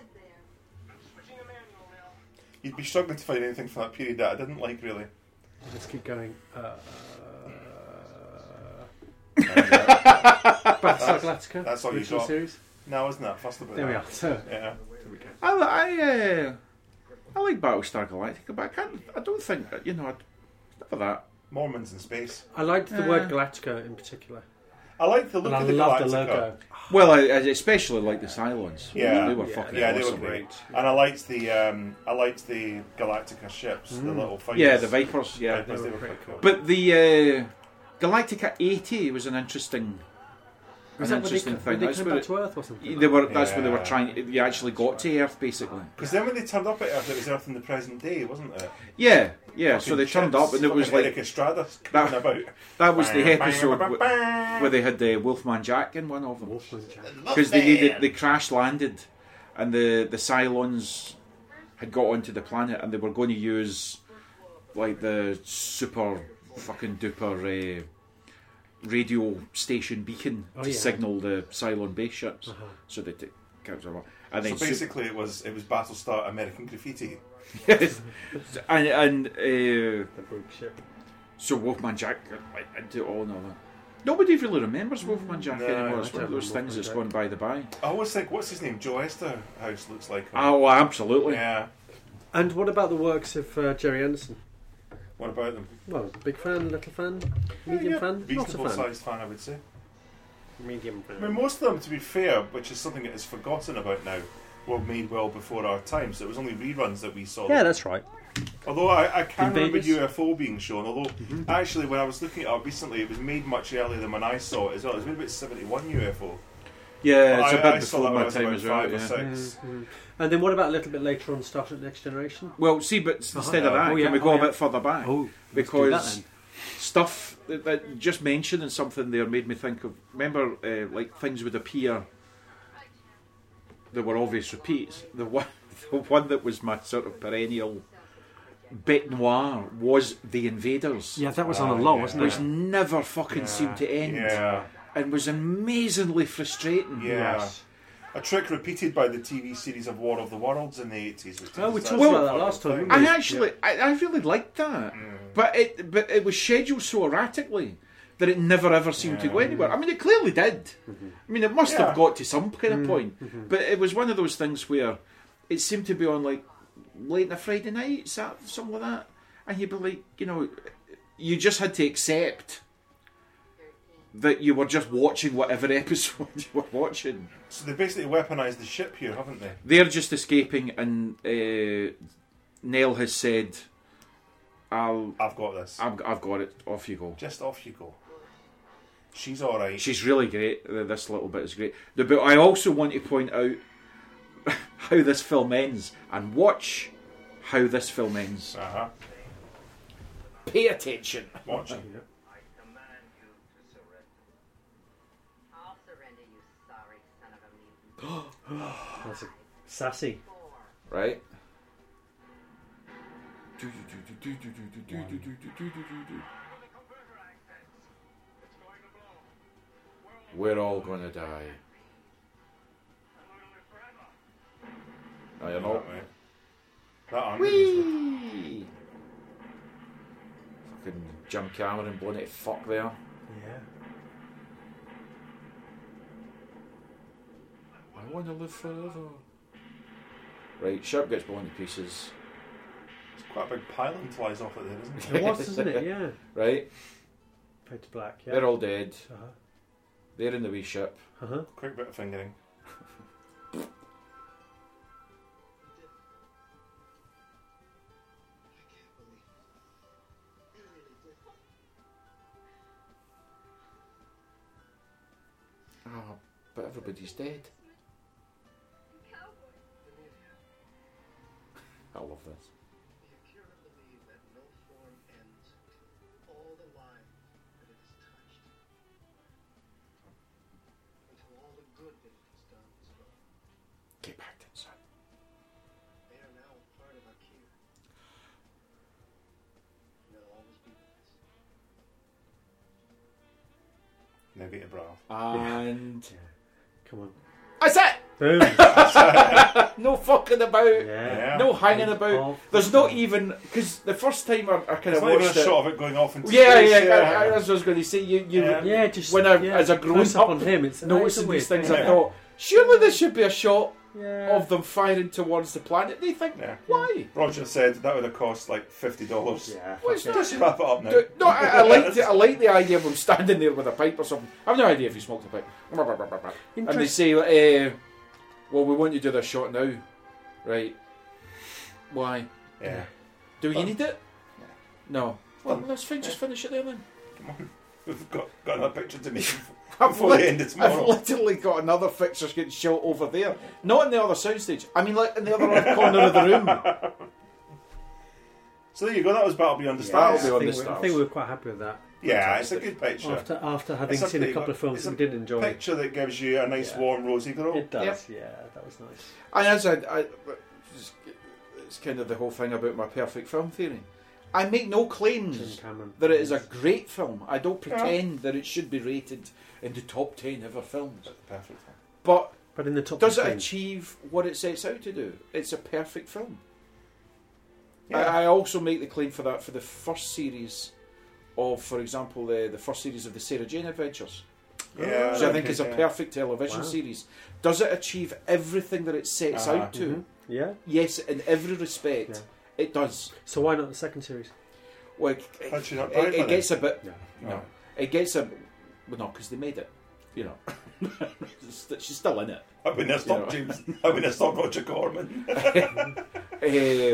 You'd be struggling to find anything from that period that I didn't like, really. Let's keep going. Uh, Uh, Battlestar Galactica. that's all you original got. series. no, isn't that fussed about There we that? are. So Yeah. there we go. I, I, uh, I like Battlestar Galactica, but I can't. I don't think you know. I'd, never that. Mormons in space. I liked the Uh, word Galactica in particular, I like the look and I of the love the Galactica. logo. Well, I, I especially like the Cylons. Yeah. they were Yeah, fucking Yeah, they were awesome. great. And I liked the um, I liked the Galactica ships, the Mm. little fighters. Yeah, the Vipers. Yeah, Vipers, They they were were pretty quite cool. but the uh, Galactica eighty was an interesting, Was an that when they, interesting when thing. they That's came where back it- to Earth or something? they were. That's where they were Yeah. trying. You actually got to Earth, basically. Because then when they turned up at Earth, it was Earth in the present day, wasn't it? Yeah, yeah. So Fucking they turned ships, up, and it was fucking like Eric Estrada coming about. that was the episode wh- where they had the Wolfman Jack in one of them. Wolfman Jack. Because they needed, they crash landed, and the the Cylons had got onto the planet, and they were going to use like the super fucking duper uh, radio station beacon Oh, to yeah. signal the Cylon base ships, Uh-huh. so that it comes over. And So then su- basically, it was it was Battlestar American Graffiti. yes, and and uh, The Brook ship. so Wolfman Jack went into it all and all that. Nobody really remembers Wolfman Jack No, anymore. I It's one of don't those remember things that's Wolfman gone by the by. I always think, what's his name? Joe Esterhouse looks like him. Oh, well, absolutely. Yeah. And what about the works of uh, Jerry Anderson? What about them? Well, big fan, little fan, medium Yeah, fan, not a reasonable fan. sized fan, I would say. Medium fan. I mean, most of them, to be fair, which is something that is forgotten about now, were made well before our time. So it was only reruns that we saw. Yeah, them. that's right. Although I, I can In remember Vegas? U F O being shown. Although Mm-hmm. actually, when I was looking it up recently, it was made much earlier than when I saw it as well. It was made about seventy-one U F O. Yeah, it's I, a bit I saw before that when I my was time about as well. five or Yeah. six. Mhm. And then what about a little bit later on, Star Trek Next Generation? Well, see, but instead of Uh-huh. that, Oh, yeah, can we go oh, a yeah. bit further back? Oh, because stuff that, that just mentioning something there made me think of. Remember, uh, like things would appear. There were obvious repeats. The one, the one that was my sort of perennial bête noire was The Invaders. Yeah, that was on Ah, a low, yeah. wasn't Which it? never fucking seemed to end, Yeah, and was amazingly frustrating. yeah. Yes. A trick repeated by the T V series of War of the Worlds in the eighties. which Oh, we is- talked that's about a that last fucking time, thing. didn't I actually, I, I really liked that, but it, but it was scheduled so erratically that it never ever seemed to go Yeah. anywhere. I mean, it clearly did. I mean, it must Yeah. have got to some kind of point, but it was one of those things where it seemed to be on like late on a Friday night, Saturday, something like that, and you'd be like, you know, you just had to accept that you were just watching whatever episode you were watching. So they basically weaponised the ship here, haven't they? They're just escaping, and uh, Nell has said, "I'll, I've got this. I've, I've got it. Off you go." Just off you go. She's all right. She's really great. This little bit is great. But I also want to point out how this film ends, and watch how this film ends. Uh huh. Pay attention. Watching. I command you to surrender. I'll surrender, you sorry son of a mutant. That's a sassy. Four. Right? We're all gonna die. No, you're not. Right. That angle is Whee! Fucking Jim Cameron blowing it fuck there. Yeah. I want to live forever. Right, ship gets blown to pieces. It's quite a big pylon flies off it there, isn't it? It was, isn't it? Yeah. Right? Fade to black. Yeah. They're all dead. Uh-huh. They're in the wee ship. Uh-huh. Quick bit of fingering. Ah, but everybody's dead. Cowboy. I love this. The Akira believe that no form ends until all the life that it has touched, until all the good that it has done is gone. Get back inside. They are now a part of Akira. And they'll always be with us. Negative brow. And Yeah. Come on. that's it. Boom. No fucking about. Yeah. No hanging about. Off. There's not even because the first time I, I kind There's of not even a watched it. shot of it going off into Yeah, space. yeah, I, I, as I was going to say, you, you, Yeah. Yeah, just when I, yeah, as a grown close up, up on him, it's noticing it's a these weird things, thing. I thought, surely there should be a shot Yeah. of them firing towards the planet. They think, Yeah. why? Roger said that would have cost like fifty dollars. Yeah. Well, it's fuck not- it. Just wrap it up now. Do- No, I, I like the, I like the idea of them standing there with a pipe or something. I've no idea if he smoked a pipe. And they Interest- say, uh, well, we want you to do this shot now. Right. Why? Yeah. Do you Oh. need it? No. Well, Done. let's fin- just finish it there then. Come on. We've got, got another picture to make I've, before the lit- end of I've tomorrow. literally got another fixture getting shot over there. Not in the other soundstage. I mean, like in the other corner of the room. So there you go. That was Battle Beyond the Yeah. Stars. That'll I be on think, the we, I stars. think we were quite happy with that. Yeah, it's a good picture. After after having It's a seen a pretty couple good- of films it's that a we didn't enjoy. Picture that gives you a nice, Yeah. warm, rosy glow. It does, yeah, that was nice. And as I, I, it's- it's kind of the whole thing about my perfect film theory. I make no Jim claims Cameron. that it is a great film. I don't pretend that it should be rated in the top ten ever films. Perfect. But But in the top does it fifteen. achieve what it sets out to do? It's a perfect film. Yeah. I, I also make the claim for that for the first series of, for example, the, the first series of the Sarah Jane Adventures, Yeah, which I think okay, is a yeah. perfect television Wow. series. Does it achieve everything that it sets Uh-huh. out to? Mhm. Yeah. Yes, in every respect, Yeah. it does. So why not the second series? Well, it, Had she not it, died it by gets a bit. No. No, it gets a. Well, no, because they made it. You know, she's still in it. I wouldn't have stopped You know. James. I wouldn't have stopped Roger Corman. Uh,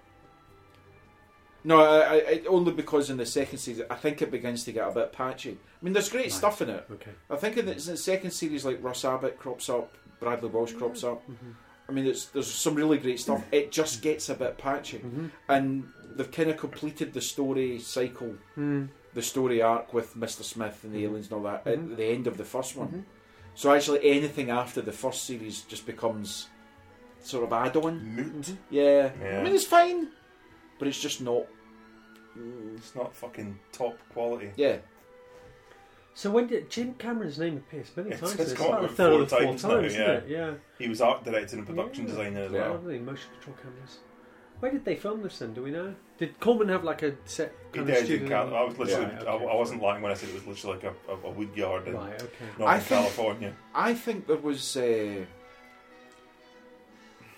no, I, I, only because in the second series, I think it begins to get a bit patchy. I mean, there's great Right. stuff in it. Okay. I think in the, in the second series, like Russ Abbott crops up, Bradley Walsh crops up. I mean, it's, there's some really great stuff. It just gets a bit patchy, and they've kind of completed the story cycle, Mm. the story arc with Mister Smith and the aliens and all that at the end of the first one. So actually, anything after the first series just becomes sort of add-on. Moot. Yeah. Yeah. I mean, it's fine, but it's just not. It's not fucking top quality. Yeah. So when did Jim Cameron's name appears many It's- times? it's It's, come up like the with third four or the fourth times time, now, isn't yeah. it? Yeah. He was art director and production Yeah. designer as Yeah. well. Lovely motion control cameras. Where did they film this then? Do we know? Did Coleman have like a set He kind of did. studio? In Cal- I was literally. Right, I, okay. I wasn't lying when I said it was literally like a, a, a wood yard in Right, okay. Northern I think- California. I think there was. Uh,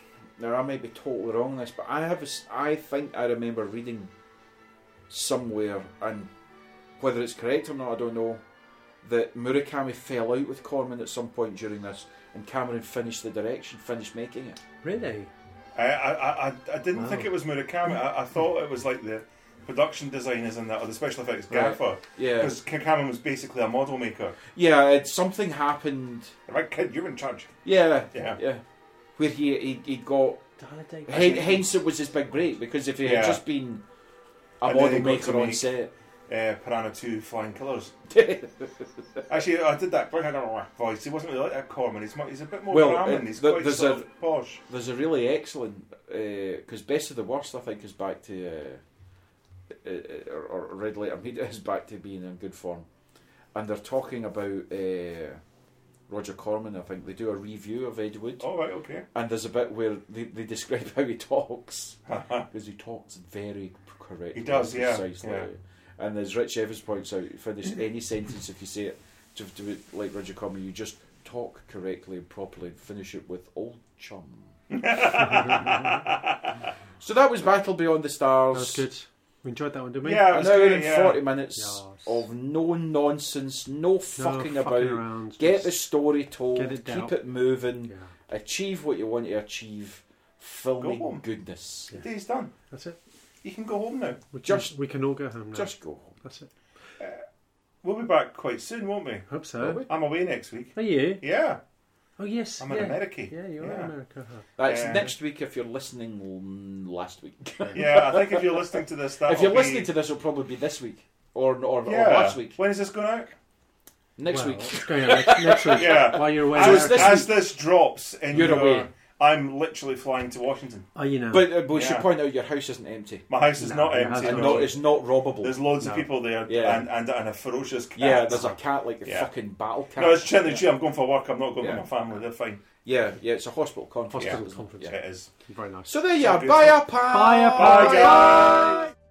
now I might be totally wrong on this, but I have a s I think I remember reading somewhere, and whether it's correct or not, I don't know, that Murakami fell out with Corman at some point during this, and Cameron finished the direction, finished making it. Really? I I, I, I didn't Wow. think it was Murakami. I, I thought it was like the production designers and that, or the special effects Right. gaffer. Yeah, Because Cameron was basically a model maker. yeah. It, something happened. Right, kid, you're in charge. Yeah, Yeah. yeah. Where he he, he got. Holiday. Hen- hence, it was his big break, because if he had Yeah. just been a And then model he got maker to on make- set. Uh, Piranha two Flying Killers. Actually, I did that voice. He wasn't really like that Corman. He's, mu- he's a bit more Well, Brahmin. uh, He's th- quite there's sort a- of posh. There's a really excellent, because Best of the Worst, I think, is back to, uh, uh, or, or Red Letter Media is back to being in good form. And they're talking about uh, Roger Corman, I think. They do a review of Ed Wood. Oh, right, okay. And there's a bit where they, they describe how he talks, because he talks very correctly. He does, yeah, precisely. yeah. And as Rich Evans points out, finish any sentence, if you say it to, to it like Roger Corman, you just talk correctly and properly and finish it with old chum. So that was Battle Beyond the Stars. That was good. We enjoyed that one, didn't we? Yeah, it An was hour good, and yeah. forty minutes Yes. of no nonsense, no No fucking fucking about. around, Get just the story told, get it down. keep it moving, Yeah. achieve what you want to achieve. Filming Go home. goodness. The day's done. That's it. You can go home now. We can, Just- we can all go home now. Just go home. That's it. We'll be back quite soon, won't we? Hope Will so. we? I'm away next week. Are you? Yeah, Oh yes. I'm yeah. in America. Yeah, you're Yeah. in America. Huh? That's Yeah. next week if you're listening mm, last week. Yeah, I think if you're listening to this, that if you're listening to this, it'll probably be this week. Or, or, yeah. or last week. When is this going out? Next Well, week. It's going out next, next week. Yeah. While you're away. So in it's As, this America. as this drops, in You're your, away. I'm literally flying to Washington. Oh, you know. But uh, we should Yeah. point out your house isn't empty. My house is No, not your empty. house And is no. not, it's not robbable. There's loads No. of people there, Yeah. and, and and a ferocious cat. Yeah, there's a cat like a Yeah. fucking battle cat. No, it's chilling. I'm going for work. I'm not going Yeah. with my family. They're fine. Yeah, yeah, it's a hospital conference. Hospital isn't it? conference. Yeah. It is. Very nice. So there you So are. good. Bye, pal. Bye, pal. Bye, guys.